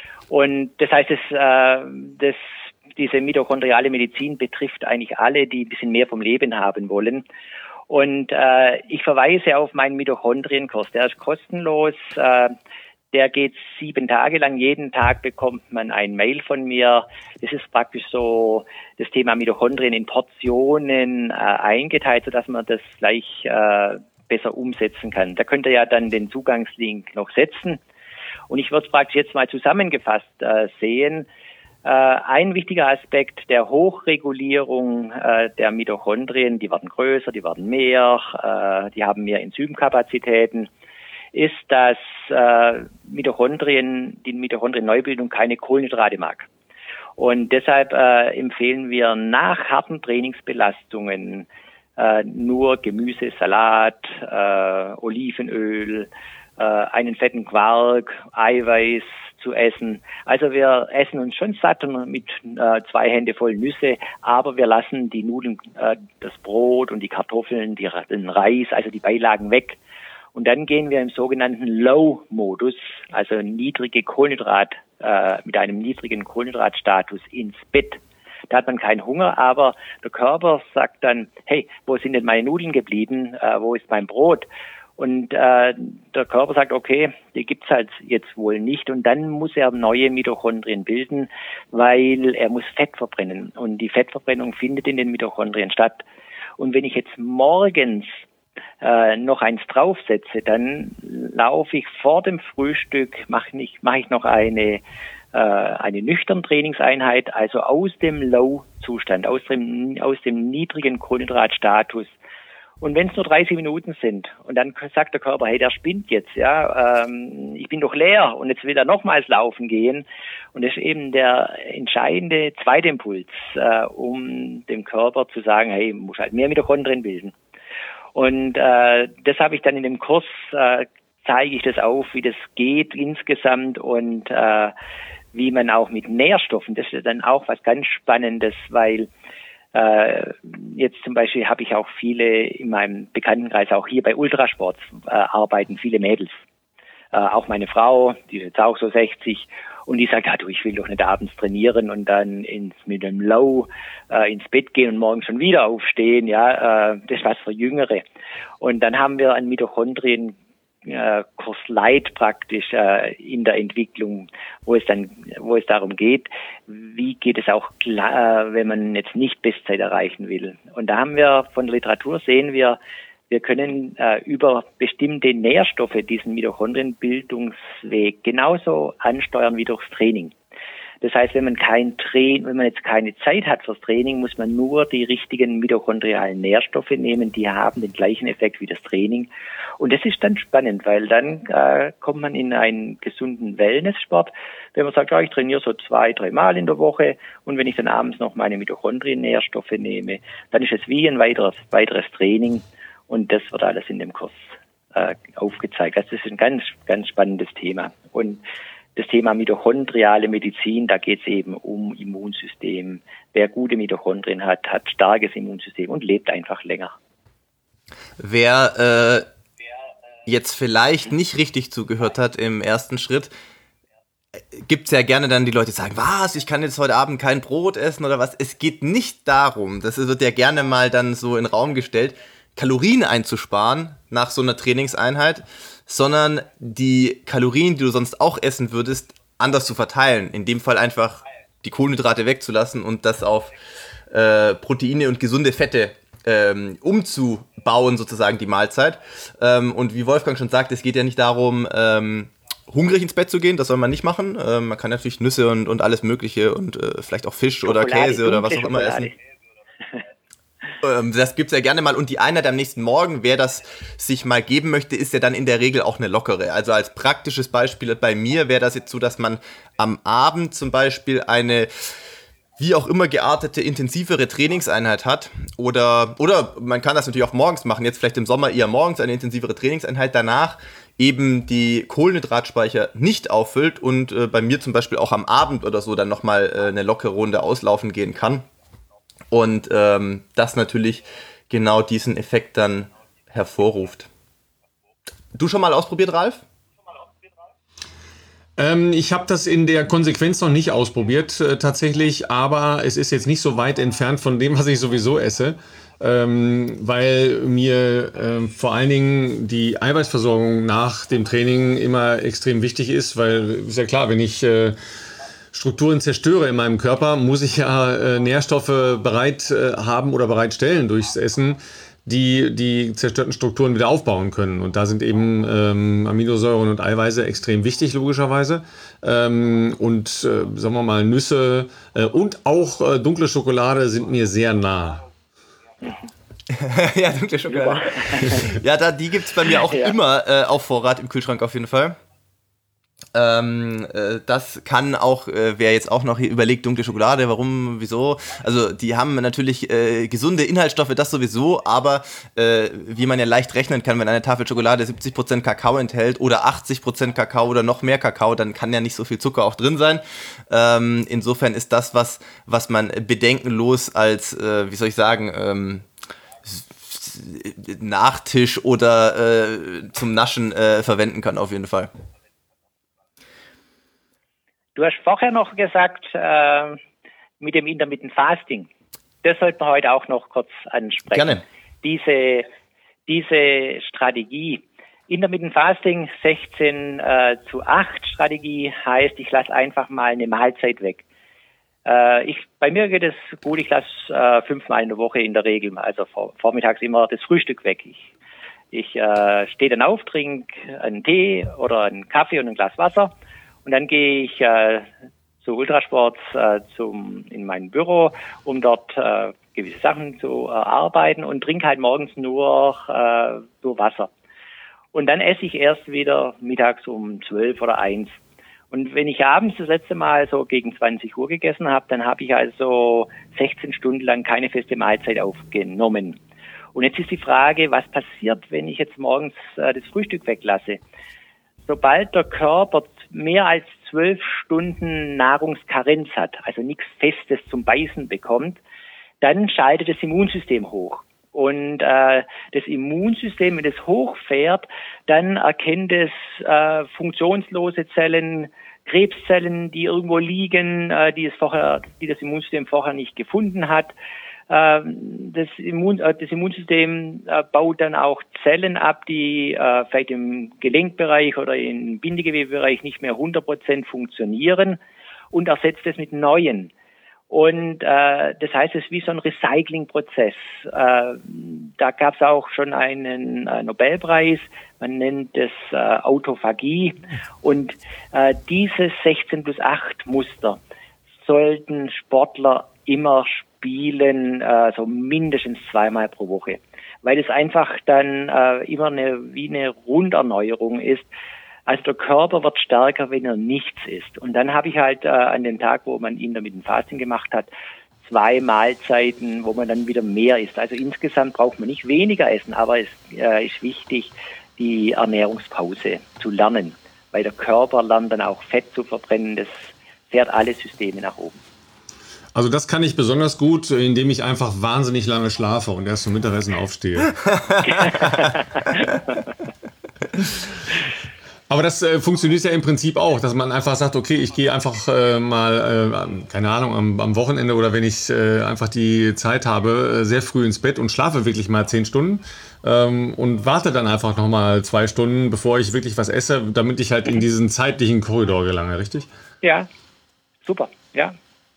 Und das heißt, das, äh, das, diese mitochondriale Medizin betrifft eigentlich alle, die ein bisschen mehr vom Leben haben wollen. Und äh, ich verweise auf meinen Mitochondrienkurs. Der ist kostenlos. Äh, Der geht sieben Tage lang. Jeden Tag bekommt man ein Mail von mir. Das ist praktisch so das Thema Mitochondrien in Portionen äh, eingeteilt, sodass man das gleich äh, besser umsetzen kann. Da könnt ihr ja dann den Zugangslink noch setzen. Und ich würde es praktisch jetzt mal zusammengefasst äh, sehen. Äh, ein wichtiger Aspekt der Hochregulierung äh, der Mitochondrien, die werden größer, die werden mehr, äh, die haben mehr Enzymkapazitäten, ist, dass äh, Mitochondrien, die Mitochondrien-Neubildung keine Kohlenhydrate mag. Und deshalb äh, empfehlen wir nach harten Trainingsbelastungen äh, nur Gemüse, Salat, äh, Olivenöl, äh, einen fetten Quark, Eiweiß zu essen. Also wir essen uns schon satt und mit äh, zwei Hände voll Nüsse, aber wir lassen die Nudeln, äh, das Brot und die Kartoffeln, die, den Reis, also die Beilagen weg. Und dann gehen wir im sogenannten Low-Modus, also niedrige Kohlenhydrat, äh, mit einem niedrigen Kohlenhydratstatus ins Bett. Da hat man keinen Hunger, aber der Körper sagt dann, hey, wo sind denn meine Nudeln geblieben? Äh, wo ist mein Brot? Und äh, der Körper sagt, okay, die gibt's halt jetzt wohl nicht. Und dann muss er neue Mitochondrien bilden, weil er muss Fett verbrennen. Und die Fettverbrennung findet in den Mitochondrien statt. Und wenn ich jetzt morgens äh, noch eins draufsetze, dann laufe ich vor dem Frühstück, mache ich, mach ich noch eine äh, eine nüchterne Trainingseinheit, also aus dem Low-Zustand, aus dem, aus dem niedrigen Kohlenhydratstatus. Und wenn es nur dreißig Minuten sind und dann sagt der Körper, hey, der spinnt jetzt, ja, ähm, ich bin doch leer und jetzt will er nochmals laufen gehen. Und das ist eben der entscheidende zweite Impuls, äh, um dem Körper zu sagen, hey, muss halt mehr Mitochondrien bilden. Und äh, das habe ich dann in dem Kurs, äh, zeige ich das auf, wie das geht insgesamt und äh, wie man auch mit Nährstoffen, das ist dann auch was ganz Spannendes, weil äh, jetzt zum Beispiel habe ich auch viele in meinem Bekanntenkreis, auch hier bei Ultrasport äh, arbeiten viele Mädels. Äh, auch meine Frau, die ist jetzt auch so sechzig und die sagt, ja du, ich will doch nicht abends trainieren und dann ins, mit einem Low äh, ins Bett gehen und morgens schon wieder aufstehen, ja, äh, das ist was für Jüngere. Und dann haben wir einen Mitochondrien Äh, Kurs Light praktisch äh, in der Entwicklung, wo es dann, wo es darum geht, wie geht es auch klar, äh, wenn man jetzt nicht Bestzeit erreichen will. Und da haben wir von der Literatur sehen wir, wir können äh, über bestimmte Nährstoffe diesen Mitochondrienbildungsweg genauso ansteuern wie durchs Training. Das heißt, wenn man kein Train, wenn man jetzt keine Zeit hat fürs Training, muss man nur die richtigen mitochondrialen Nährstoffe nehmen, die haben den gleichen Effekt wie das Training. Und das ist dann spannend, weil dann äh, kommt man in einen gesunden Wellnesssport. Wenn man sagt, ja, ich trainiere so zwei, drei Mal in der Woche und wenn ich dann abends noch meine Mitochondrien-Nährstoffe nehme, dann ist es wie ein weiteres, weiteres Training und das wird alles in dem Kurs äh, aufgezeigt. Das ist ein ganz, ganz spannendes Thema. Und das Thema mitochondriale Medizin, da geht es eben um Immunsystem. Wer gute Mitochondrien hat, hat starkes Immunsystem und lebt einfach länger. Wer äh, jetzt vielleicht nicht richtig zugehört hat im ersten Schritt, gibt es ja gerne dann die Leute, die sagen, was, ich kann jetzt heute Abend kein Brot essen oder was. Es geht nicht darum, das wird ja gerne mal dann so in den Raum gestellt, Kalorien einzusparen nach so einer Trainingseinheit, sondern die Kalorien, die du sonst auch essen würdest, anders zu verteilen. In dem Fall einfach die Kohlenhydrate wegzulassen und das auf äh, Proteine und gesunde Fette ähm, umzubauen, sozusagen die Mahlzeit. Ähm, und wie Wolfgang schon sagt, es geht ja nicht darum, ähm, hungrig ins Bett zu gehen, das soll man nicht machen. Ähm, man kann natürlich Nüsse und, und alles Mögliche und äh, vielleicht auch Fisch Schokolade, oder Käse oder was auch immer Schokolade. essen. ähm, das gibt's ja gerne mal. Und die Einheit am nächsten Morgen, wer das sich mal geben möchte, ist ja dann in der Regel auch eine lockere. Also als praktisches Beispiel bei mir wäre das jetzt so, dass man am Abend zum Beispiel eine wie auch immer geartete, intensivere Trainingseinheit hat oder, oder man kann das natürlich auch morgens machen, jetzt vielleicht im Sommer eher morgens eine intensivere Trainingseinheit, danach eben die Kohlenhydratspeicher nicht auffüllt und äh, bei mir zum Beispiel auch am Abend oder so dann nochmal äh, eine lockere Runde auslaufen gehen kann und ähm, das natürlich genau diesen Effekt dann hervorruft. Du schon mal ausprobiert, Ralf? Ähm, ich habe das in der Konsequenz noch nicht ausprobiert, äh, tatsächlich, aber es ist jetzt nicht so weit entfernt von dem, was ich sowieso esse, ähm, weil mir äh, vor allen Dingen die Eiweißversorgung nach dem Training immer extrem wichtig ist, weil ist ja klar, wenn ich äh, Strukturen zerstöre in meinem Körper, muss ich ja äh, Nährstoffe bereit äh, haben oder bereitstellen durchs Essen, die die zerstörten Strukturen wieder aufbauen können. Und da sind eben ähm, Aminosäuren und Eiweiße extrem wichtig, logischerweise. Ähm, und äh, sagen wir mal, Nüsse äh, und auch äh, dunkle Schokolade sind mir sehr nah. Ja, dunkle Schokolade. Ja, da, die gibt es bei mir auch ja. immer äh, auf Vorrat im Kühlschrank auf jeden Fall. Ähm, äh, das kann auch, äh, wer jetzt auch noch hier überlegt, dunkle Schokolade, warum, wieso, also die haben natürlich äh, gesunde Inhaltsstoffe, das sowieso, aber äh, wie man ja leicht rechnen kann, wenn eine Tafel Schokolade siebzig Prozent Kakao enthält oder achtzig Prozent Kakao oder noch mehr Kakao, dann kann ja nicht so viel Zucker auch drin sein. Ähm, insofern ist das was, was man bedenkenlos als, äh, wie soll ich sagen, ähm, Nachtisch oder äh, zum Naschen äh, verwenden kann auf jeden Fall. Du hast vorher noch gesagt, äh, mit dem Intermittent Fasting. Das sollten wir heute auch noch kurz ansprechen. Gerne. Diese, diese Strategie. Intermittent Fasting sechzehn äh, zu acht Strategie heißt, ich lasse einfach mal eine Mahlzeit weg. Äh, ich, bei mir geht es gut, ich lasse äh, fünfmal in der Woche in der Regel, also vor, vormittags immer das Frühstück weg. Ich, ich äh, stehe dann auf, trinke einen Tee oder einen Kaffee und ein Glas Wasser. Und dann gehe ich äh, zu Ultrasport äh, zum, in mein Büro, um dort äh, gewisse Sachen zu erarbeiten und trinke halt morgens nur, äh, nur Wasser. Und dann esse ich erst wieder mittags um zwölf oder eins. Und wenn ich abends das letzte Mal so gegen zwanzig Uhr gegessen habe, dann habe ich also sechzehn Stunden lang keine feste Mahlzeit aufgenommen. Und jetzt ist die Frage, was passiert, wenn ich jetzt morgens äh, das Frühstück weglasse? Sobald der Körper mehr als zwölf Stunden Nahrungskarenz hat, also nichts Festes zum Beißen bekommt, dann schaltet das Immunsystem hoch. Und äh, das Immunsystem, wenn es hochfährt, dann erkennt es äh, funktionslose Zellen, Krebszellen, die irgendwo liegen, äh, die es vorher, die das Immunsystem vorher nicht gefunden hat. Das, Immun, das Immunsystem baut dann auch Zellen ab, die äh, vielleicht im Gelenkbereich oder im Bindegewebebereich nicht mehr hundert Prozent funktionieren und ersetzt es mit neuen. Und äh, das heißt, es ist wie so ein Recyclingprozess. Äh, da gab es auch schon einen äh, Nobelpreis, man nennt es äh, Autophagie. Und äh, dieses sechzehn plus acht Muster sollten Sportler immer spielen, äh, so mindestens zweimal pro Woche, weil es einfach dann äh, immer eine wie eine Runderneuerung ist. Also der Körper wird stärker, wenn er nichts isst. Und dann habe ich halt äh, an dem Tag, wo man Intermittent Fasting gemacht hat, zwei Mahlzeiten, wo man dann wieder mehr isst. Also insgesamt braucht man nicht weniger essen, aber es äh, ist wichtig, die Ernährungspause zu lernen, weil der Körper lernt dann auch Fett zu verbrennen. Das fährt alle Systeme nach oben. Also das kann ich besonders gut, indem ich einfach wahnsinnig lange schlafe und erst zum Mittagessen aufstehe. Aber das äh, funktioniert ja im Prinzip auch, dass man einfach sagt, okay, ich gehe einfach äh, mal, äh, keine Ahnung, am, am Wochenende oder wenn ich äh, einfach die Zeit habe, äh, sehr früh ins Bett und schlafe wirklich mal zehn Stunden ähm, und warte dann einfach nochmal zwei Stunden, bevor ich wirklich was esse, damit ich halt in diesen zeitlichen Korridor gelange, richtig? Ja, super, ja.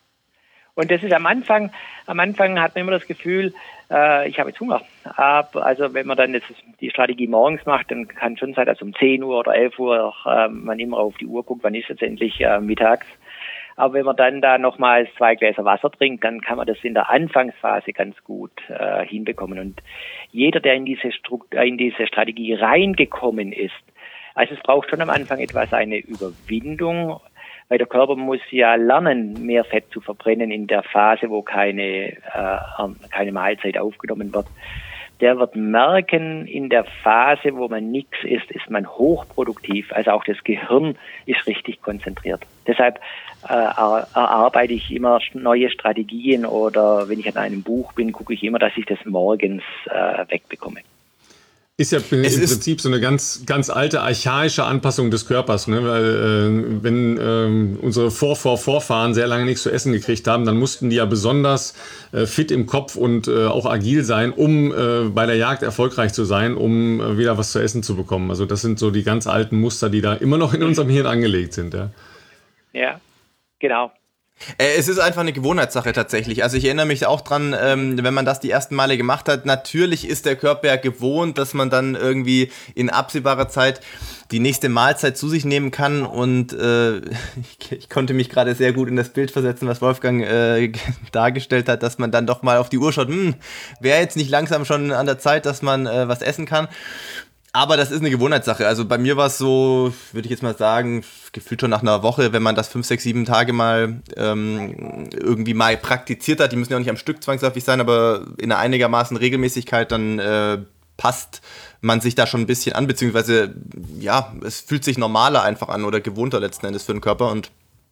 Und das ist am Anfang, am Anfang hat man immer das Gefühl, äh, ich habe jetzt Hunger. Aber also wenn man dann jetzt die Strategie morgens macht, dann kann schon sein, dass um zehn Uhr oder elf Uhr äh, man immer auf die Uhr guckt, wann ist es endlich äh, mittags. Aber wenn man dann da nochmals zwei Gläser Wasser trinkt, dann kann man das in der Anfangsphase ganz gut äh, hinbekommen. Und jeder, der in diese, Strukt- in diese Strategie reingekommen ist, also es braucht schon am Anfang etwas eine Überwindung, weil der Körper muss ja lernen, mehr Fett zu verbrennen in der Phase, wo keine, äh, keine Mahlzeit aufgenommen wird. Der wird merken, in der Phase, wo man nichts isst, ist man hochproduktiv. Also auch das Gehirn ist richtig konzentriert. Deshalb äh, erarbeite ich immer neue Strategien oder wenn ich an einem Buch bin, gucke ich immer, dass ich das morgens äh, wegbekomme. Ist ja im es Prinzip so eine ganz, ganz alte, archaische Anpassung des Körpers, ne? Weil äh, wenn äh, unsere Vor-Vor-Vorfahren sehr lange nichts zu essen gekriegt haben, dann mussten die ja besonders äh, fit im Kopf und äh, auch agil sein, um äh, bei der Jagd erfolgreich zu sein, um äh, wieder was zu essen zu bekommen. Also das sind so die ganz alten Muster, die da immer noch in unserem Hirn angelegt sind. Ja, ja, genau. Es ist einfach eine Gewohnheitssache tatsächlich. Also ich erinnere mich auch dran, ähm, wenn man das die ersten Male gemacht hat, natürlich ist der Körper ja gewohnt, dass man dann irgendwie in absehbarer Zeit die nächste Mahlzeit zu sich nehmen kann und äh, ich, ich konnte mich gerade sehr gut in das Bild versetzen, was Wolfgang äh, dargestellt hat, dass man dann doch mal auf die Uhr schaut, hm, wäre jetzt nicht langsam schon an der Zeit, dass man äh, was essen kann. Aber das ist eine Gewohnheitssache. Also bei mir war es so, würde ich jetzt mal sagen, gefühlt schon nach einer Woche, wenn man das fünf, sechs, sieben Tage mal ähm, irgendwie mal praktiziert hat, die müssen ja auch nicht am Stück zwangsläufig sein, aber in einer einigermaßen Regelmäßigkeit, dann äh, passt man sich da schon ein bisschen an, beziehungsweise ja, es fühlt sich normaler einfach an oder gewohnter letzten Endes für den Körper und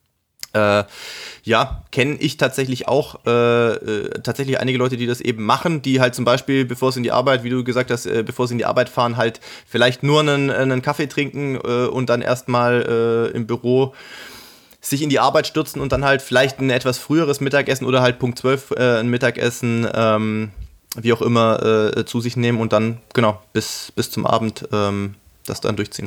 Äh, ja, kenne ich tatsächlich auch äh, äh, tatsächlich einige Leute, die das eben machen, die halt zum Beispiel, bevor sie in die Arbeit, wie du gesagt hast, äh, bevor sie in die Arbeit fahren, halt vielleicht nur einen, einen Kaffee trinken äh, und dann erstmal äh, im Büro sich in die Arbeit stürzen und dann halt vielleicht ein etwas früheres Mittagessen oder halt Punkt zwölf äh, ein Mittagessen, ähm, wie auch immer, äh, zu sich nehmen und dann, genau, bis, bis zum Abend ähm, das dann durchziehen.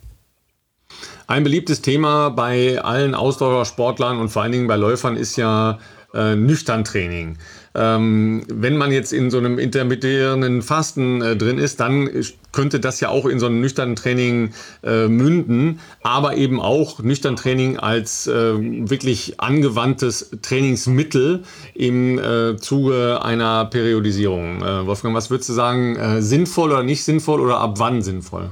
Ein beliebtes Thema bei allen Ausdauersportlern und vor allen Dingen bei Läufern ist ja äh, Nüchterntraining. Ähm, wenn man jetzt in so einem intermittierenden Fasten äh, drin ist, dann könnte das ja auch in so einem Nüchterntraining äh, münden, aber eben auch Nüchterntraining als äh, wirklich angewandtes Trainingsmittel im äh, Zuge einer Periodisierung. Äh, Wolfgang, was würdest du sagen, äh, sinnvoll oder nicht sinnvoll oder ab wann sinnvoll?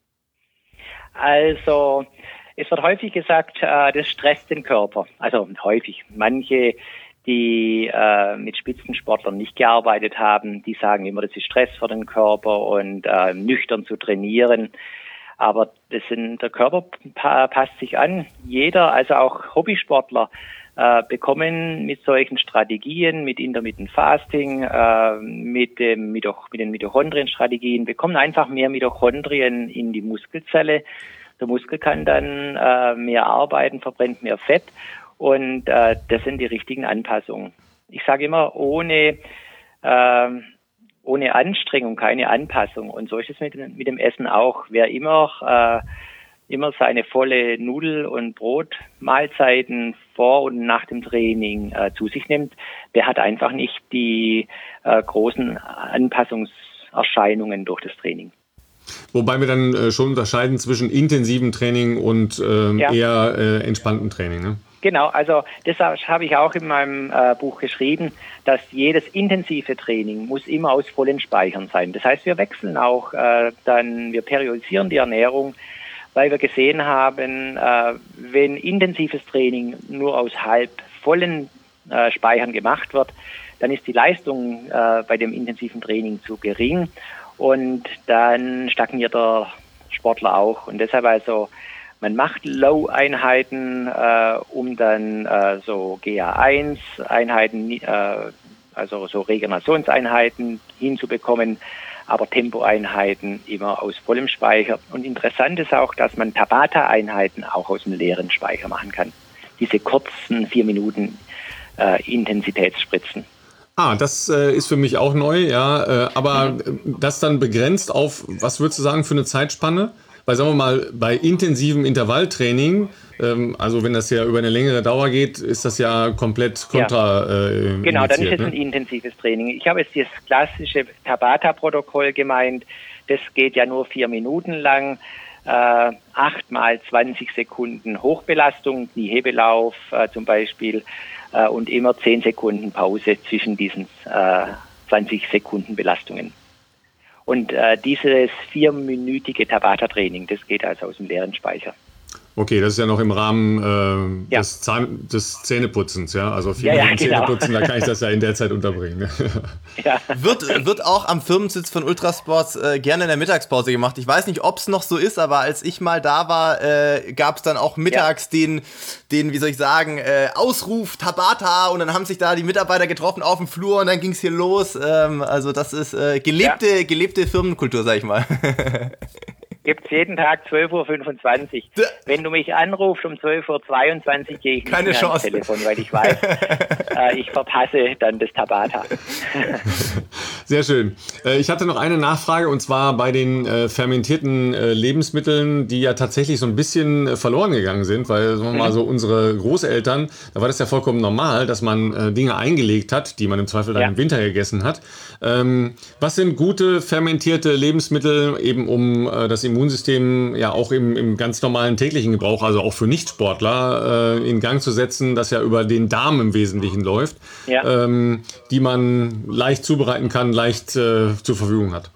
Also es wird häufig gesagt, äh, das stresst den Körper. Also häufig. Manche, die äh, mit Spitzensportlern nicht gearbeitet haben, die sagen immer, das ist Stress für den Körper und äh, nüchtern zu trainieren. Aber das sind, der Körper pa- passt sich an. Jeder, also auch Hobbysportler, äh, bekommen mit solchen Strategien, mit Intermittent Fasting, äh, mit, dem, mit, mit den Mitochondrien-Strategien, bekommen einfach mehr Mitochondrien in die Muskelzelle. Der Muskel kann dann äh, mehr arbeiten, verbrennt mehr Fett und äh, das sind die richtigen Anpassungen. Ich sage immer, ohne, äh, ohne Anstrengung keine Anpassung. Und so ist es mit, mit dem Essen auch. Wer immer, äh, immer seine volle Nudel- und Brotmahlzeiten vor und nach dem Training äh, zu sich nimmt, der hat einfach nicht die äh, großen Anpassungserscheinungen durch das Training. Wobei wir dann äh, schon unterscheiden zwischen intensivem Training und äh, ja. eher äh, entspannten Training. Ne? Genau, also das habe ich auch in meinem äh, Buch geschrieben, dass jedes intensive Training muss immer aus vollen Speichern sein. Das heißt, wir wechseln auch äh, dann, wir periodisieren die Ernährung, weil wir gesehen haben, äh, wenn intensives Training nur aus halb vollen äh, Speichern gemacht wird, dann ist die Leistung äh, bei dem intensiven Training zu gering. Und dann stagniert der Sportler auch. Und deshalb also, man macht Low-Einheiten, äh, um dann äh, so G A eins Einheiten, äh, also so Regenerationseinheiten hinzubekommen. aber Tempoeinheiten immer aus vollem Speicher. Und interessant ist auch, dass man Tabata-Einheiten auch aus dem leeren Speicher machen kann. Diese kurzen vier Minuten äh, Intensitätsspritzen. Ah, das äh, ist für mich auch neu, ja. Äh, aber mhm. das dann begrenzt auf, was würdest du sagen, für eine Zeitspanne? Weil, sagen wir mal, bei intensivem Intervalltraining, ähm, also wenn das ja über eine längere Dauer geht, ist das ja komplett kontra. Ja. Äh, genau, dann ist es ne? ein intensives Training. Ich habe jetzt das klassische Tabata-Protokoll gemeint. Das geht ja nur vier Minuten lang. Äh, acht mal zwanzig Sekunden Hochbelastung, Kniehebelauf äh, zum Beispiel. Äh, und immer zehn Sekunden Pause zwischen diesen äh, zwanzig Sekunden Belastungen. Und äh, dieses vierminütige Tabata-Training, das geht also aus dem leeren Speicher. Okay, das ist ja noch im Rahmen äh, ja. des, Zahn, des Zähneputzens, ja? Also vier ja, Minuten ja, genau. Zähneputzen, da kann ich das ja in der Zeit unterbringen. ja. wird, wird auch am Firmensitz von Ultrasports äh, gerne in der Mittagspause gemacht. Ich weiß nicht, ob es noch so ist, aber als ich mal da war, äh, gab es dann auch mittags ja. den, den, wie soll ich sagen, äh, Ausruf Tabata und dann haben sich da die Mitarbeiter getroffen auf dem Flur und dann ging es hier los. Ähm, also das ist äh, gelebte, ja. gelebte Firmenkultur, sag ich mal. Gibt es jeden Tag zwölf Uhr fünfundzwanzig. Wenn du mich anrufst um zwölf Uhr zweiundzwanzig, gehe ich nicht Keine mehr ans Telefon, weil ich weiß, äh, ich verpasse dann das Tabata. Sehr schön. Ich hatte noch eine Nachfrage und zwar bei den äh, fermentierten äh, Lebensmitteln, die ja tatsächlich so ein bisschen äh, verloren gegangen sind, weil sagen wir mal so unsere Großeltern, da war das ja vollkommen normal, dass man äh, Dinge eingelegt hat, die man im Zweifel dann ja. im Winter gegessen hat. Ähm, was sind gute fermentierte Lebensmittel, eben um äh, das Immunsystem ja auch im, im ganz normalen täglichen Gebrauch, also auch für Nichtsportler, äh, in Gang zu setzen, das ja über den Darm im Wesentlichen läuft, ja. ähm, die man leicht zubereiten kann, leicht äh, zur Verfügung hat?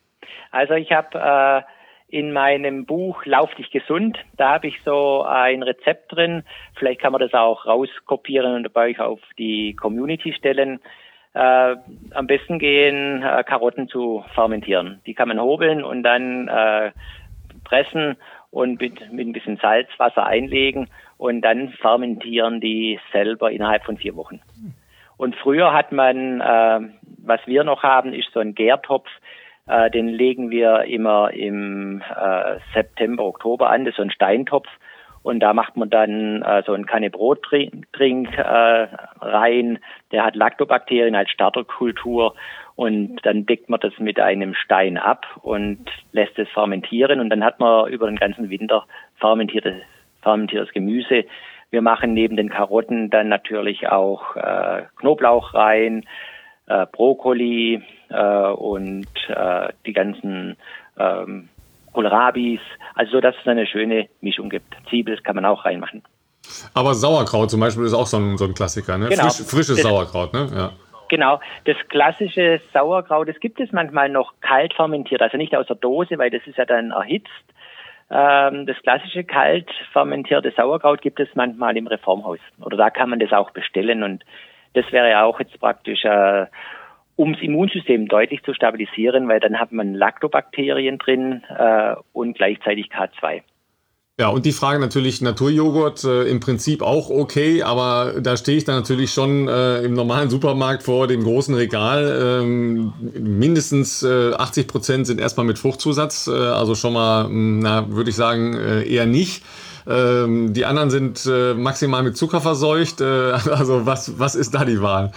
Also ich habe äh, in meinem Buch Lauf dich gesund, da habe ich so ein Rezept drin, vielleicht kann man das auch rauskopieren und bei euch auf die Community stellen. Äh, am besten gehen, äh, Karotten zu fermentieren. Die kann man hobeln und dann äh, pressen und mit, mit ein bisschen Salzwasser einlegen und dann fermentieren die selber innerhalb von vier Wochen. Und früher hat man, äh, was wir noch haben, ist so ein Gärtopf, äh, den legen wir immer im äh, September, Oktober an, das ist so ein Steintopf. Und da macht man dann äh, so einen Kanne Brottrink äh, rein. Der hat Lactobakterien als Starterkultur. Und dann deckt man das mit einem Stein ab und lässt es fermentieren. Und dann hat man über den ganzen Winter fermentiertes, fermentiertes Gemüse. Wir machen neben den Karotten dann natürlich auch äh, Knoblauch rein, äh, Brokkoli äh, und äh, die ganzen ähm, Kohlrabis, also so, dass es eine schöne Mischung gibt. Zwiebel kann man auch reinmachen. Aber Sauerkraut zum Beispiel ist auch so ein, so ein Klassiker, ne? Genau. Frisch, frisches das, Sauerkraut, ne? Ja. Genau, das klassische Sauerkraut, das gibt es manchmal noch kalt fermentiert, also nicht aus der Dose, weil das ist ja dann erhitzt. Ähm, das klassische kalt fermentierte Sauerkraut gibt es manchmal im Reformhaus. Oder da kann man das auch bestellen und das wäre ja auch jetzt praktisch äh, um das Immunsystem deutlich zu stabilisieren, weil dann hat man Lactobakterien drin äh, und gleichzeitig K zwei. Ja, und die Frage natürlich, Naturjoghurt äh, im Prinzip auch okay, aber da stehe ich dann natürlich schon äh, im normalen Supermarkt vor dem großen Regal. Ähm, mindestens äh, achtzig Prozent sind erstmal mit Fruchtzusatz, äh, also schon mal, na, würde ich sagen, äh, eher nicht. Ähm, die anderen sind äh, maximal mit Zucker verseucht. Äh, also was, was ist da die Wahl?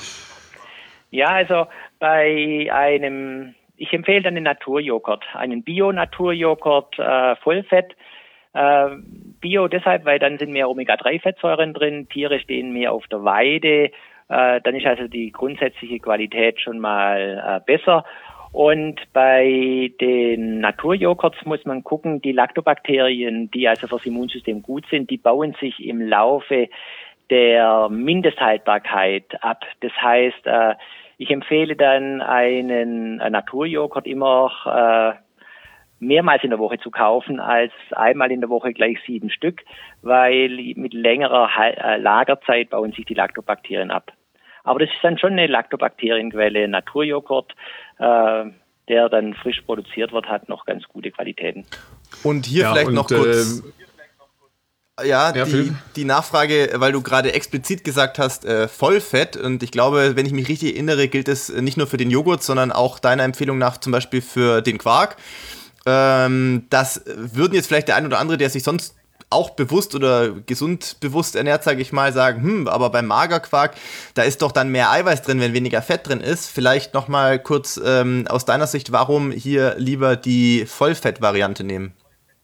Ja, also bei einem, ich empfehle dann den Naturjoghurt, einen Bio-Naturjoghurt, äh, Vollfett. Äh, Bio deshalb, weil dann sind mehr Omega drei Fettsäuren drin, Tiere stehen mehr auf der Weide, äh, dann ist also die grundsätzliche Qualität schon mal äh, besser. Und bei den Naturjoghurts muss man gucken, die Lactobakterien, die also fürs Immunsystem gut sind, die bauen sich im Laufe der Mindesthaltbarkeit ab. Das heißt, äh, ich empfehle dann einen Naturjoghurt immer äh, mehrmals in der Woche zu kaufen, als einmal in der Woche gleich sieben Stück, weil mit längerer Lagerzeit bauen sich die Lactobakterien ab. Aber das ist dann schon eine Lactobakterienquelle. Naturjoghurt, äh, der dann frisch produziert wird, hat noch ganz gute Qualitäten. Und hier ja, vielleicht und, noch kurz... Äh, ja, ja die, die Nachfrage, weil du gerade explizit gesagt hast, äh, Vollfett. Und ich glaube, wenn ich mich richtig erinnere, gilt es nicht nur für den Joghurt, sondern auch deiner Empfehlung nach zum Beispiel für den Quark. Ähm, das würden jetzt vielleicht der ein oder andere, der sich sonst auch bewusst oder gesund bewusst ernährt, sage ich mal, sagen, hm, aber beim Magerquark, da ist doch dann mehr Eiweiß drin, wenn weniger Fett drin ist. Vielleicht nochmal kurz ähm, aus deiner Sicht, warum hier lieber die Vollfett-Variante nehmen?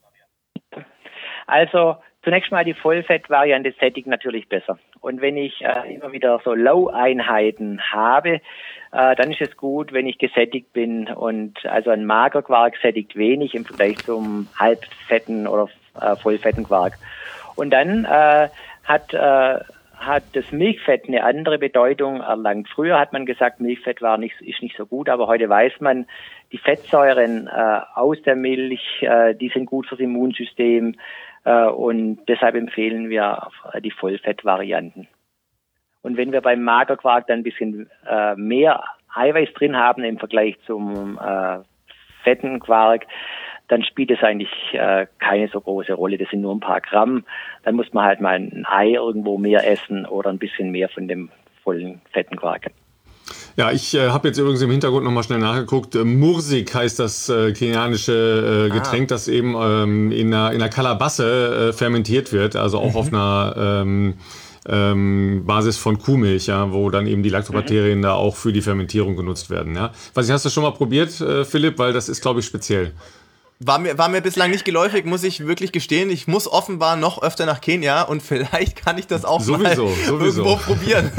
Also zunächst mal die Vollfett-Variante sättigt natürlich besser. Und wenn ich äh, immer wieder so Low-Einheiten habe, äh, dann ist es gut, wenn ich gesättigt bin. Und also ein Magerquark sättigt wenig im Vergleich zum halbfetten oder äh, vollfetten Quark. Und dann äh, hat äh, hat das Milchfett eine andere Bedeutung erlangt. Früher hat man gesagt, Milchfett war nicht, ist nicht so gut, aber heute weiß man, die Fettsäuren äh, aus der Milch, äh, die sind gut fürs Immunsystem. Und deshalb empfehlen wir die Vollfettvarianten. Und wenn wir beim Magerquark dann ein bisschen äh, mehr Eiweiß drin haben im Vergleich zum äh, fetten Quark, dann spielt es eigentlich äh, keine so große Rolle. Das sind nur ein paar Gramm. Dann muss man halt mal ein Ei irgendwo mehr essen oder ein bisschen mehr von dem vollen fetten Quark. Ja, ich äh, habe jetzt übrigens im Hintergrund nochmal schnell nachgeguckt. Äh, Mursik heißt das äh, kenianische äh, Getränk, ah. das eben ähm, in einer, in einer Kalabasse äh, fermentiert wird, also auch mhm. auf einer ähm, ähm, Basis von Kuhmilch, ja, wo dann eben die Lactobakterien mhm. da auch für die Fermentierung genutzt werden. Ja. Was ich, hast du schon mal probiert, äh, Philipp? Weil das ist, glaube ich, speziell. War mir, war mir bislang nicht geläufig, muss ich wirklich gestehen. Ich muss offenbar noch öfter nach Kenia und vielleicht kann ich das auch sowieso, mal sowieso. irgendwo probieren.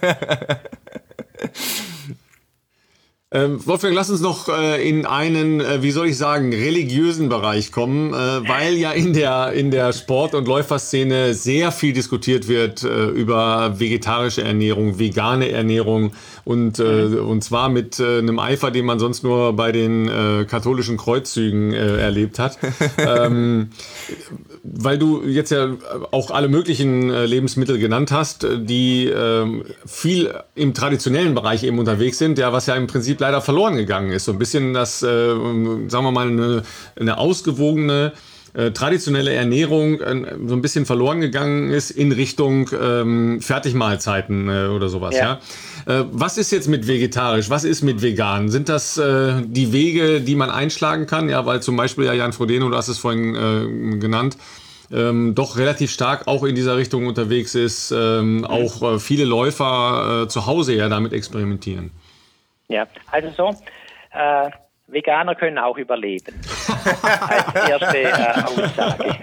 Ähm, Wolfgang, lass uns noch äh, in einen, äh, wie soll ich sagen, religiösen Bereich kommen, äh, weil ja in der in der Sport- und Läuferszene sehr viel diskutiert wird äh, über vegetarische Ernährung, vegane Ernährung und äh, mhm. und zwar mit äh, einem Eifer, den man sonst nur bei den äh, katholischen Kreuzzügen äh, erlebt hat. ähm, weil du jetzt ja auch alle möglichen äh, Lebensmittel genannt hast, die äh, viel im traditionellen Bereich eben unterwegs sind, ja, was ja im Prinzip leider verloren gegangen ist. So ein bisschen das, äh, sagen wir mal, eine, eine ausgewogene, äh, traditionelle Ernährung äh, so ein bisschen verloren gegangen ist in Richtung ähm, Fertigmahlzeiten äh, oder sowas. Ja. Ja? Äh, was ist jetzt mit vegetarisch? Was ist mit vegan? Sind das äh, die Wege, die man einschlagen kann? Ja, weil zum Beispiel ja Jan Frodeno, du hast es vorhin äh, genannt, Ähm, doch relativ stark auch in dieser Richtung unterwegs ist, ähm, mhm. auch äh, viele Läufer äh, zu Hause ja damit experimentieren. Ja, also so, äh, Veganer können auch überleben. Als erste äh, Aussage.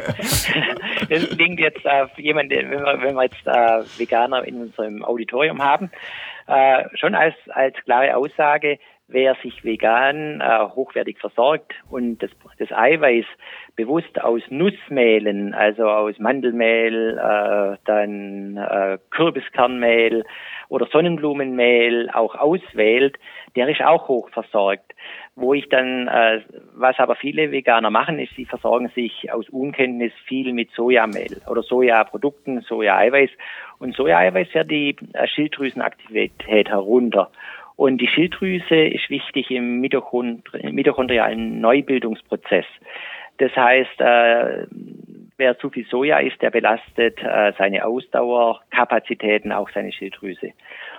Das klingt jetzt äh, für jemanden, wenn wir, wenn wir jetzt äh, Veganer in unserem Auditorium haben, äh, schon als, als klare Aussage, wer sich vegan äh, hochwertig versorgt und das, das Eiweiß bewusst aus Nussmehlen, also aus Mandelmehl, äh, dann äh, Kürbiskernmehl oder Sonnenblumenmehl auch auswählt, der ist auch hoch versorgt. Wo ich dann, äh, was aber viele Veganer machen, ist, sie versorgen sich aus Unkenntnis viel mit Sojamehl oder Sojaprodukten, Sojaeiweiß. Und Sojaeiweiß fährt die äh, Schilddrüsenaktivität herunter. Und die Schilddrüse ist wichtig im mitochondri- mitochondrialen Neubildungsprozess. Das heißt, äh, wer zu viel Soja isst, der belastet äh, seine Ausdauerkapazitäten, auch seine Schilddrüse.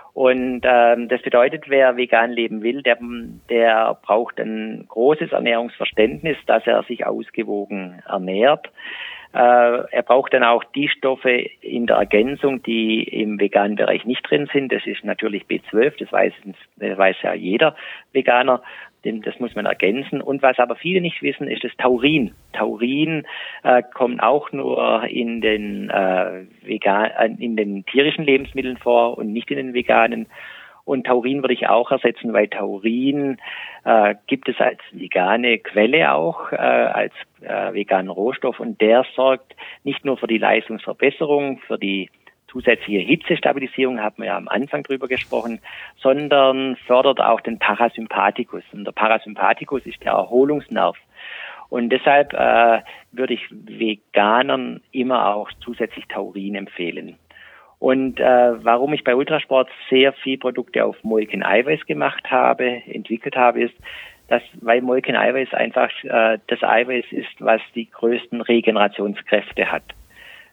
Und ähm, das bedeutet, wer vegan leben will, der, der braucht ein großes Ernährungsverständnis, dass er sich ausgewogen ernährt. Äh, er braucht dann auch die Stoffe in der Ergänzung, die im veganen Bereich nicht drin sind. Das ist natürlich B zwölf, das weiß, das weiß ja jeder Veganer. Das muss man ergänzen. Und was aber viele nicht wissen, ist das Taurin. Taurin äh, kommt auch nur in den, äh, vegan, in den tierischen Lebensmitteln vor und nicht in den veganen. Und Taurin würde ich auch ersetzen, weil Taurin äh, gibt es als vegane Quelle auch, äh, als äh, veganen Rohstoff. Und der sorgt nicht nur für die Leistungsverbesserung, für die zusätzliche Hitzestabilisierung, haben wir ja am Anfang drüber gesprochen, sondern fördert auch den Parasympathikus. Und der Parasympathikus ist der Erholungsnerv. Und deshalb äh, würde ich Veganern immer auch zusätzlich Taurin empfehlen. Und äh, warum ich bei Ultrasport sehr viel Produkte auf Molkeneiweiß gemacht habe, entwickelt habe, ist, dass, weil Molkeneiweiß einfach äh, das Eiweiß ist, was die größten Regenerationskräfte hat.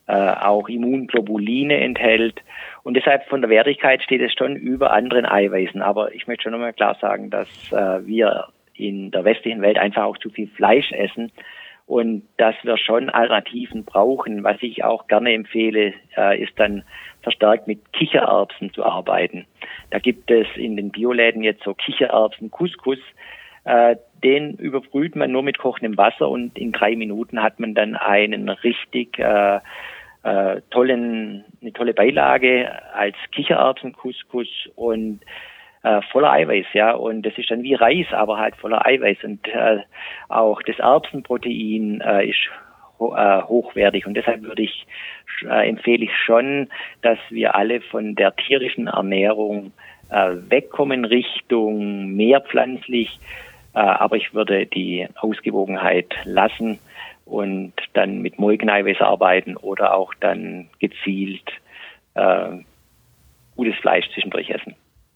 äh, auch Immunglobuline enthält. Und deshalb von der Wertigkeit steht es schon über anderen Eiweißen. Aber ich möchte schon nochmal klar sagen, dass äh, wir in der westlichen Welt einfach auch zu viel Fleisch essen und dass wir schon Alternativen brauchen. Was ich auch gerne empfehle, äh, ist dann verstärkt mit Kichererbsen zu arbeiten. Da gibt es in den Bioläden jetzt so Kichererbsen-Couscous. Äh, den überbrüht man nur mit kochendem Wasser und in drei Minuten hat man dann einen richtig äh, äh, tollen, eine tolle Beilage als Kichererbsen-Couscous und äh, voller Eiweiß, ja. Und das ist dann wie Reis, aber halt voller Eiweiß. Und äh, auch das Erbsenprotein äh, ist ho äh, hochwertig. Und deshalb würde ich äh, empfehle ich schon, dass wir alle von der tierischen Ernährung äh, wegkommen Richtung mehr pflanzlich. Äh, aber ich würde die Ausgewogenheit lassen und dann mit Molkeneiweiß arbeiten oder auch dann gezielt äh, gutes Fleisch zwischendurch essen.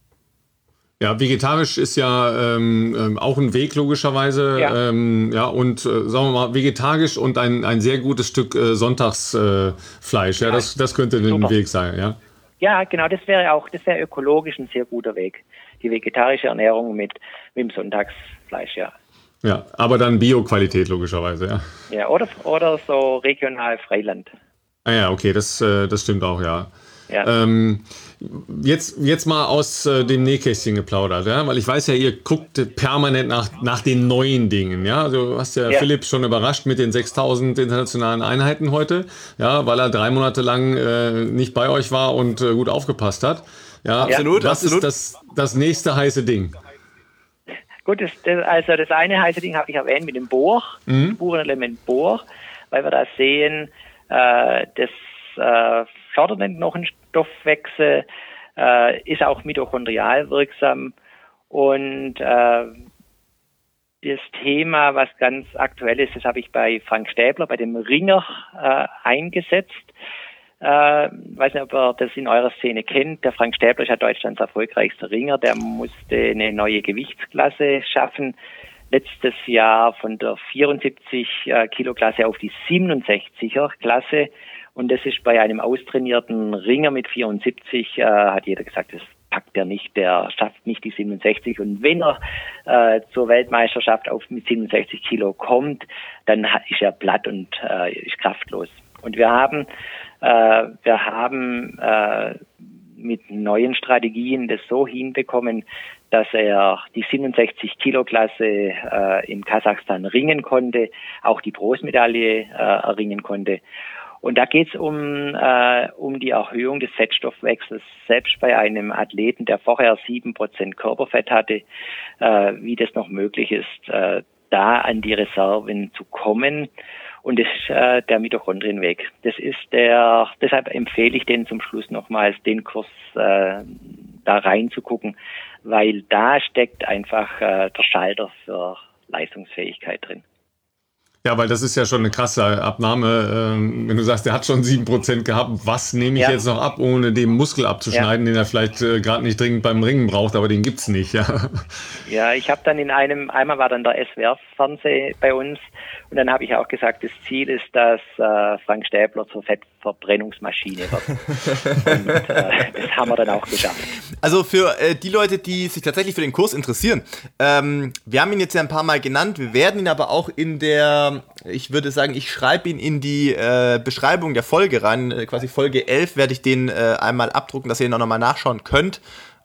Ja, vegetarisch ist ja ähm, auch ein Weg logischerweise. Ja, ähm, ja und äh, sagen wir mal, vegetarisch und ein, ein sehr gutes Stück äh, Sonntagsfleisch. Äh, ja, ja, das, das könnte ein Weg sein, ja. Ja, genau, das wäre auch, das wäre ökologisch ein sehr guter Weg. Die vegetarische Ernährung mit, mit dem Sonntagsfleisch, ja. Ja, aber dann Bio-Qualität logischerweise, ja. Ja, oder, oder so regional Freiland. Ah ja, okay, das, äh, das stimmt auch, ja. Ja. Ähm, jetzt, jetzt mal aus äh, dem Nähkästchen geplaudert, ja, weil ich weiß ja, ihr guckt permanent nach, nach den neuen Dingen, ja. Also, du hast ja, ja Philipp schon überrascht mit den sechstausend internationalen Einheiten heute, ja, weil er drei Monate lang äh, nicht bei euch war und äh, gut aufgepasst hat. Ja, absolut. Was absolut. ist das, das nächste heiße Ding? Gut, das, das, also das eine heiße Ding habe ich erwähnt mit dem Bohr, mhm. Spurenelement Bohr, weil wir da sehen, äh, das äh, fördert den Knochenstoffwechsel, äh, ist auch mitochondrial wirksam und äh, das Thema, was ganz aktuell ist, das habe ich bei Frank Stäbler, bei dem Ringer äh, eingesetzt. Ich äh, weiß nicht, ob ihr das in eurer Szene kennt. Der Frank Stäbler ist ja Deutschlands erfolgreichster Ringer. Der musste eine neue Gewichtsklasse schaffen. Letztes Jahr von der vierundsiebzig Kilo Klasse auf die siebenundsechziger Klasse. Und das ist bei einem austrainierten Ringer mit vierundsiebzig, äh, hat jeder gesagt, das packt er nicht, der schafft nicht die siebenundsechzig. Und wenn er äh, zur Weltmeisterschaft auf mit siebenundsechzig Kilo kommt, dann ist er platt und äh, ist kraftlos. Und wir haben äh, wir haben äh, mit neuen Strategien das so hinbekommen, dass er die siebenundsechzig Kilo Klasse äh, in Kasachstan ringen konnte, auch die Bronzemedaille äh, erringen konnte. Und da geht es um, äh, um die Erhöhung des Fettstoffwechsels. Selbst bei einem Athleten, der vorher sieben Prozent Körperfett hatte, äh, wie das noch möglich ist, äh, da an die Reserven zu kommen. Und das ist äh, der Mitochondrienweg. Das ist der, deshalb empfehle ich den zum Schluss nochmals, den Kurs äh, da reinzugucken, weil da steckt einfach äh, der Schalter für Leistungsfähigkeit drin. Ja, weil das ist ja schon eine krasse Abnahme. Ähm, wenn du sagst, der hat schon sieben Prozent gehabt, was nehme ich ja. jetzt noch ab, ohne den Muskel abzuschneiden, ja. den er vielleicht äh, gerade nicht dringend beim Ringen braucht, aber den gibt's nicht. Ja, ja ich habe dann in einem, einmal war dann der S W R-Fernseh bei uns und dann habe ich auch gesagt, das Ziel ist, dass äh, Frank Stäbler zur Fettverbrennungsmaschine wird. Und äh, das haben wir dann auch geschafft. Also für äh, die Leute, die sich tatsächlich für den Kurs interessieren, ähm, wir haben ihn jetzt ja ein paar Mal genannt, wir werden ihn aber auch in der, ich würde sagen, ich schreibe ihn in die äh, Beschreibung der Folge rein, äh, quasi Folge elf werde ich den äh, einmal abdrucken, dass ihr ihn auch nochmal nachschauen könnt.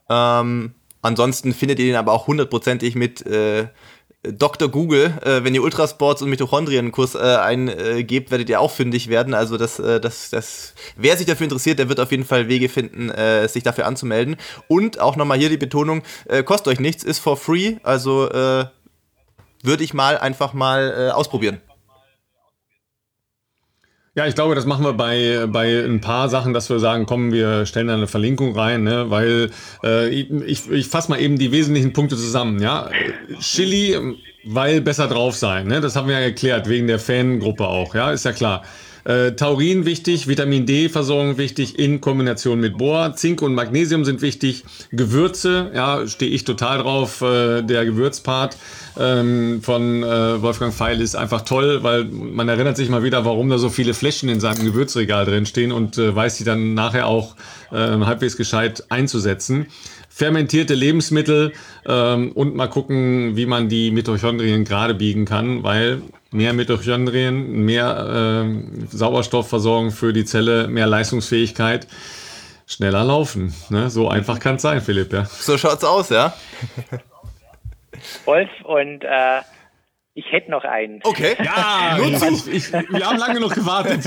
Ähm, ansonsten findet ihr den aber auch hundertprozentig mit äh, Doktor Google, äh, wenn ihr Ultrasports und Mitochondrienkurs äh, eingebt, werdet ihr auch fündig werden. Also das, äh, das, das, wer sich dafür interessiert, der wird auf jeden Fall Wege finden, äh, sich dafür anzumelden. Und auch nochmal hier die Betonung, äh, kostet euch nichts, ist for free. Also äh, würde ich mal einfach mal äh, ausprobieren. Ja, ich glaube, das machen wir bei, bei ein paar Sachen, dass wir sagen, komm, wir stellen da eine Verlinkung rein, ne? Weil äh, ich, ich fasse mal eben die wesentlichen Punkte zusammen. Ja, Chili, weil besser drauf sein, ne? Das haben wir ja erklärt, wegen der Fangruppe auch, ja, ist ja klar. Äh, Taurin wichtig, Vitamin D-Versorgung wichtig in Kombination mit Bohr. Zink und Magnesium sind wichtig. Gewürze, ja, stehe ich total drauf. Äh, der Gewürzpart ähm, von äh, Wolfgang Feil ist einfach toll, weil man erinnert sich mal wieder, warum da so viele Fläschchen in seinem Gewürzregal drin stehen und äh, weiß sie dann nachher auch äh, halbwegs gescheit einzusetzen. Fermentierte Lebensmittel ähm, und mal gucken, wie man die Mitochondrien gerade biegen kann, weil mehr Mitochondrien, mehr äh, Sauerstoffversorgung für die Zelle, mehr Leistungsfähigkeit, schneller laufen. Ne? So einfach kann es sein, Philipp. Ja. So schaut's aus, ja? Wolf, und äh, ich hätte noch einen. Okay. Ja, ich, ich, wir haben lange noch gewartet.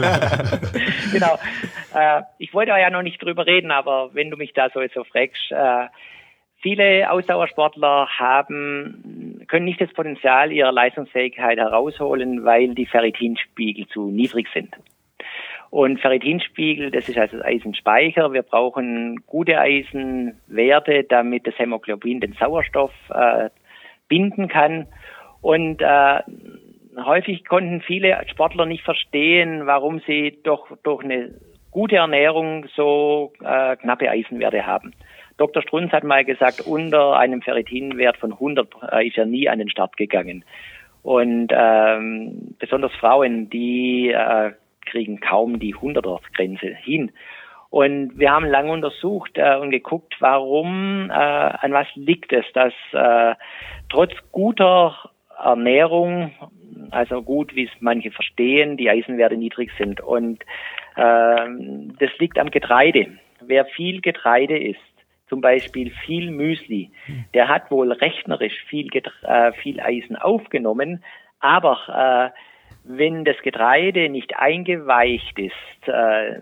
Genau. Äh, ich wollte ja noch nicht drüber reden, aber wenn du mich da so, so fragst, äh, viele Ausdauersportler haben, können nicht das Potenzial ihrer Leistungsfähigkeit herausholen, weil die Ferritinspiegel zu niedrig sind. Und Ferritinspiegel, das ist also das Eisenspeicher. Wir brauchen gute Eisenwerte, damit das Hämoglobin den Sauerstoff äh, binden kann. Und äh, häufig konnten viele Sportler nicht verstehen, warum sie doch durch eine gute Ernährung so äh, knappe Eisenwerte haben. Doktor Strunz hat mal gesagt, unter einem Ferritinwert von hundert äh, ist er nie an den Start gegangen. Und ähm, besonders Frauen, die äh, kriegen kaum die hunderter-Grenze hin. Und wir haben lange untersucht äh, und geguckt, warum, äh, an was liegt es, dass äh, trotz guter Ernährung, also gut, wie es manche verstehen, die Eisenwerte niedrig sind. Und äh, das liegt am Getreide. Wer viel Getreide isst, zum Beispiel viel Müsli, der hat wohl rechnerisch viel, Getre- äh, viel Eisen aufgenommen, aber äh, wenn das Getreide nicht eingeweicht ist, äh,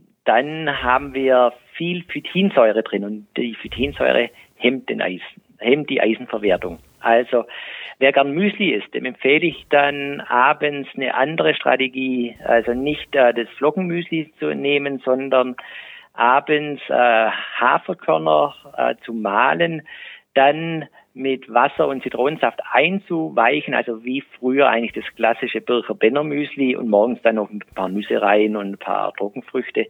dann haben wir viel Phytinsäure drin und die Phytinsäure hemmt den Eisen, hemmt die Eisenverwertung. Also wer gern Müsli isst, dem empfehle ich dann abends eine andere Strategie, also nicht äh, das Flockenmüsli zu nehmen, sondern abends äh, Haferkörner äh, zu mahlen, dann mit Wasser und Zitronensaft einzuweichen, also wie früher eigentlich das klassische Bircher-Benner-Müsli und morgens dann noch ein paar Nüsse rein und ein paar Trockenfrüchte,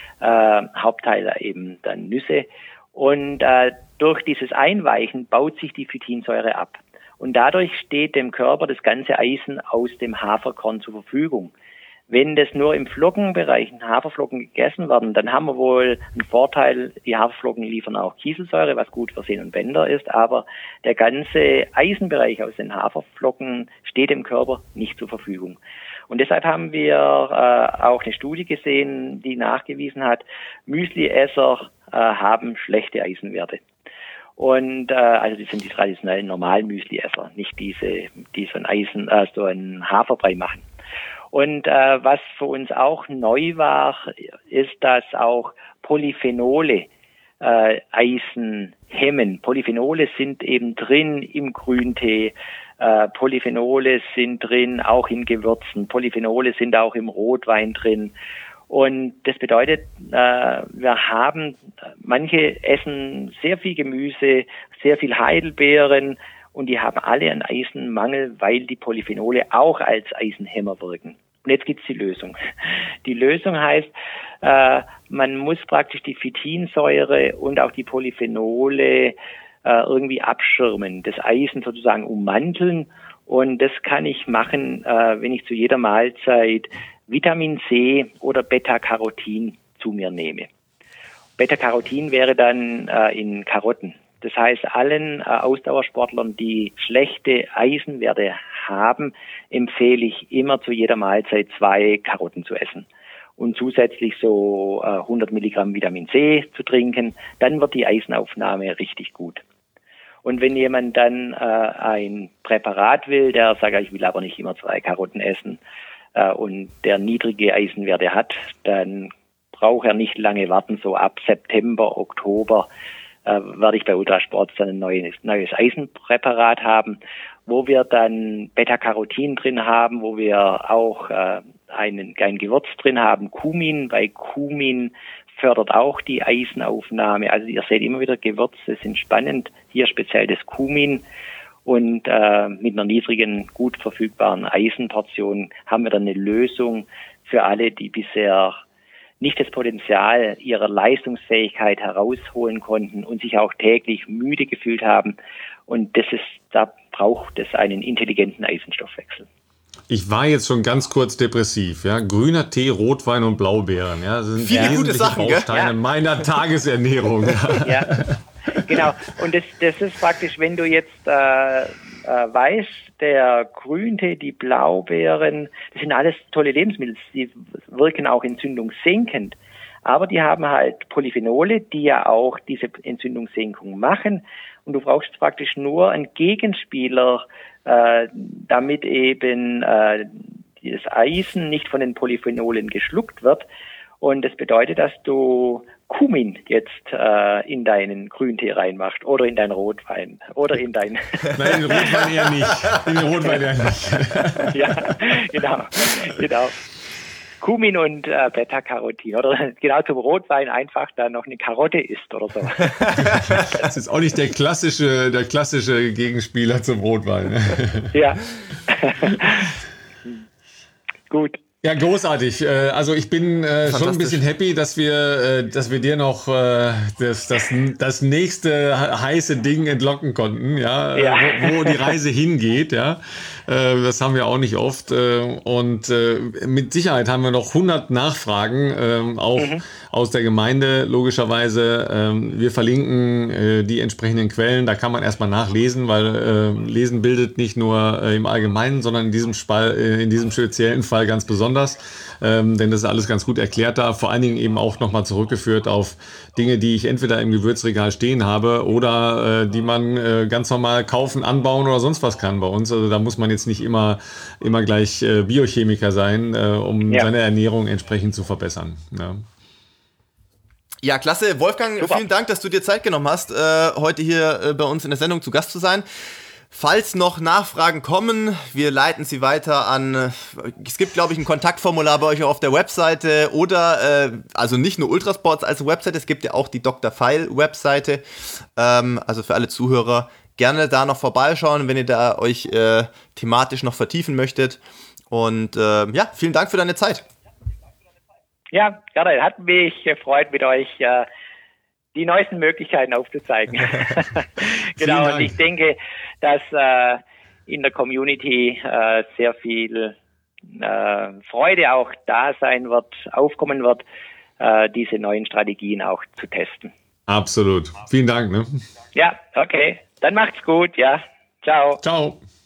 äh, Hauptteil eben dann Nüsse. Und äh, durch dieses Einweichen baut sich die Phytinsäure ab. Und dadurch steht dem Körper das ganze Eisen aus dem Haferkorn zur Verfügung. Wenn das nur im Flockenbereich, in Haferflocken gegessen werden, dann haben wir wohl einen Vorteil, die Haferflocken liefern auch Kieselsäure, was gut für Sehnen und Bänder ist, aber der ganze Eisenbereich aus den Haferflocken steht dem Körper nicht zur Verfügung. Und deshalb haben wir äh, auch eine Studie gesehen, die nachgewiesen hat, Müsliesser äh, haben schlechte Eisenwerte. Und äh, also das sind die traditionellen normalen Müsliesser, nicht diese, die so ein Eisen, äh, so einen Haferbrei machen. Und äh, was für uns auch neu war, ist, dass auch Polyphenole äh, Eisen hemmen. Polyphenole sind eben drin im Grüntee, äh, Polyphenole sind drin auch in Gewürzen, Polyphenole sind auch im Rotwein drin. Und das bedeutet, äh, wir haben, manche essen sehr viel Gemüse, sehr viel Heidelbeeren, und die haben alle einen Eisenmangel, weil die Polyphenole auch als Eisenhemmer wirken. Und jetzt gibt's die Lösung. Die Lösung heißt, äh, man muss praktisch die Phytinsäure und auch die Polyphenole äh, irgendwie abschirmen, das Eisen sozusagen ummanteln. Und das kann ich machen, äh, wenn ich zu jeder Mahlzeit Vitamin C oder Beta-Carotin zu mir nehme. Beta-Carotin wäre dann äh, in Karotten. Das heißt, allen äh, Ausdauersportlern, die schlechte Eisenwerte haben, empfehle ich immer zu jeder Mahlzeit zwei Karotten zu essen und zusätzlich so äh, hundert Milligramm Vitamin C zu trinken. Dann wird die Eisenaufnahme richtig gut. Und wenn jemand dann äh, ein Präparat will, der sagt, ich will aber nicht immer zwei Karotten essen äh, und der niedrige Eisenwerte hat, dann braucht er nicht lange warten, so ab September, Oktober äh, werde ich bei Ultrasport dann ein neues, neues Eisenpräparat haben, wo wir dann Beta-Carotin drin haben, wo wir auch äh, einen, ein Gewürz drin haben, Kumin. Bei Kumin fördert auch die Eisenaufnahme. Also ihr seht immer wieder, Gewürze sind spannend. Hier speziell das Kumin. Und äh, mit einer niedrigen, gut verfügbaren Eisenportion haben wir dann eine Lösung für alle, die bisher nicht das Potenzial ihrer Leistungsfähigkeit herausholen konnten und sich auch täglich müde gefühlt haben. Und das ist, da braucht es einen intelligenten Eisenstoffwechsel. Ich war jetzt schon ganz kurz depressiv, ja. Grüner Tee, Rotwein und Blaubeeren, ja. Das sind viele gute Sachen, Bausteine ja? meiner Tagesernährung. Ja, genau. Und das, das ist praktisch, wenn du jetzt äh, äh, weißt, der Grüntee, die Blaubeeren, das sind alles tolle Lebensmittel. Die wirken auch entzündungssenkend. Aber die haben halt Polyphenole, die ja auch diese Entzündungssenkung machen. Und du brauchst praktisch nur einen Gegenspieler, äh, damit eben äh, das Eisen nicht von den Polyphenolen geschluckt wird. Und das bedeutet, dass du Kumin jetzt äh, in deinen Grüntee reinmachst oder in deinen Rotwein oder in dein... Nein, in den Rotwein eher nicht. In den Rotwein eher nicht. Ja, genau, genau. Kumin und äh, Beta-Carotin oder genau zum Rotwein einfach dann noch eine Karotte isst oder so. Das ist auch nicht der klassische, der klassische Gegenspieler zum Rotwein. Ja. Gut. Ja, großartig. Also ich bin schon ein bisschen happy, dass wir, dass wir dir noch das, das, das nächste heiße Ding entlocken konnten, ja, ja. Wo, wo die Reise hingeht, ja. Das haben wir auch nicht oft. Und mit Sicherheit haben wir noch hundert Nachfragen, auch mhm. aus der Gemeinde, logischerweise. Wir verlinken die entsprechenden Quellen. Da kann man erstmal nachlesen, weil Lesen bildet nicht nur im Allgemeinen, sondern in diesem Fall, in diesem speziellen Fall ganz besonders. Ähm, denn das ist alles ganz gut erklärt da, vor allen Dingen eben auch nochmal zurückgeführt auf Dinge, die ich entweder im Gewürzregal stehen habe oder äh, die man äh, ganz normal kaufen, anbauen oder sonst was kann bei uns. Also da muss man jetzt nicht immer, immer gleich äh, Biochemiker sein, äh, um ja. seine Ernährung entsprechend zu verbessern. Ja. Ja, klasse. Wolfgang, Super. Vielen Dank, dass du dir Zeit genommen hast, äh, heute hier äh, bei uns in der Sendung zu Gast zu sein. Falls noch Nachfragen kommen, wir leiten sie weiter an, es gibt, glaube ich, ein Kontaktformular bei euch auf der Webseite oder, äh, also nicht nur Ultrasports als Webseite, es gibt ja auch die Doktor Feil Webseite, ähm, also für alle Zuhörer gerne da noch vorbeischauen, wenn ihr da euch äh, thematisch noch vertiefen möchtet. Und äh, ja, vielen Dank für deine Zeit. Ja, gerne, hat mich gefreut, mit euch äh, die neuesten Möglichkeiten aufzuzeigen. Genau, und ich denke, dass äh, in der Community äh, sehr viel äh, Freude auch da sein wird, aufkommen wird, äh, diese neuen Strategien auch zu testen. Absolut. Vielen Dank. Ne? Ja, okay. Dann macht's gut, ja. Ciao. Ciao.